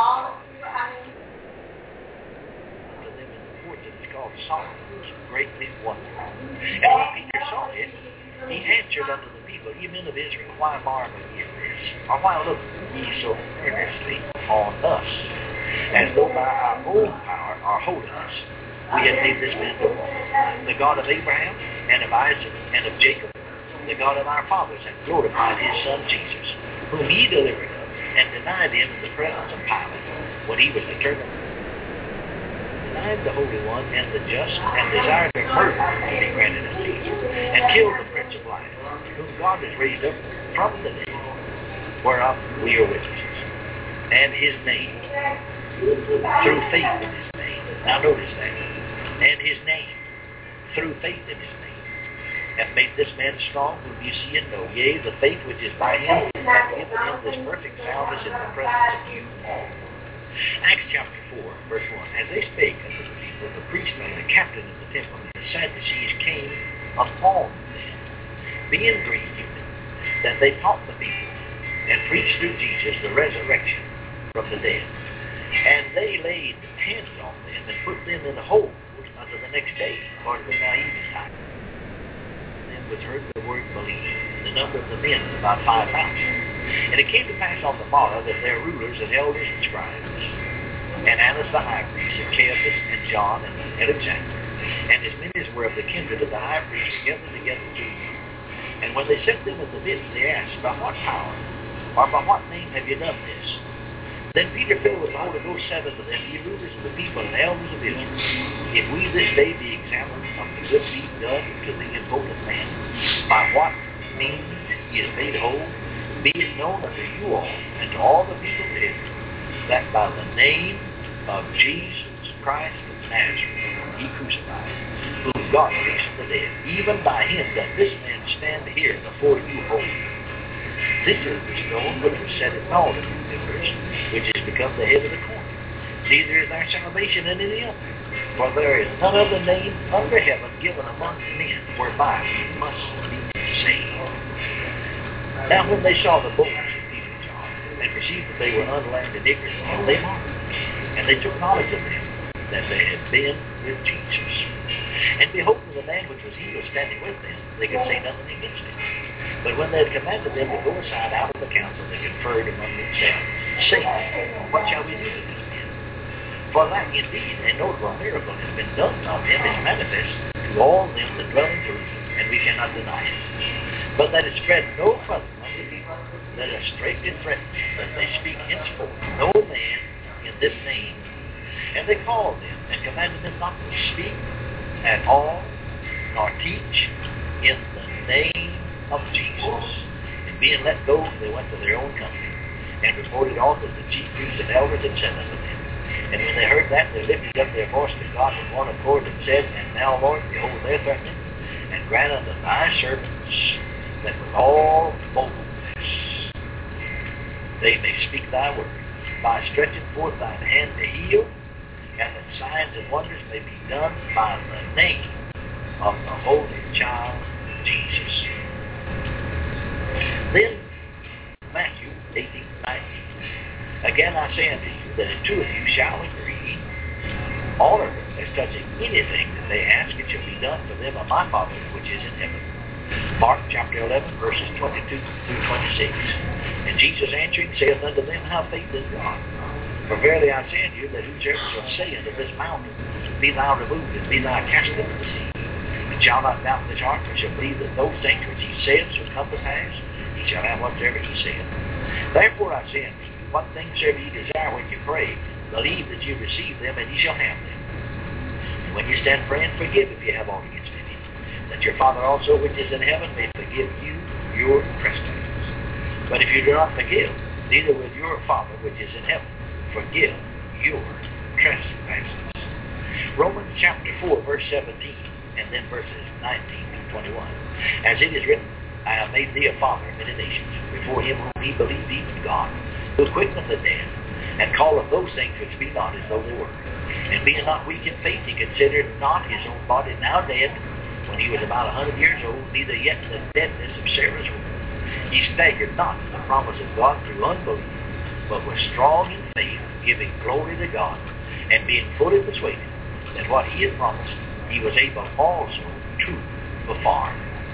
to them in the court that is called Solomon, was greatly wondered. And when Peter saw it, he answered unto the people, ye men of Israel, why marvel ye at this? Or why look ye so earnestly on us, as though by our own power or holiness we had made this man to walk? The God of Abraham, and of Isaac, and of Jacob, the God of our fathers, hath glorified his Son Jesus, whom he delivered up, and denied him in the presence of Pilate, when he was determined, denied the Holy One and the just, and desired a murder to be granted unto him, and killed the Prince of Life, whom God has raised up from the dead, whereof we are witnesses. And his name, through faith in his name. Now notice that. And his name, through faith in his name, hath made this man strong, whom you see and know. Yea, the faith which is by him hath given him this perfect soundness in the presence of you all. Acts chapter four, verse one. As they spake unto the people, the priest and the captain of the temple and the Sadducees came upon them, being grieved that they taught the people and preached through Jesus the resurrection from the dead. And they laid hands on them and put them in the hold until the next day, according to now evening time. Them which heard the word believed, the number of the men was about five thousand. And it came to pass on the morrow that their rulers and elders and scribes, and Annas the high priest, and Caiaphas, and John, and Alexander, and as many as were of the kindred of the high priest, gathered together to him. And when they set them at the midst, they asked, by what power, or by what name have you done this? Then Peter, filled with the Holy Ghost, said unto them, ye rulers of the people and elders of Israel, if we this day be examined of the good deed done to the impotent man, by what means he is made whole, be it known unto you all and to all the people of Israel, that by the name of Jesus Christ of Nazareth, ye crucified, whom God raised from the dead, even by him doth this man stand here before you whole. This is the stone which was set at Alden, which is become the head of the corner. Neither is there salvation in any other, For there is none other name under heaven given among men whereby we must be saved. Now when they saw the boldness of Peter and John, and perceived that they were unlearned and ignorant, they marveled, and they took knowledge of them, that they had been with Jesus. And behold, the man which was healed standing with them, they could say nothing against him. But when they had commanded them to go aside out of the council, they conferred among themselves, saying, What shall we do with these men? For that indeed a notable miracle has been done of them is manifest to all them that dwell in Jerusalem, and we cannot deny it. But that it spread no further among the people, let us straightly threaten them that they speak henceforth no man in this name. And they called them and commanded them not to speak at all, nor teach in the name of Jesus. And being let go, they went to their own company, and reported all that the chief priests and elders had said unto them. And when they heard that, they lifted up their voice to God with one accord, and said, And now, Lord, behold their threatening, and grant unto thy servants that with all boldness they may speak thy word, by stretching forth thine hand to heal, and that signs and wonders may be done by the name of the Holy Child, Jesus. Then, Matthew eighteen nineteen. Again I say unto you, that if two of you shall agree, all of them, as touching anything that they ask, it shall be done for them of my Father which is in heaven. Mark chapter eleven, verses twenty-two through twenty-six. And Jesus answering saith unto them, Have faith in God. For verily I say unto you, that whosoever shall say unto this mountain, Be thou removed, and be thou cast into the sea, and shall not doubt in his heart, but shall believe that those things which he saith shall come to pass, he shall have whatsoever he saith. Therefore I say unto you, what things soever ye desire when you pray, believe that you receive them, and ye shall have them. And when you stand praying, forgive if you have aught against any, that your Father also which is in heaven may forgive you your trespasses. But if you do not forgive, neither will your Father which is in heaven forgive your trespasses. Romans chapter four, verse seventeen, and then verses nineteen through twenty-one. As it is written, I have made thee a father of many nations, before him whom he believed, even God, who quickeneth the dead, and calleth those things which be not as though they were. And being not weak in faith, he considered not his own body now dead, when he was about a hundred years old, neither yet the deadness of Sarah's womb. He staggered not at the promise of God through unbelief, but was strong in faith, giving glory to God, and being fully persuaded that what he had promised, he was able also to perform.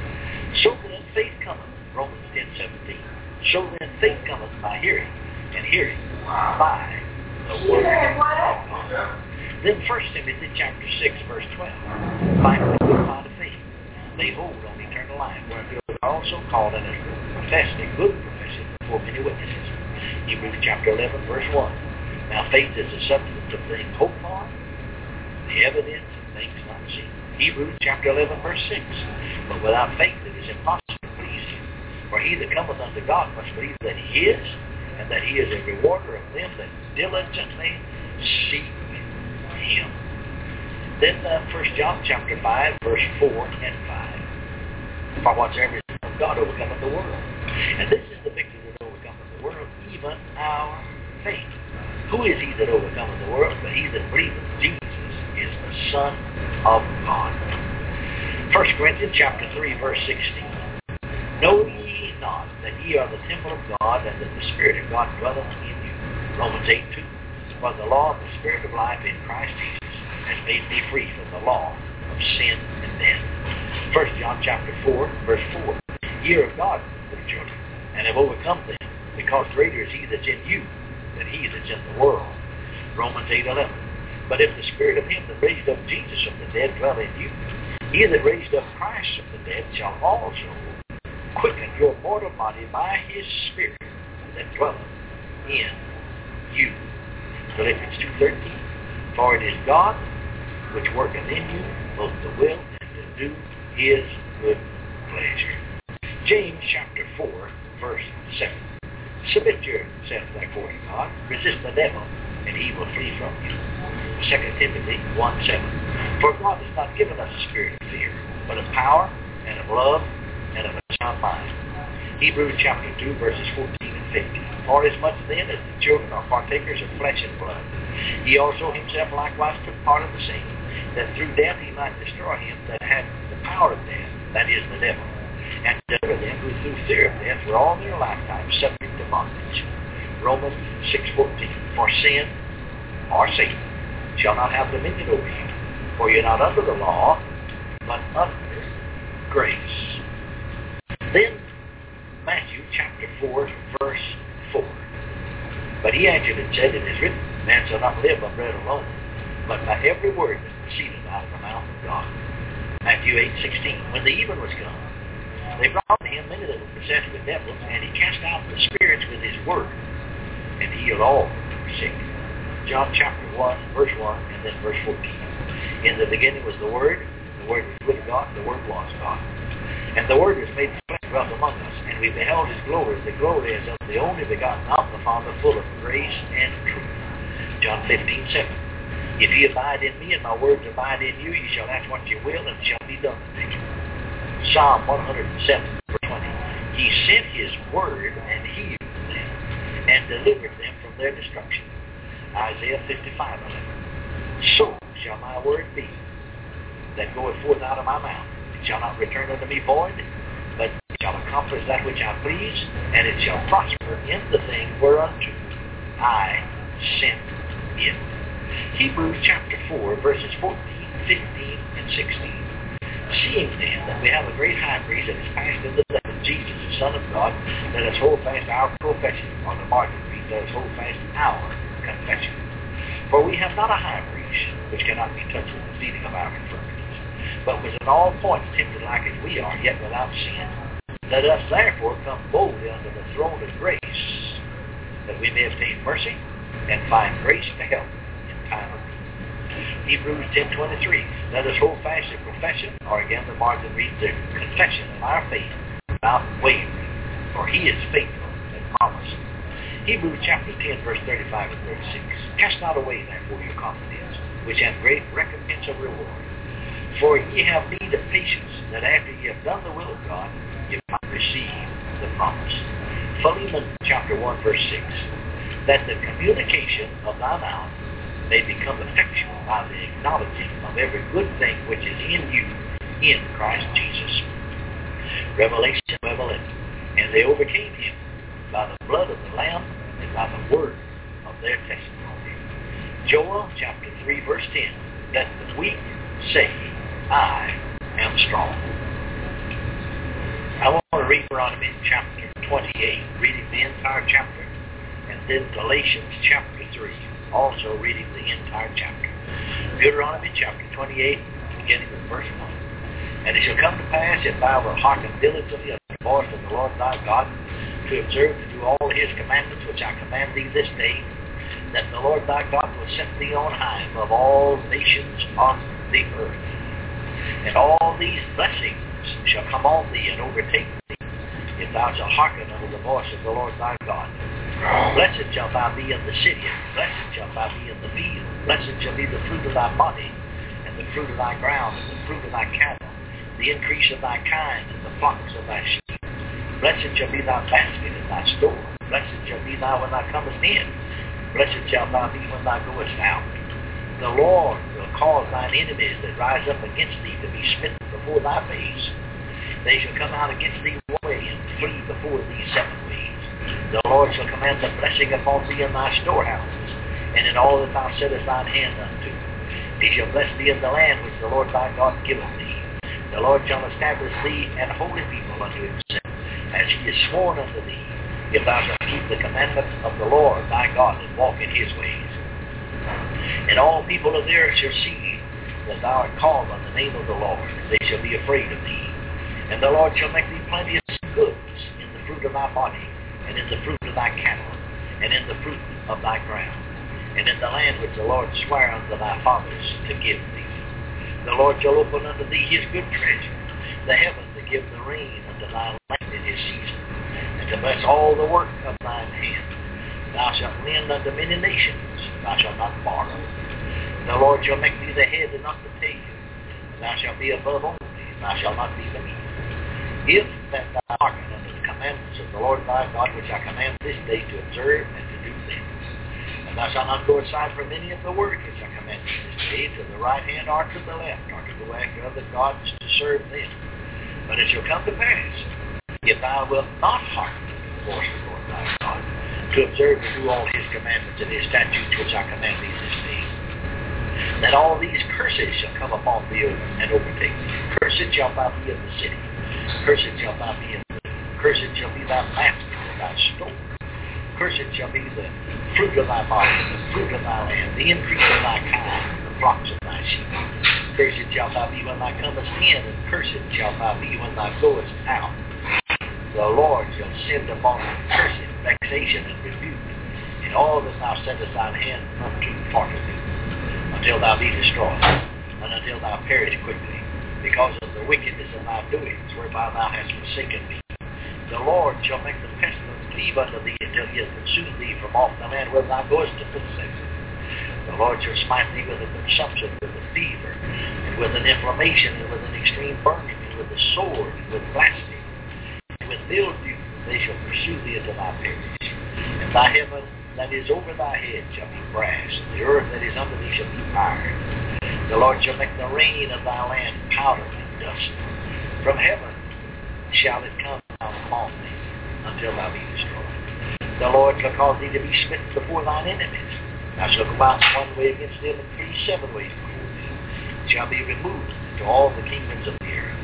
So then faith cometh, Romans ten seventeen. So then faith cometh by hearing, and hearing by the word of God. Then First Timothy chapter six, verse twelve. Finally, good mind of faith, lay hold on eternal life, whereunto they are also called, and as professed a good profession before many witnesses. Hebrews chapter eleven, verse one. Now faith is the substance of things hoped for, the evidence of things not seen. Hebrews chapter eleven, verse six. But without faith it is impossible to please him. For he that cometh unto God must believe that he is, and that he is a rewarder of them that diligently seek him. Then uh, First John chapter five, verse four and five. For whatsoever is of God overcometh the world. And this is the victory that overcometh the world, even our faith. Who is he that overcometh the world? But he that believeth Jesus is the Son of God. First Corinthians chapter three, verse sixteen. Know ye not that ye are the temple of God, and that the Spirit of God dwelleth in you? Romans eight, two. For the law of the Spirit of life in Christ Jesus has made me free from the law of sin and death. First John chapter four, verse four. Ye are of God, little children, and have overcome them, because greater is he that's in you than he that's in the world. Romans eight, eleven. But if the Spirit of him that raised up Jesus from the dead dwell in you, he that raised up Christ from the dead shall also quicken your mortal body by his Spirit that dwelleth in you. Philippians two thirteen. For it is God which worketh in you both to will and to do his good pleasure. James chapter four, verse seven. Submit yourself therefore to God, resist the devil, and he will flee from you. Second Timothy one, seven. For God has not given us a spirit of fear, but of power, and of love, and of a sound mind. Hebrews chapter two, verses fourteen and fifteen. For as much then as the children are partakers of flesh and blood, he also himself likewise took part of the same, that through death he might destroy him that had the power of death, that is the devil, and deliver them who through fear of death were all their lifetime subject to bondage. Romans six fourteen. For sin, or Satan, shall not have dominion over you, for you're not under the law, but under grace. Then Matthew chapter four, verse four. But he answered and said, It is written, Man shall not live by bread alone, but by every word that proceedeth out of the mouth of God. Matthew eight sixteen. When the even was come, they brought to him many that were possessed with devils, and he cast out the spirits with his word, and healed all that were sick. John chapter one, verse one, and then verse fourteen. In the beginning was the Word, the Word was with God, the Word was God. And the Word was made flesh and dwelt among us, and we beheld his glory, the glory as of the only begotten of the Father, full of grace and truth. John fifteen seven. If ye abide in me, and my words abide in you, ye shall ask what ye will, and it shall be done unto you. Psalm one hundred seven, verse twenty. He sent his word and healed them, and delivered them from their destruction. Isaiah fifty-five eleven. So shall my word be that goeth forth out of my mouth. It shall not return unto me void, but it shall accomplish that which I please, and it shall prosper in the thing whereunto I sent it. Hebrews chapter four, verses fourteen, fifteen, and sixteen. Seeing then that we have a great high priest that is passed into the heaven, Jesus, the Son of God, let us hold fast our profession. On the margin read, let us hold fast our confession. For we have not a high priest which cannot be touched with the feeling of our infirmities, but was in all points tempted like as we are, yet without sin. Let us therefore come boldly unto the throne of grace, that we may obtain mercy and find grace to help in time of need. Hebrews ten twenty-three. Let us hold fast the profession, or again the margin reads, the confession of our faith without wavering, for he is faithful and promised. Hebrews chapter ten, verse thirty-five and thirty-six. Cast not away therefore your confidence, which hath great recompense of reward. For ye have need of patience, that after ye have done the will of God, ye might receive the promise. Philemon chapter one, verse six. That the communication of thy mouth may become effectual by the acknowledging of every good thing which is in you in Christ Jesus. Revelation twelve eleven. And they overcame him by the blood of the Lamb and by the word of their testimony. Joel chapter three, verse ten. Let the weak say, I am strong. I want to read Deuteronomy chapter twenty-eight, reading the entire chapter, and then Galatians chapter three, also reading the entire chapter. Deuteronomy chapter twenty-eight, beginning with verse one. And it shall come to pass, if thou wilt hearken diligently unto the voice of the Lord thy God, to observe to do all his commandments which I command thee this day, that the Lord thy God will set thee on high above all nations on the earth. And all these blessings shall come on thee and overtake thee, if thou shalt hearken unto the voice of the Lord thy God. Blessed shall thou be in the city, and blessed shall thou be in the field. Blessed shall be the fruit of thy body, and the fruit of thy ground, and the fruit of thy cattle, the increase of thy kind, and the flocks of thy sheep. Blessed shall be thy basket and thy store. Blessed shall be thou when thou comest in. Blessed shalt thou be when thou goest out. The Lord will cause thine enemies that rise up against thee to be smitten before thy face. They shall come out against thee one way, and flee before thee seven ways. The Lord shall command the blessing upon thee in thy storehouses, and in all that thou settest thine hand unto. He shall bless thee in the land which the Lord thy God giveth thee. The Lord shall establish thee an holy people unto himself, as he has sworn unto thee, if thou shalt keep the commandments of the Lord thy God and walk in his ways. And all people of the earth shall see that thou art called on the name of the Lord, and they shall be afraid of thee. And the Lord shall make thee plenteous goods in the fruit of thy body, and in the fruit of thy cattle, and in the fruit of thy ground, and in the land which the Lord sware unto thy fathers to give thee. The Lord shall open unto thee his good treasure, the heaven to give the rain unto thy land in his season, and to bless all the work of thine hand. Thou shalt lend unto many nations, thou shalt not borrow. The Lord shall make thee the head and not the tail, and thou shalt be above only, and thou shalt not be beneath. If that thou hearken unto the commandments of the Lord thy God, which I command this day to observe and to do them, and thou shalt not go aside from any of the words which I command thee this day, yea, to the right hand or to the left, or to go after other gods to serve them. But it shall come to pass, if thou wilt not hearken to the voice of the Lord thy God, to observe and do all his commandments and his statutes which I command thee this day, that all these curses shall come upon thee and overtake thee. Cursed shall thou be in the city. Cursed shall thou be in the Cursed shall be thy basket and thy store. Cursed shall be the fruit of thy body, the fruit of thy land, the increase of thy kind, the flocks of thy sheep. Cursed shalt thou be when thou comest in, and cursed shalt thou be when thou goest out. The Lord shall send upon thee cursing, vexation, and rebuke, in all that thou settest thine hand unto for to do, until thou be destroyed, and until thou perish quickly, because of the wickedness of thy doings, whereby thou hast forsaken me. The Lord shall make the pestilence cleave unto thee until he has consumed thee from off the land where thou goest to possess it. The Lord shall smite thee with a consumption, with a fever, and with an inflammation, and with an extreme burning, and with a sword, and with blasting, and with mildew. They shall pursue thee until thou perish. And thy heaven that is over thy head shall be brass, and the earth that is under thee shall be iron. The Lord shall make the rain of thy land powder and dust. From heaven shall it come down upon thee until thou be destroyed. The Lord shall cause thee to be smitten before thine enemies. Thou shalt go out one way against them, and flee seven ways before thee. It shall be removed to all the kingdoms of the earth.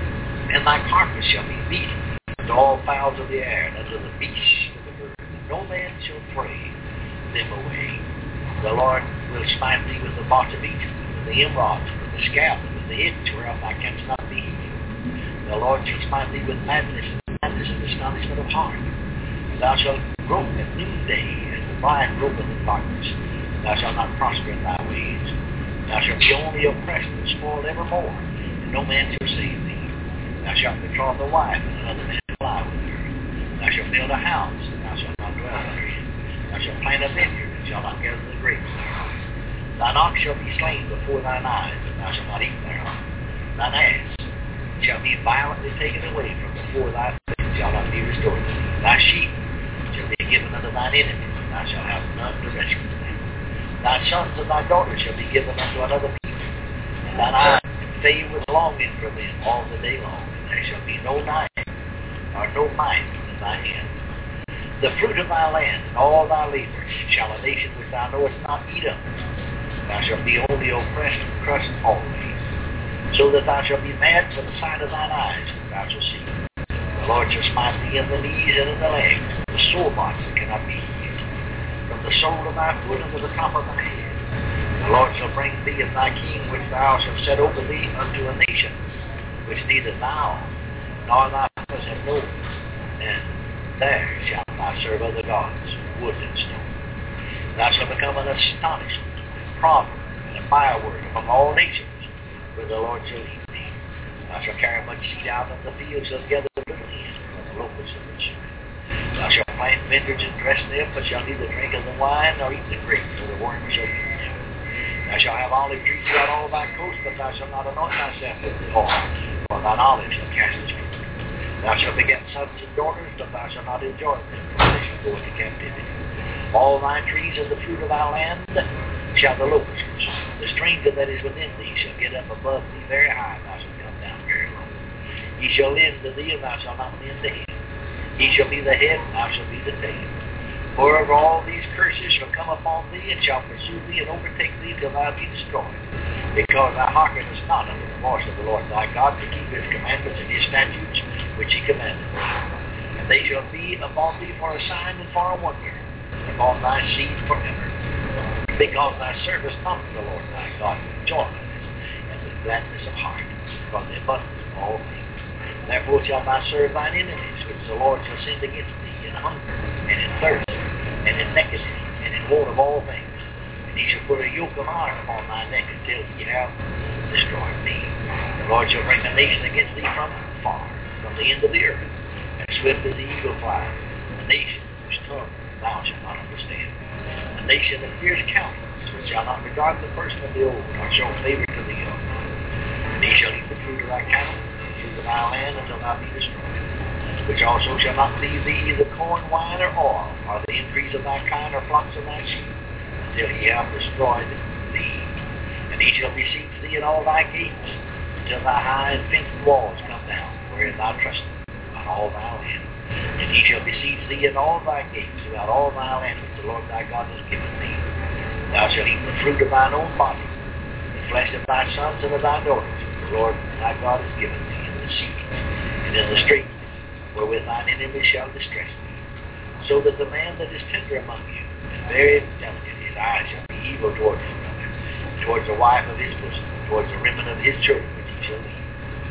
And thy carcass shall be beaten unto all fowls of the air, and unto the beasts of the earth. And no man shall pray them away. The Lord will smite thee with the botch of Egypt, with the emeralds, with the scab, and with the itch whereof thou canst not be healed. The Lord shall smite thee with madness, and madness and astonishment of heart. And thou shalt grope at noonday, as the blind gropeth in darkness. Thou shalt not prosper in thy ways. Thou shalt be only oppressed and spoiled evermore, and no man shall save thee. Thou shalt betroth a wife, and another man shall lie with her. Thou shalt build a house, and thou shalt not dwell therein. Thou shalt plant a vineyard, and shalt not gather the grapes thereof. Thine ox shall be slain before thine eyes, and thou shalt not eat thereof. Thine ass shall be violently taken away from before thy face, and shall not be restored to thee. Thy sheep shall be given unto thine enemies, and thou shalt have none to rescue them. Thy sons and thy daughters shall be given unto another people, and thine eyes fail with longing for them all the day long, and there shall be no night, or no might in thy hand. The fruit of thy land and all thy labors shall a nation which thou knowest not eat up. Thou shalt be only oppressed and crushed always, so that thou shalt be mad for the sight of thine eyes, and thou shalt see. The Lord shall smite thee in the knees and in the legs, the sore spots that cannot be healed, from the sole of thy foot unto the top of thy head. The Lord shall bring thee and thy king, which thou shalt set over thee, unto a nation which neither thou nor thy fathers have known, and there shalt thou serve other gods, wood and stone. Thou shalt become an astonishment, a proverb, and a byword among all nations, where the Lord shall lead thee. Thou shalt carry much seed out of the field, shalt gather little in from the locusts of the sea. Thou shalt plant vineyards and dress them, but shalt neither drink of the wine nor eat the grapes, for the worm shall eat them. Thou shalt have olive trees throughout all thy coast, but thou shalt not anoint thyself with the oil, for thine olive shall cast its fruit. Thou shalt beget sons and daughters, but thou shalt not enjoy them, for they shall go into captivity. All thy trees of the fruit of thy land shall the locust consume. The stranger that is within thee shall get up above thee very high, and thou shalt come down very low. He shall lend to thee, and thou shalt not lend to him. He shall be the head, and thou shalt be the tail. Moreover, all these curses shall come upon thee, and shall pursue thee, and overtake thee till thou be destroyed, because thou hearkenest not unto the voice of the Lord thy God, to keep his commandments and his statutes, which he commanded thee. And they shall be upon thee for a sign and for a wonder, and upon thy seed forever, because thou servest not the Lord thy God with joyfulness and with gladness of heart, from the abundance of all things. Therefore shalt thou serve thine enemies, which the Lord shall send against thee, in hunger, and in thirst, and in nakedness, and in want of all things. And he shall put a yoke of iron upon thy neck until he have destroyed thee. The Lord shall bring a nation against thee from far, from the end of the earth, and swift as the eagle flies, a nation whose tongue thou shalt not understand. A nation of fierce countenance, which shall not regard the first of the old, nor show favor to the young. And he shall eat the fruit of thy cattle, of thy land, until thou be destroyed, which also shall not leave thee either corn, wine, or oil, or the increase of thy kind, or flocks of thy sheep, until he have destroyed thee. And he shall besiege thee in all thy gates, until thy high and fenced walls come down, wherein thou trustest on all thy land. And he shall besiege thee in all thy gates, throughout all thy land which the Lord thy God has given thee. Thou shalt eat the fruit of thine own body, the flesh of thy sons and of thy daughters, which the Lord thy God has given thee in the siege, and in the straitness, wherewith thine enemies shall distress thee. So that the man that is tender among you, and very delicate, his eyes shall be evil towards his brother, towards the wife of his bosom, towards the remnant of his children which he shall leave.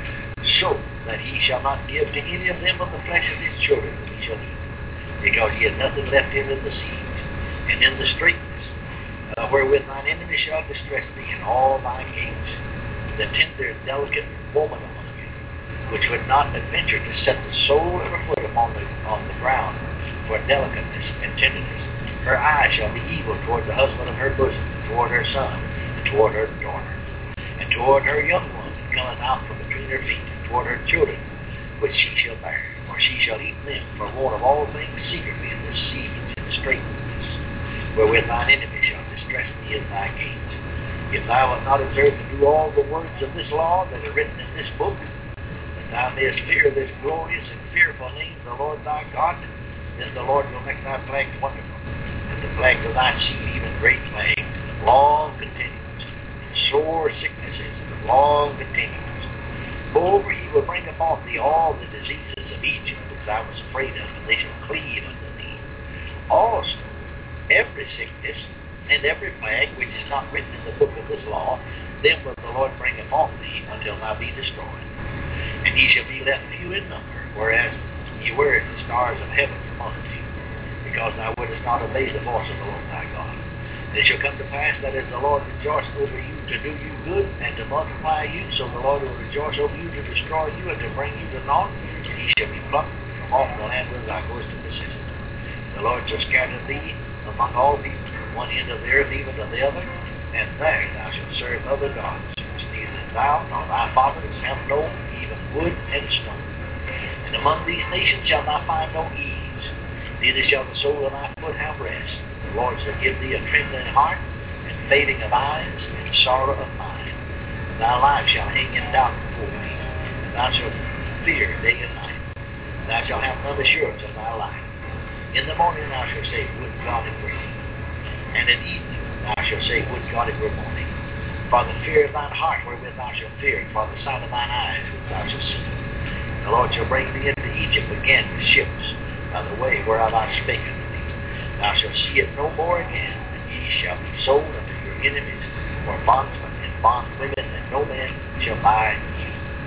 So that he shall not give to any of them of the flesh of his children that he shall eat, because he had nothing left him in the siege, and in the straitness, uh, wherewith thine enemy shall distress thee in all thy gates. The tender and delicate woman among you, which would not adventure to set the sole of her foot upon the, on the ground for delicateness and tenderness, her eye shall be evil toward the husband of her bosom, toward her son, and toward her daughter, and toward her young one that cometh out from between her feet, and toward her children, which she shall bear, for she shall eat them for want of all things secretly in the siege and straitness, wherewith thine enemy shall distress thee in thy gates. If thou wilt not observe to do all the words of this law that are written in this book, that thou mayest fear this glorious and fearful name of the Lord thy God, then the Lord will make thy plagues wonderful, and the plagues of thy seed even great plagues, and long continuance, and sore sicknesses, and long continuance. Moreover, he will bring upon thee all the diseases of Egypt which thou wast afraid of, and they shall cleave unto thee. Also, every sickness and every plague which is not written in the book of this law, then will the Lord bring upon thee until thou be destroyed. And ye shall be left few in number, whereas ye were as the stars of heaven among you, because thou wouldest not obey the voice of the Lord thy God. And it shall come to pass that as the Lord rejoiced over you to do you good and to multiply you, so the Lord will rejoice over you to destroy you and to bring you to naught, and ye shall be plucked from off the land where thou goest to possess it. The Lord shall scatter thee among all people, from one end of the earth even to the other, and there thou shalt serve other gods, which neither thou nor thy fathers have known, even wood and stone. And among these nations shall thou find no ease, neither shall the sole of thy foot have rest. The Lord shall give thee a trembling heart, and fading of eyes, and sorrow of mind. And thy life shall hang in doubt before thee, and thou shalt fear day and night. And thou shalt have none assurance of thy life. In the morning thou shalt say, would God it were evening. And at evening thou shalt say, would God it were morning. For the fear of thine heart wherewith thou shalt fear, and for the sight of thine eyes which thou shalt see. The Lord shall bring thee into Egypt again with ships, by the way whereof I spake unto thee. Thou shalt see it no more again, and ye shall be sold unto your enemies, for bondsmen and bondwomen, and no man shall buy you.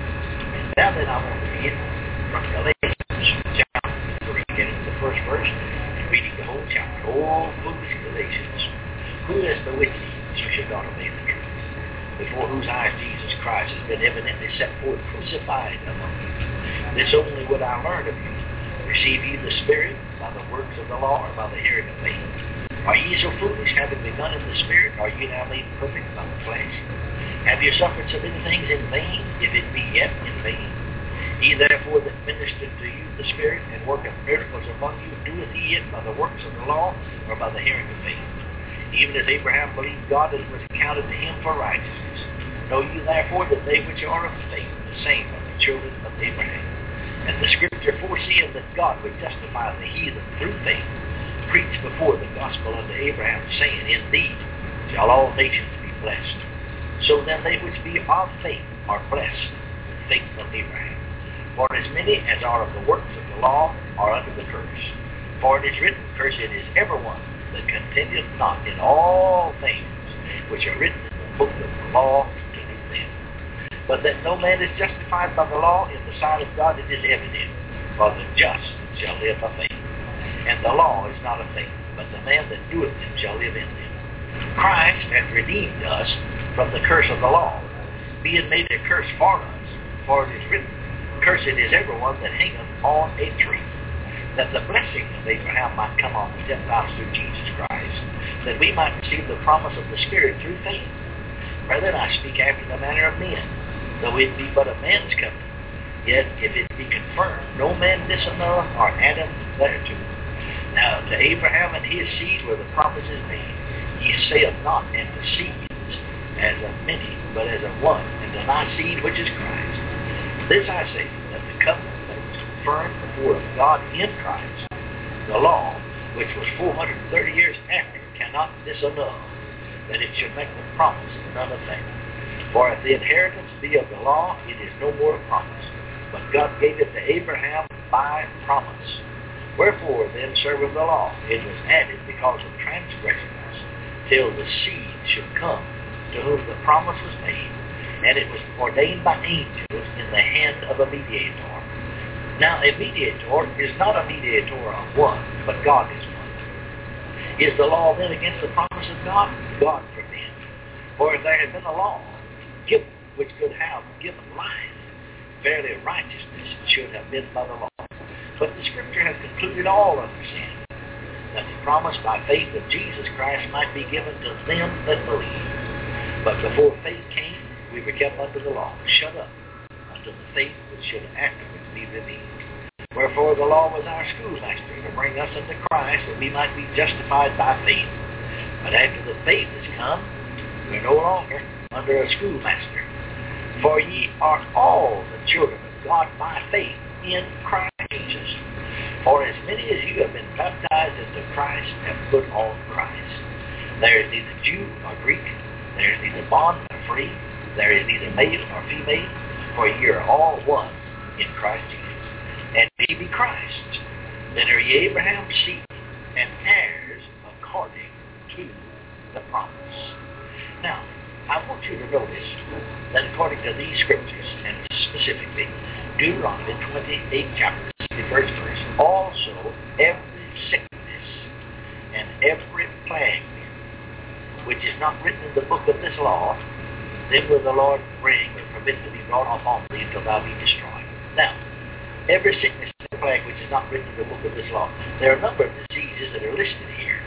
Now then I want to begin from Galatians chapter three, getting to the first verse, and reading the whole chapter. Oh, foolish Galatians, who has bewitched you that you should not obey the truth, before whose eyes Jesus Christ has been evidently set forth crucified among you? This only would I learn of you. Receive ye the Spirit by the works of the law, or by the hearing of faith? Are ye so foolish, having begun in the Spirit, are ye now made perfect by the flesh? Have ye suffered so many things in vain, if it be yet in vain? He therefore that ministered to you the Spirit, and worketh miracles among you, doeth he it by the works of the law, or by the hearing of faith? Even as Abraham believed God, as was accounted to him for righteousness. Know ye therefore that they which are of faith, the same are the children of Abraham. And the Scripture, foreseeing that God would justify the heathen through faith, preached before the gospel unto Abraham, saying, in thee shall all nations be blessed. So then they which be of faith are blessed with faith of Abraham. For as many as are of the works of the law are under the curse. For it is written, cursed is everyone that continueth not in all things which are written in the book of the law to do them. But that no man is justified by the law in the sight of God, it is evident, for the just shall live by faith. And the law is not of faith, but the man that doeth them shall live in them. Christ hath redeemed us from the curse of the law, being made a curse for us. For it is written, cursed is everyone that hangeth on a tree, that the blessing of Abraham might come on the Gentiles through Jesus Christ, that we might receive the promise of the Spirit through faith. Brethren, I speak after the manner of men, though it be but a man's covenant. Yet if it be confirmed, no man disannulleth or addeth thereto. Now to Abraham and his seed were the promises made. He saith not, and to seeds, as of many, but as of one, and to thy seed which is Christ. This I say, that the covenant that was confirmed before of God in Christ, the law, which was four hundred thirty years after, cannot disannul, that it should make the promise none effect. For if the inheritance be of the law, it is no more a promise, but God gave it to Abraham by promise. Wherefore then serveth the law? It was added because of transgressions, till the seed should come, to whom the promise was made, and it was ordained by angels in the hand of a mediator. Now a mediator is not a mediator of one, but God is one. Is the law then against the promise of God? God forbid. For if there had been a law given which could have given life, verily righteousness should have been by the law. But the Scripture has concluded all under sin, that the promise by faith of Jesus Christ might be given to them that believe. But before faith came, we were kept under the law, shut up unto the faith which should afterwards be revealed. Wherefore the law was our schoolmaster to bring us unto Christ, that we might be justified by faith. But after the faith is come, we are no longer under a schoolmaster. For ye are all the children of God by faith in Christ Jesus. For as many as you have been baptized into Christ have put on Christ. There is neither Jew nor Greek, there is neither bond nor free, there is neither male nor female, for ye are all one in Christ Jesus. And if ye be Christ, then are ye Abraham's seed, and heirs according to the promise. Now, I want you to notice that according to these scriptures, and specifically Deuteronomy twenty-eight chapter, the first verse, also every sickness and every plague which is not written in the book of this law, then will the Lord bring or permit to be brought upon thee until thou be destroyed. Now, every sickness and plague which is not written in the book of this law, there are a number of diseases that are listed here.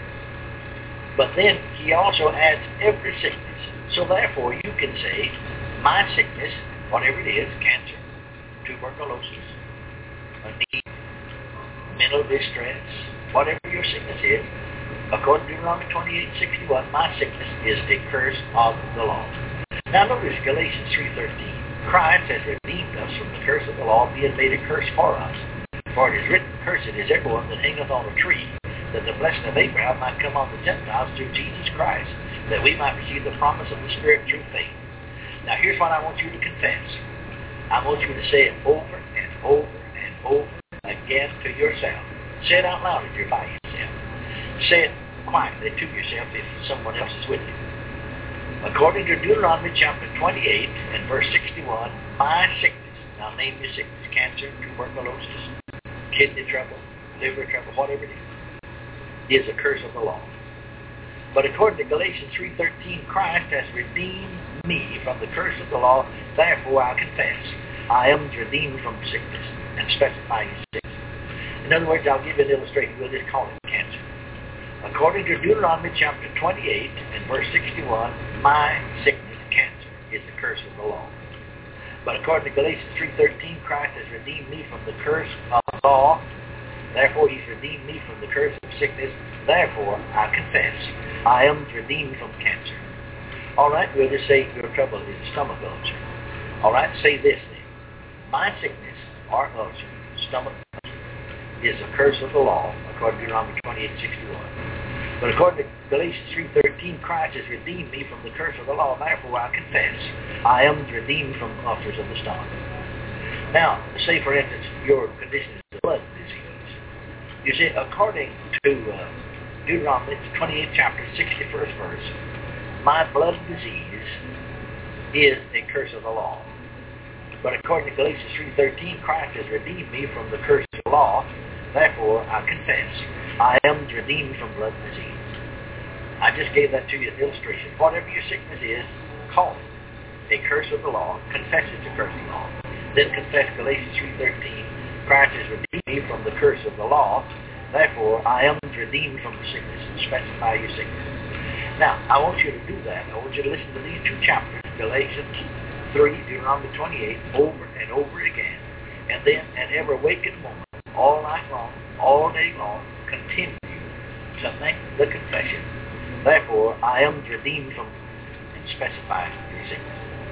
But then he also adds every sickness. So therefore you can say, my sickness, whatever it is, cancer, tuberculosis, anemia, mental distress, whatever your sickness is, according to Deuteronomy twenty-eight sixty-one, my sickness is a curse of the law. Now notice Galatians three thirteen. Christ has redeemed us from the curse of the law, being made a curse for us. For it is written, cursed is everyone that hangeth on a tree, that the blessing of Abraham might come on the Gentiles through Jesus Christ, that we might receive the promise of the Spirit through faith. Now here's what I want you to confess. I want you to say it over and over and over again to yourself. Say it out loud if you're by yourself. Say it quietly to yourself if someone else is with you. According to Deuteronomy chapter twenty-eight and verse sixty-one, my sickness, now name your sickness, cancer, tuberculosis, kidney trouble, liver trouble, whatever it is, is a curse of the law. But according to Galatians three thirteen, Christ has redeemed me from the curse of the law, therefore I confess I am redeemed from sickness, and specify your sickness. In other words, I'll give you an illustration. We'll just call it cancer. According to Deuteronomy chapter twenty-eight and verse sixty-one, my sickness, cancer, is the curse of the law. But according to Galatians three thirteen, Christ has redeemed me from the curse of the law. Therefore, he's redeemed me from the curse of sickness. Therefore, I confess, I am redeemed from cancer. All right, we'll just say your trouble is stomach ulcer. All right, say this then. My sickness, or ulcer, stomach ulcer, is a curse of the law, according to Deuteronomy twenty-eight sixty-one. But according to Galatians three thirteen, Christ has redeemed me from the curse of the law. Therefore, I confess, I am redeemed from ulcers of the stomach. Now, say for instance, your condition is blood disease. You see, according to uh, Deuteronomy twenty-eight chapter sixty-first verse, my blood disease is a curse of the law. But according to Galatians three thirteen, Christ has redeemed me from the curse of the law. Therefore, I confess, I am redeemed from blood disease. I just gave that to you as an illustration. Whatever your sickness is, call it a curse of the law. Confess it's a curse of the law. Then confess Galatians three thirteen, Christ has redeemed me from the curse of the law. Therefore, I am redeemed from the sickness, and specify your sickness. Now, I want you to do that. I want you to listen to these two chapters, Galatians three, Deuteronomy twenty-eight, over and over again. And then, at every waking moment, all night long, all day long, continue to make the confession. Therefore, I am redeemed from, and specify your sickness.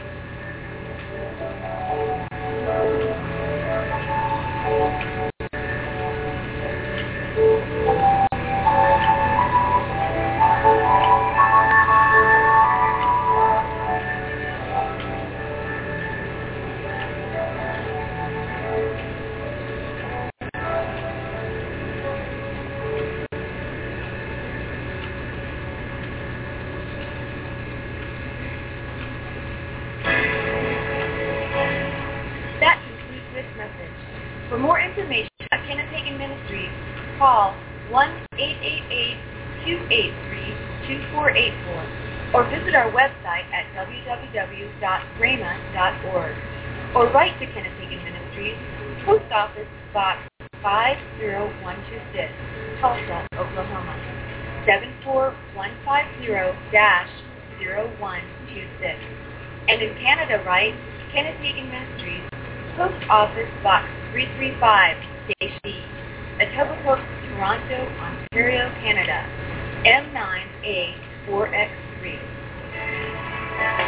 That concludes this message. For more information about Kenneth Hagin Ministries, call one eight eight eight, two eight three, two four eight four or visit our website at w w w dot rhema dot org or write to Kenneth Hagin Ministries, Post Office Box five zero one two six, Tulsa, Oklahoma seven four one five zero dash zero one two six. And in Canada, write Kenneth Hagin Ministries, Post Office Box three three five, Station D, Etobicoke, Toronto, Ontario, Canada, M nine A four X three.